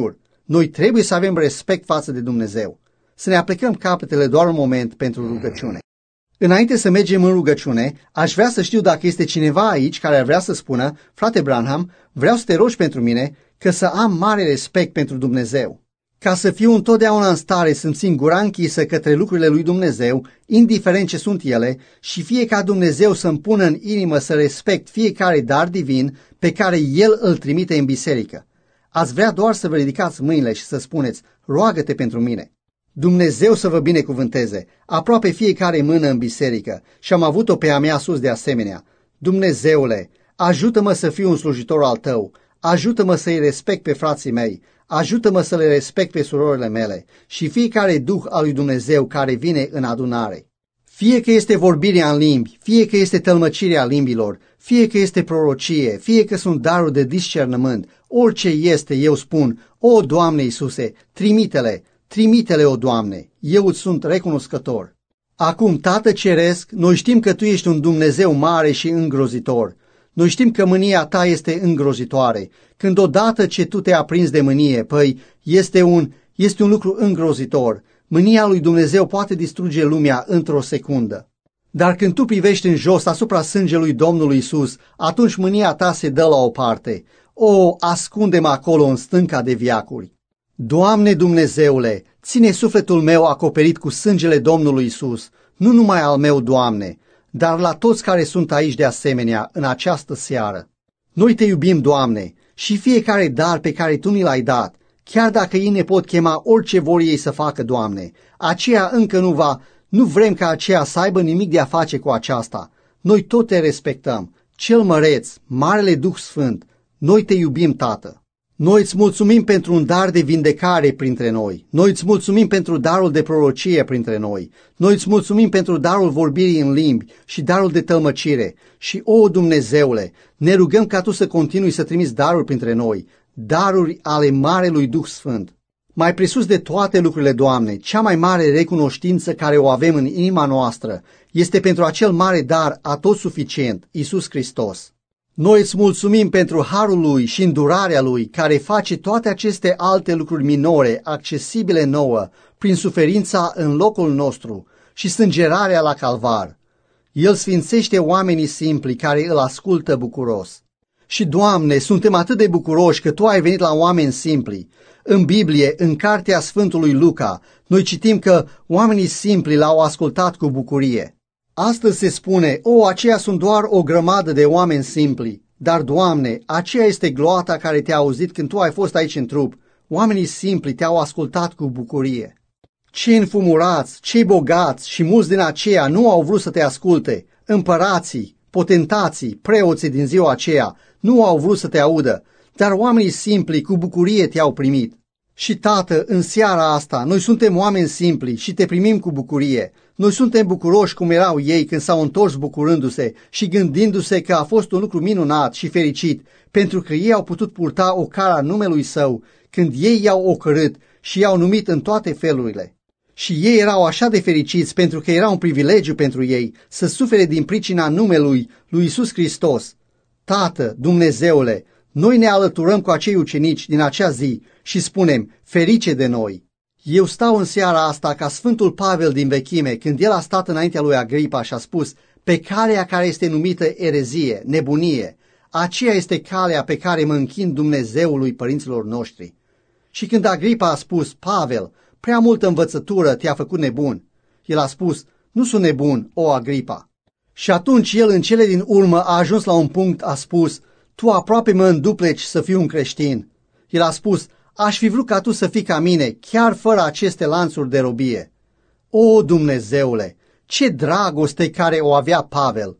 Noi trebuie să avem respect față de Dumnezeu. Să ne aplicăm capetele doar un moment pentru rugăciune. Înainte să mergem în rugăciune, aș vrea să știu dacă este cineva aici care ar vrea să spună: frate Branham, vreau să te rogi pentru mine că să am mare respect pentru Dumnezeu, ca să fiu întotdeauna în stare să-mi țin gura închisă către lucrurile lui Dumnezeu, indiferent ce sunt ele, și fie ca Dumnezeu să-mi pună în inimă să respect fiecare dar divin pe care El îl trimite în biserică. Ați vrea doar să vă ridicați mâinile și să spuneți: roagă-te pentru mine. Dumnezeu să vă binecuvânteze, aproape fiecare mână în biserică, și am avut-o pe a mea sus de asemenea. Dumnezeule, ajută-mă să fiu un slujitor al Tău, ajută-mă să-i respect pe frații mei, ajută-mă să le respect pe surorile mele și fiecare duh al lui Dumnezeu care vine în adunare. Fie că este vorbirea în limbi, fie că este tălmăcirea limbilor, fie că este prorocie, fie că sunt daruri de discernământ, orice este, eu spun: o, Doamne Iisuse, trimite-le, trimite-le, o Doamne, eu îți sunt recunoscător. Acum, Tată Ceresc, noi știm că Tu ești un Dumnezeu mare și îngrozitor. Noi știm că mânia Ta este îngrozitoare. Când odată ce Tu te-ai aprins de mânie, păi, este un, este un lucru îngrozitor. Mânia lui Dumnezeu poate distruge lumea într-o secundă. Dar când Tu privești în jos asupra sângelui Domnului Iisus, atunci mânia Ta se dă la o parte. O, ascunde-mă acolo în stânca de viacuri. Doamne Dumnezeule, ține sufletul meu acoperit cu sângele Domnului Iisus, nu numai al meu, Doamne, dar la toți care sunt aici de asemenea în această seară. Noi Te iubim, Doamne, și fiecare dar pe care Tu ni l-ai dat, chiar dacă ei ne pot chema orice vor ei să facă, Doamne, aceea încă nu va, nu vrem ca aceea să aibă nimic de a face cu aceasta. Noi tot Te respectăm, Cel Măreț, Marele Duh Sfânt, noi Te iubim, Tată. Noi îți mulțumim pentru un dar de vindecare printre noi. Noi îți mulțumim pentru darul de prorocie printre noi. Noi îți mulțumim pentru darul vorbirii în limbi și darul de tălmăcire. Și, o Dumnezeule, ne rugăm ca Tu să continui să trimiți daruri printre noi, daruri ale Marelui Duh Sfânt. Mai presus de toate lucrurile, Doamne, cea mai mare recunoștință care o avem în inima noastră este pentru acel mare dar atotsuficient, Iisus Hristos. Noi îți mulțumim pentru harul Lui și îndurarea Lui, care face toate aceste alte lucruri minore, accesibile nouă, prin suferința în locul nostru și sângerarea la calvar. El sfințește oamenii simpli care îl ascultă bucuros. Și, Doamne, suntem atât de bucuroși că Tu ai venit la oameni simpli. În Biblie, în cartea Sfântului Luca, noi citim că oamenii simpli l-au ascultat cu bucurie. Astăzi se spune: o, aceia sunt doar o grămadă de oameni simpli. Dar, Doamne, aceea este gloata care Te-a auzit când Tu ai fost aici în trup. Oamenii simpli Te-au ascultat cu bucurie. Cei înfumurați, cei bogați și mulți din aceia nu au vrut să Te asculte. Împărații, potentații, preoții din ziua aceea nu au vrut să Te audă, dar oamenii simpli cu bucurie Te-au primit. Și, Tată, în seara asta, noi suntem oameni simpli și Te primim cu bucurie. Noi suntem bucuroși cum erau ei când s-au întors bucurându-se și gândindu-se că a fost un lucru minunat și fericit, pentru că ei au putut purta ocara numelui Său când ei i-au ocărât și i-au numit în toate felurile. Și ei erau așa de fericiți pentru că era un privilegiu pentru ei să sufere din pricina numelui lui Iisus Hristos. Tată, Dumnezeule, noi ne alăturăm cu acei ucenici din acea zi și spunem: ferice de noi! Eu stau în seara asta ca Sfântul Pavel din vechime, când el a stat înaintea lui Agripa și a spus: pe calea care este numită erezie, nebunie, aceea este calea pe care mă închin Dumnezeului părinților noștri. Și când Agripa a spus: Pavel, prea multă învățătură te-a făcut nebun, el a spus: nu sunt nebun, o Agripa. Și atunci el în cele din urmă a ajuns la un punct, a spus: tu aproape mă îndupleci să fiu un creștin. El a spus: aș fi vrut ca tu să fii ca mine, chiar fără aceste lanțuri de robie. O, Dumnezeule, ce dragoste care o avea Pavel!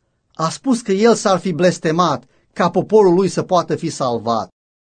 A spus că el s-ar fi blestemat ca poporul lui să poată fi salvat.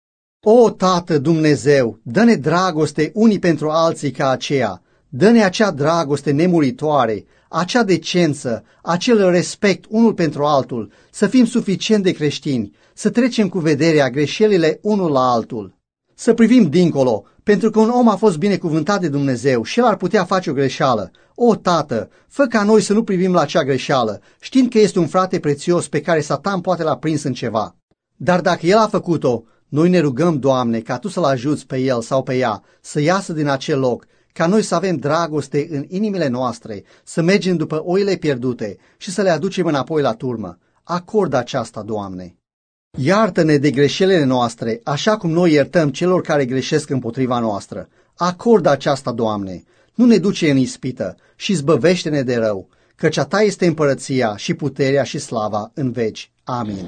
O, Tată Dumnezeu, dă-ne dragoste unii pentru alții ca aceea, dă-ne acea dragoste nemuritoare, acea decență, acel respect unul pentru altul, să fim suficient de creștini, să trecem cu vederea greșelile unul la altul. Să privim dincolo, pentru că un om a fost binecuvântat de Dumnezeu și el ar putea face o greșeală. O, Tată, fă ca noi să nu privim la acea greșeală, știind că este un frate prețios pe care Satan poate l-a prins în ceva. Dar dacă el a făcut-o, Noi ne rugăm, Doamne, ca Tu să-l ajuți pe el sau pe ea să iasă din acel loc, ca noi să avem dragoste în inimile noastre, să mergem după oile pierdute și să le aducem înapoi la turmă. Acordă aceasta, Doamne. Iartă-ne de greșelile noastre, așa cum noi iertăm celor care greșesc împotriva noastră. Acordă aceasta, Doamne. Nu ne duce în ispită și zbăvește-ne de rău, căci a Ta este împărăția și puterea și slava în veci. Amin.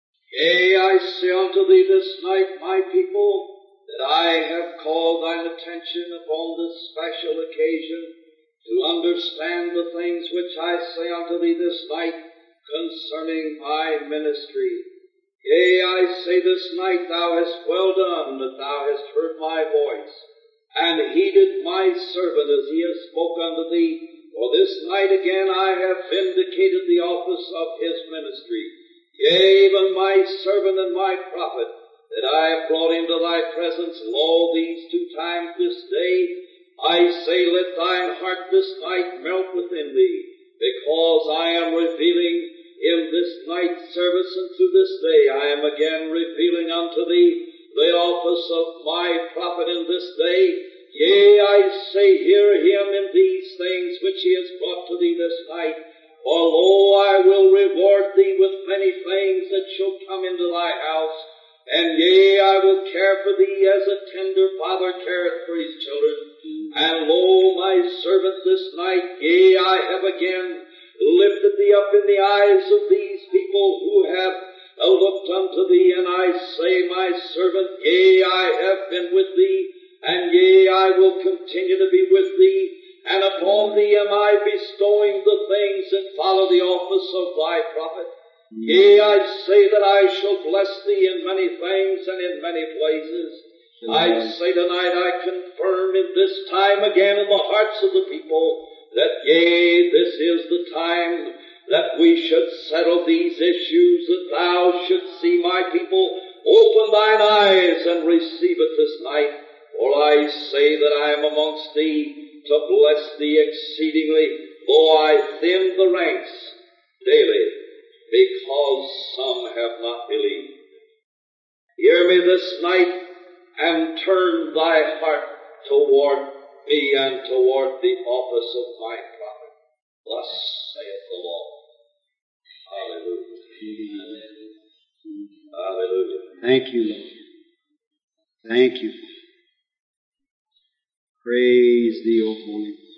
Yea, I say unto thee this night, my people, that I have called thine attention upon this special occasion to understand the things which I say unto thee this night concerning my ministry. Yea, I say this night, thou hast well done that thou hast heard my voice, and heeded my servant as he has spoke unto thee. For this night again I have vindicated the office of his ministry. Yea, even my servant and my prophet, that I have brought into thy presence, lo, these two times this day, I say, let thine heart this night melt within thee, because I am revealing in this night's service, and to this day I am again revealing unto thee the office of my prophet in this day. Yea, I say, hear him in these things which he has brought to thee this night. For lo, I will reward thee with many things that shall come into thy house. And yea, I will care for thee as a tender father careth for his children. And lo, my servant this night, yea, I have again lifted thee up in the eyes of these people who have looked unto thee. And I say, my servant, yea, I have been with thee, and yea, I will continue to be with thee. And upon thee am I bestowing the things that follow the office of thy prophet. Yea, I say that I shall bless thee in many things and in many places. I say tonight I confirm in this time again in the hearts of the people that yea, this is the time that we should settle these issues, that thou shouldst see my people open thine eyes and receive it this night. For I say that I am amongst thee to bless thee exceedingly, though I thin the ranks daily, because some have not believed. Hear me this night, and turn thy heart toward me and toward the office of my prophet. Thus saith the Lord. Hallelujah. Hallelujah. Thank you, Lord. Thank you. Praise thee, O Holy One.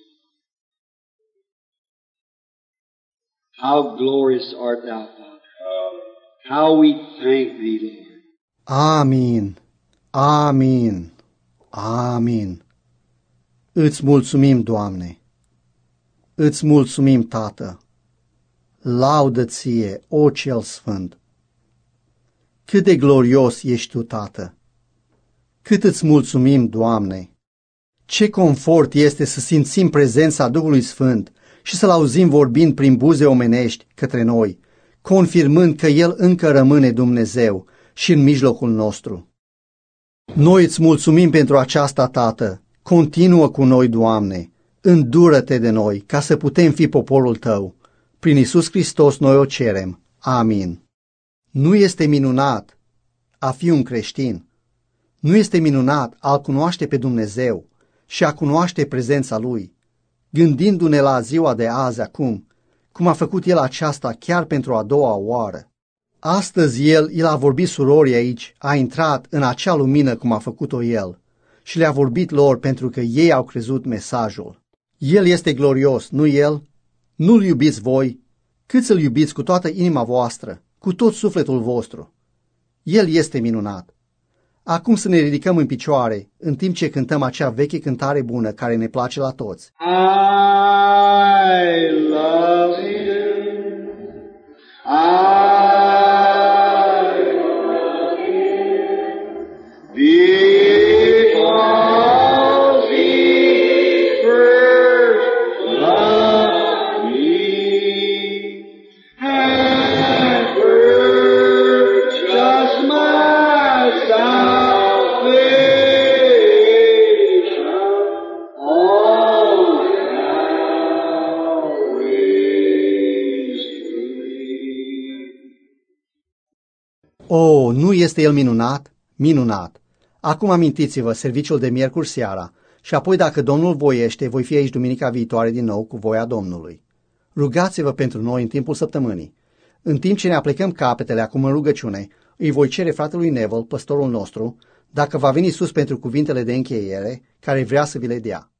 How glorious art thou, Father. How we thank thee, Lord. Amin. Amin. Amin. Îți mulțumim, Doamne. Îți mulțumim, Tată. Laudă ție, o Cel Sfânt. Cât de glorios ești Tu, Tată. Cât îți mulțumim, Doamne. Ce confort este să simțim prezența Duhului Sfânt și să-L auzim vorbind prin buze omenești către noi, confirmând că El încă rămâne Dumnezeu și în mijlocul nostru. Noi îți mulțumim pentru aceasta, Tată. Continuă cu noi, Doamne. Îndură-te de noi, ca să putem fi poporul Tău. Prin Iisus Hristos noi o cerem. Amin. Nu este minunat a fi un creștin. Nu este minunat a-L cunoaște pe Dumnezeu și a cunoaște prezența Lui, gândindu-ne la ziua de azi acum, cum a făcut El aceasta chiar pentru a doua oară. Astăzi El, El a vorbit surorii aici, a intrat în acea lumină cum a făcut-o El și le-a vorbit lor pentru că ei au crezut mesajul. El este glorios, nu El? Nu-L iubiți voi? Cât să-L iubiți cu toată inima voastră, cu tot sufletul vostru? El este minunat. Acum să ne ridicăm în picioare, în timp ce cântăm acea veche cântare bună care ne place la toți. I love you. I love you. Because He first loved me and purchased my salvation on Calvary's tree. O, nu este El minunat? Minunat! Acum amintiți-vă serviciul de miercuri seara și apoi, dacă Domnul voiește, voi fi aici duminica viitoare din nou cu voia Domnului. Rugați-vă pentru noi în timpul săptămânii. În timp ce ne aplecăm capetele acum în rugăciune, îi voi cere fratelui Neville, păstorul nostru, dacă va veni sus pentru cuvintele de încheiere, care vrea să vi le dea.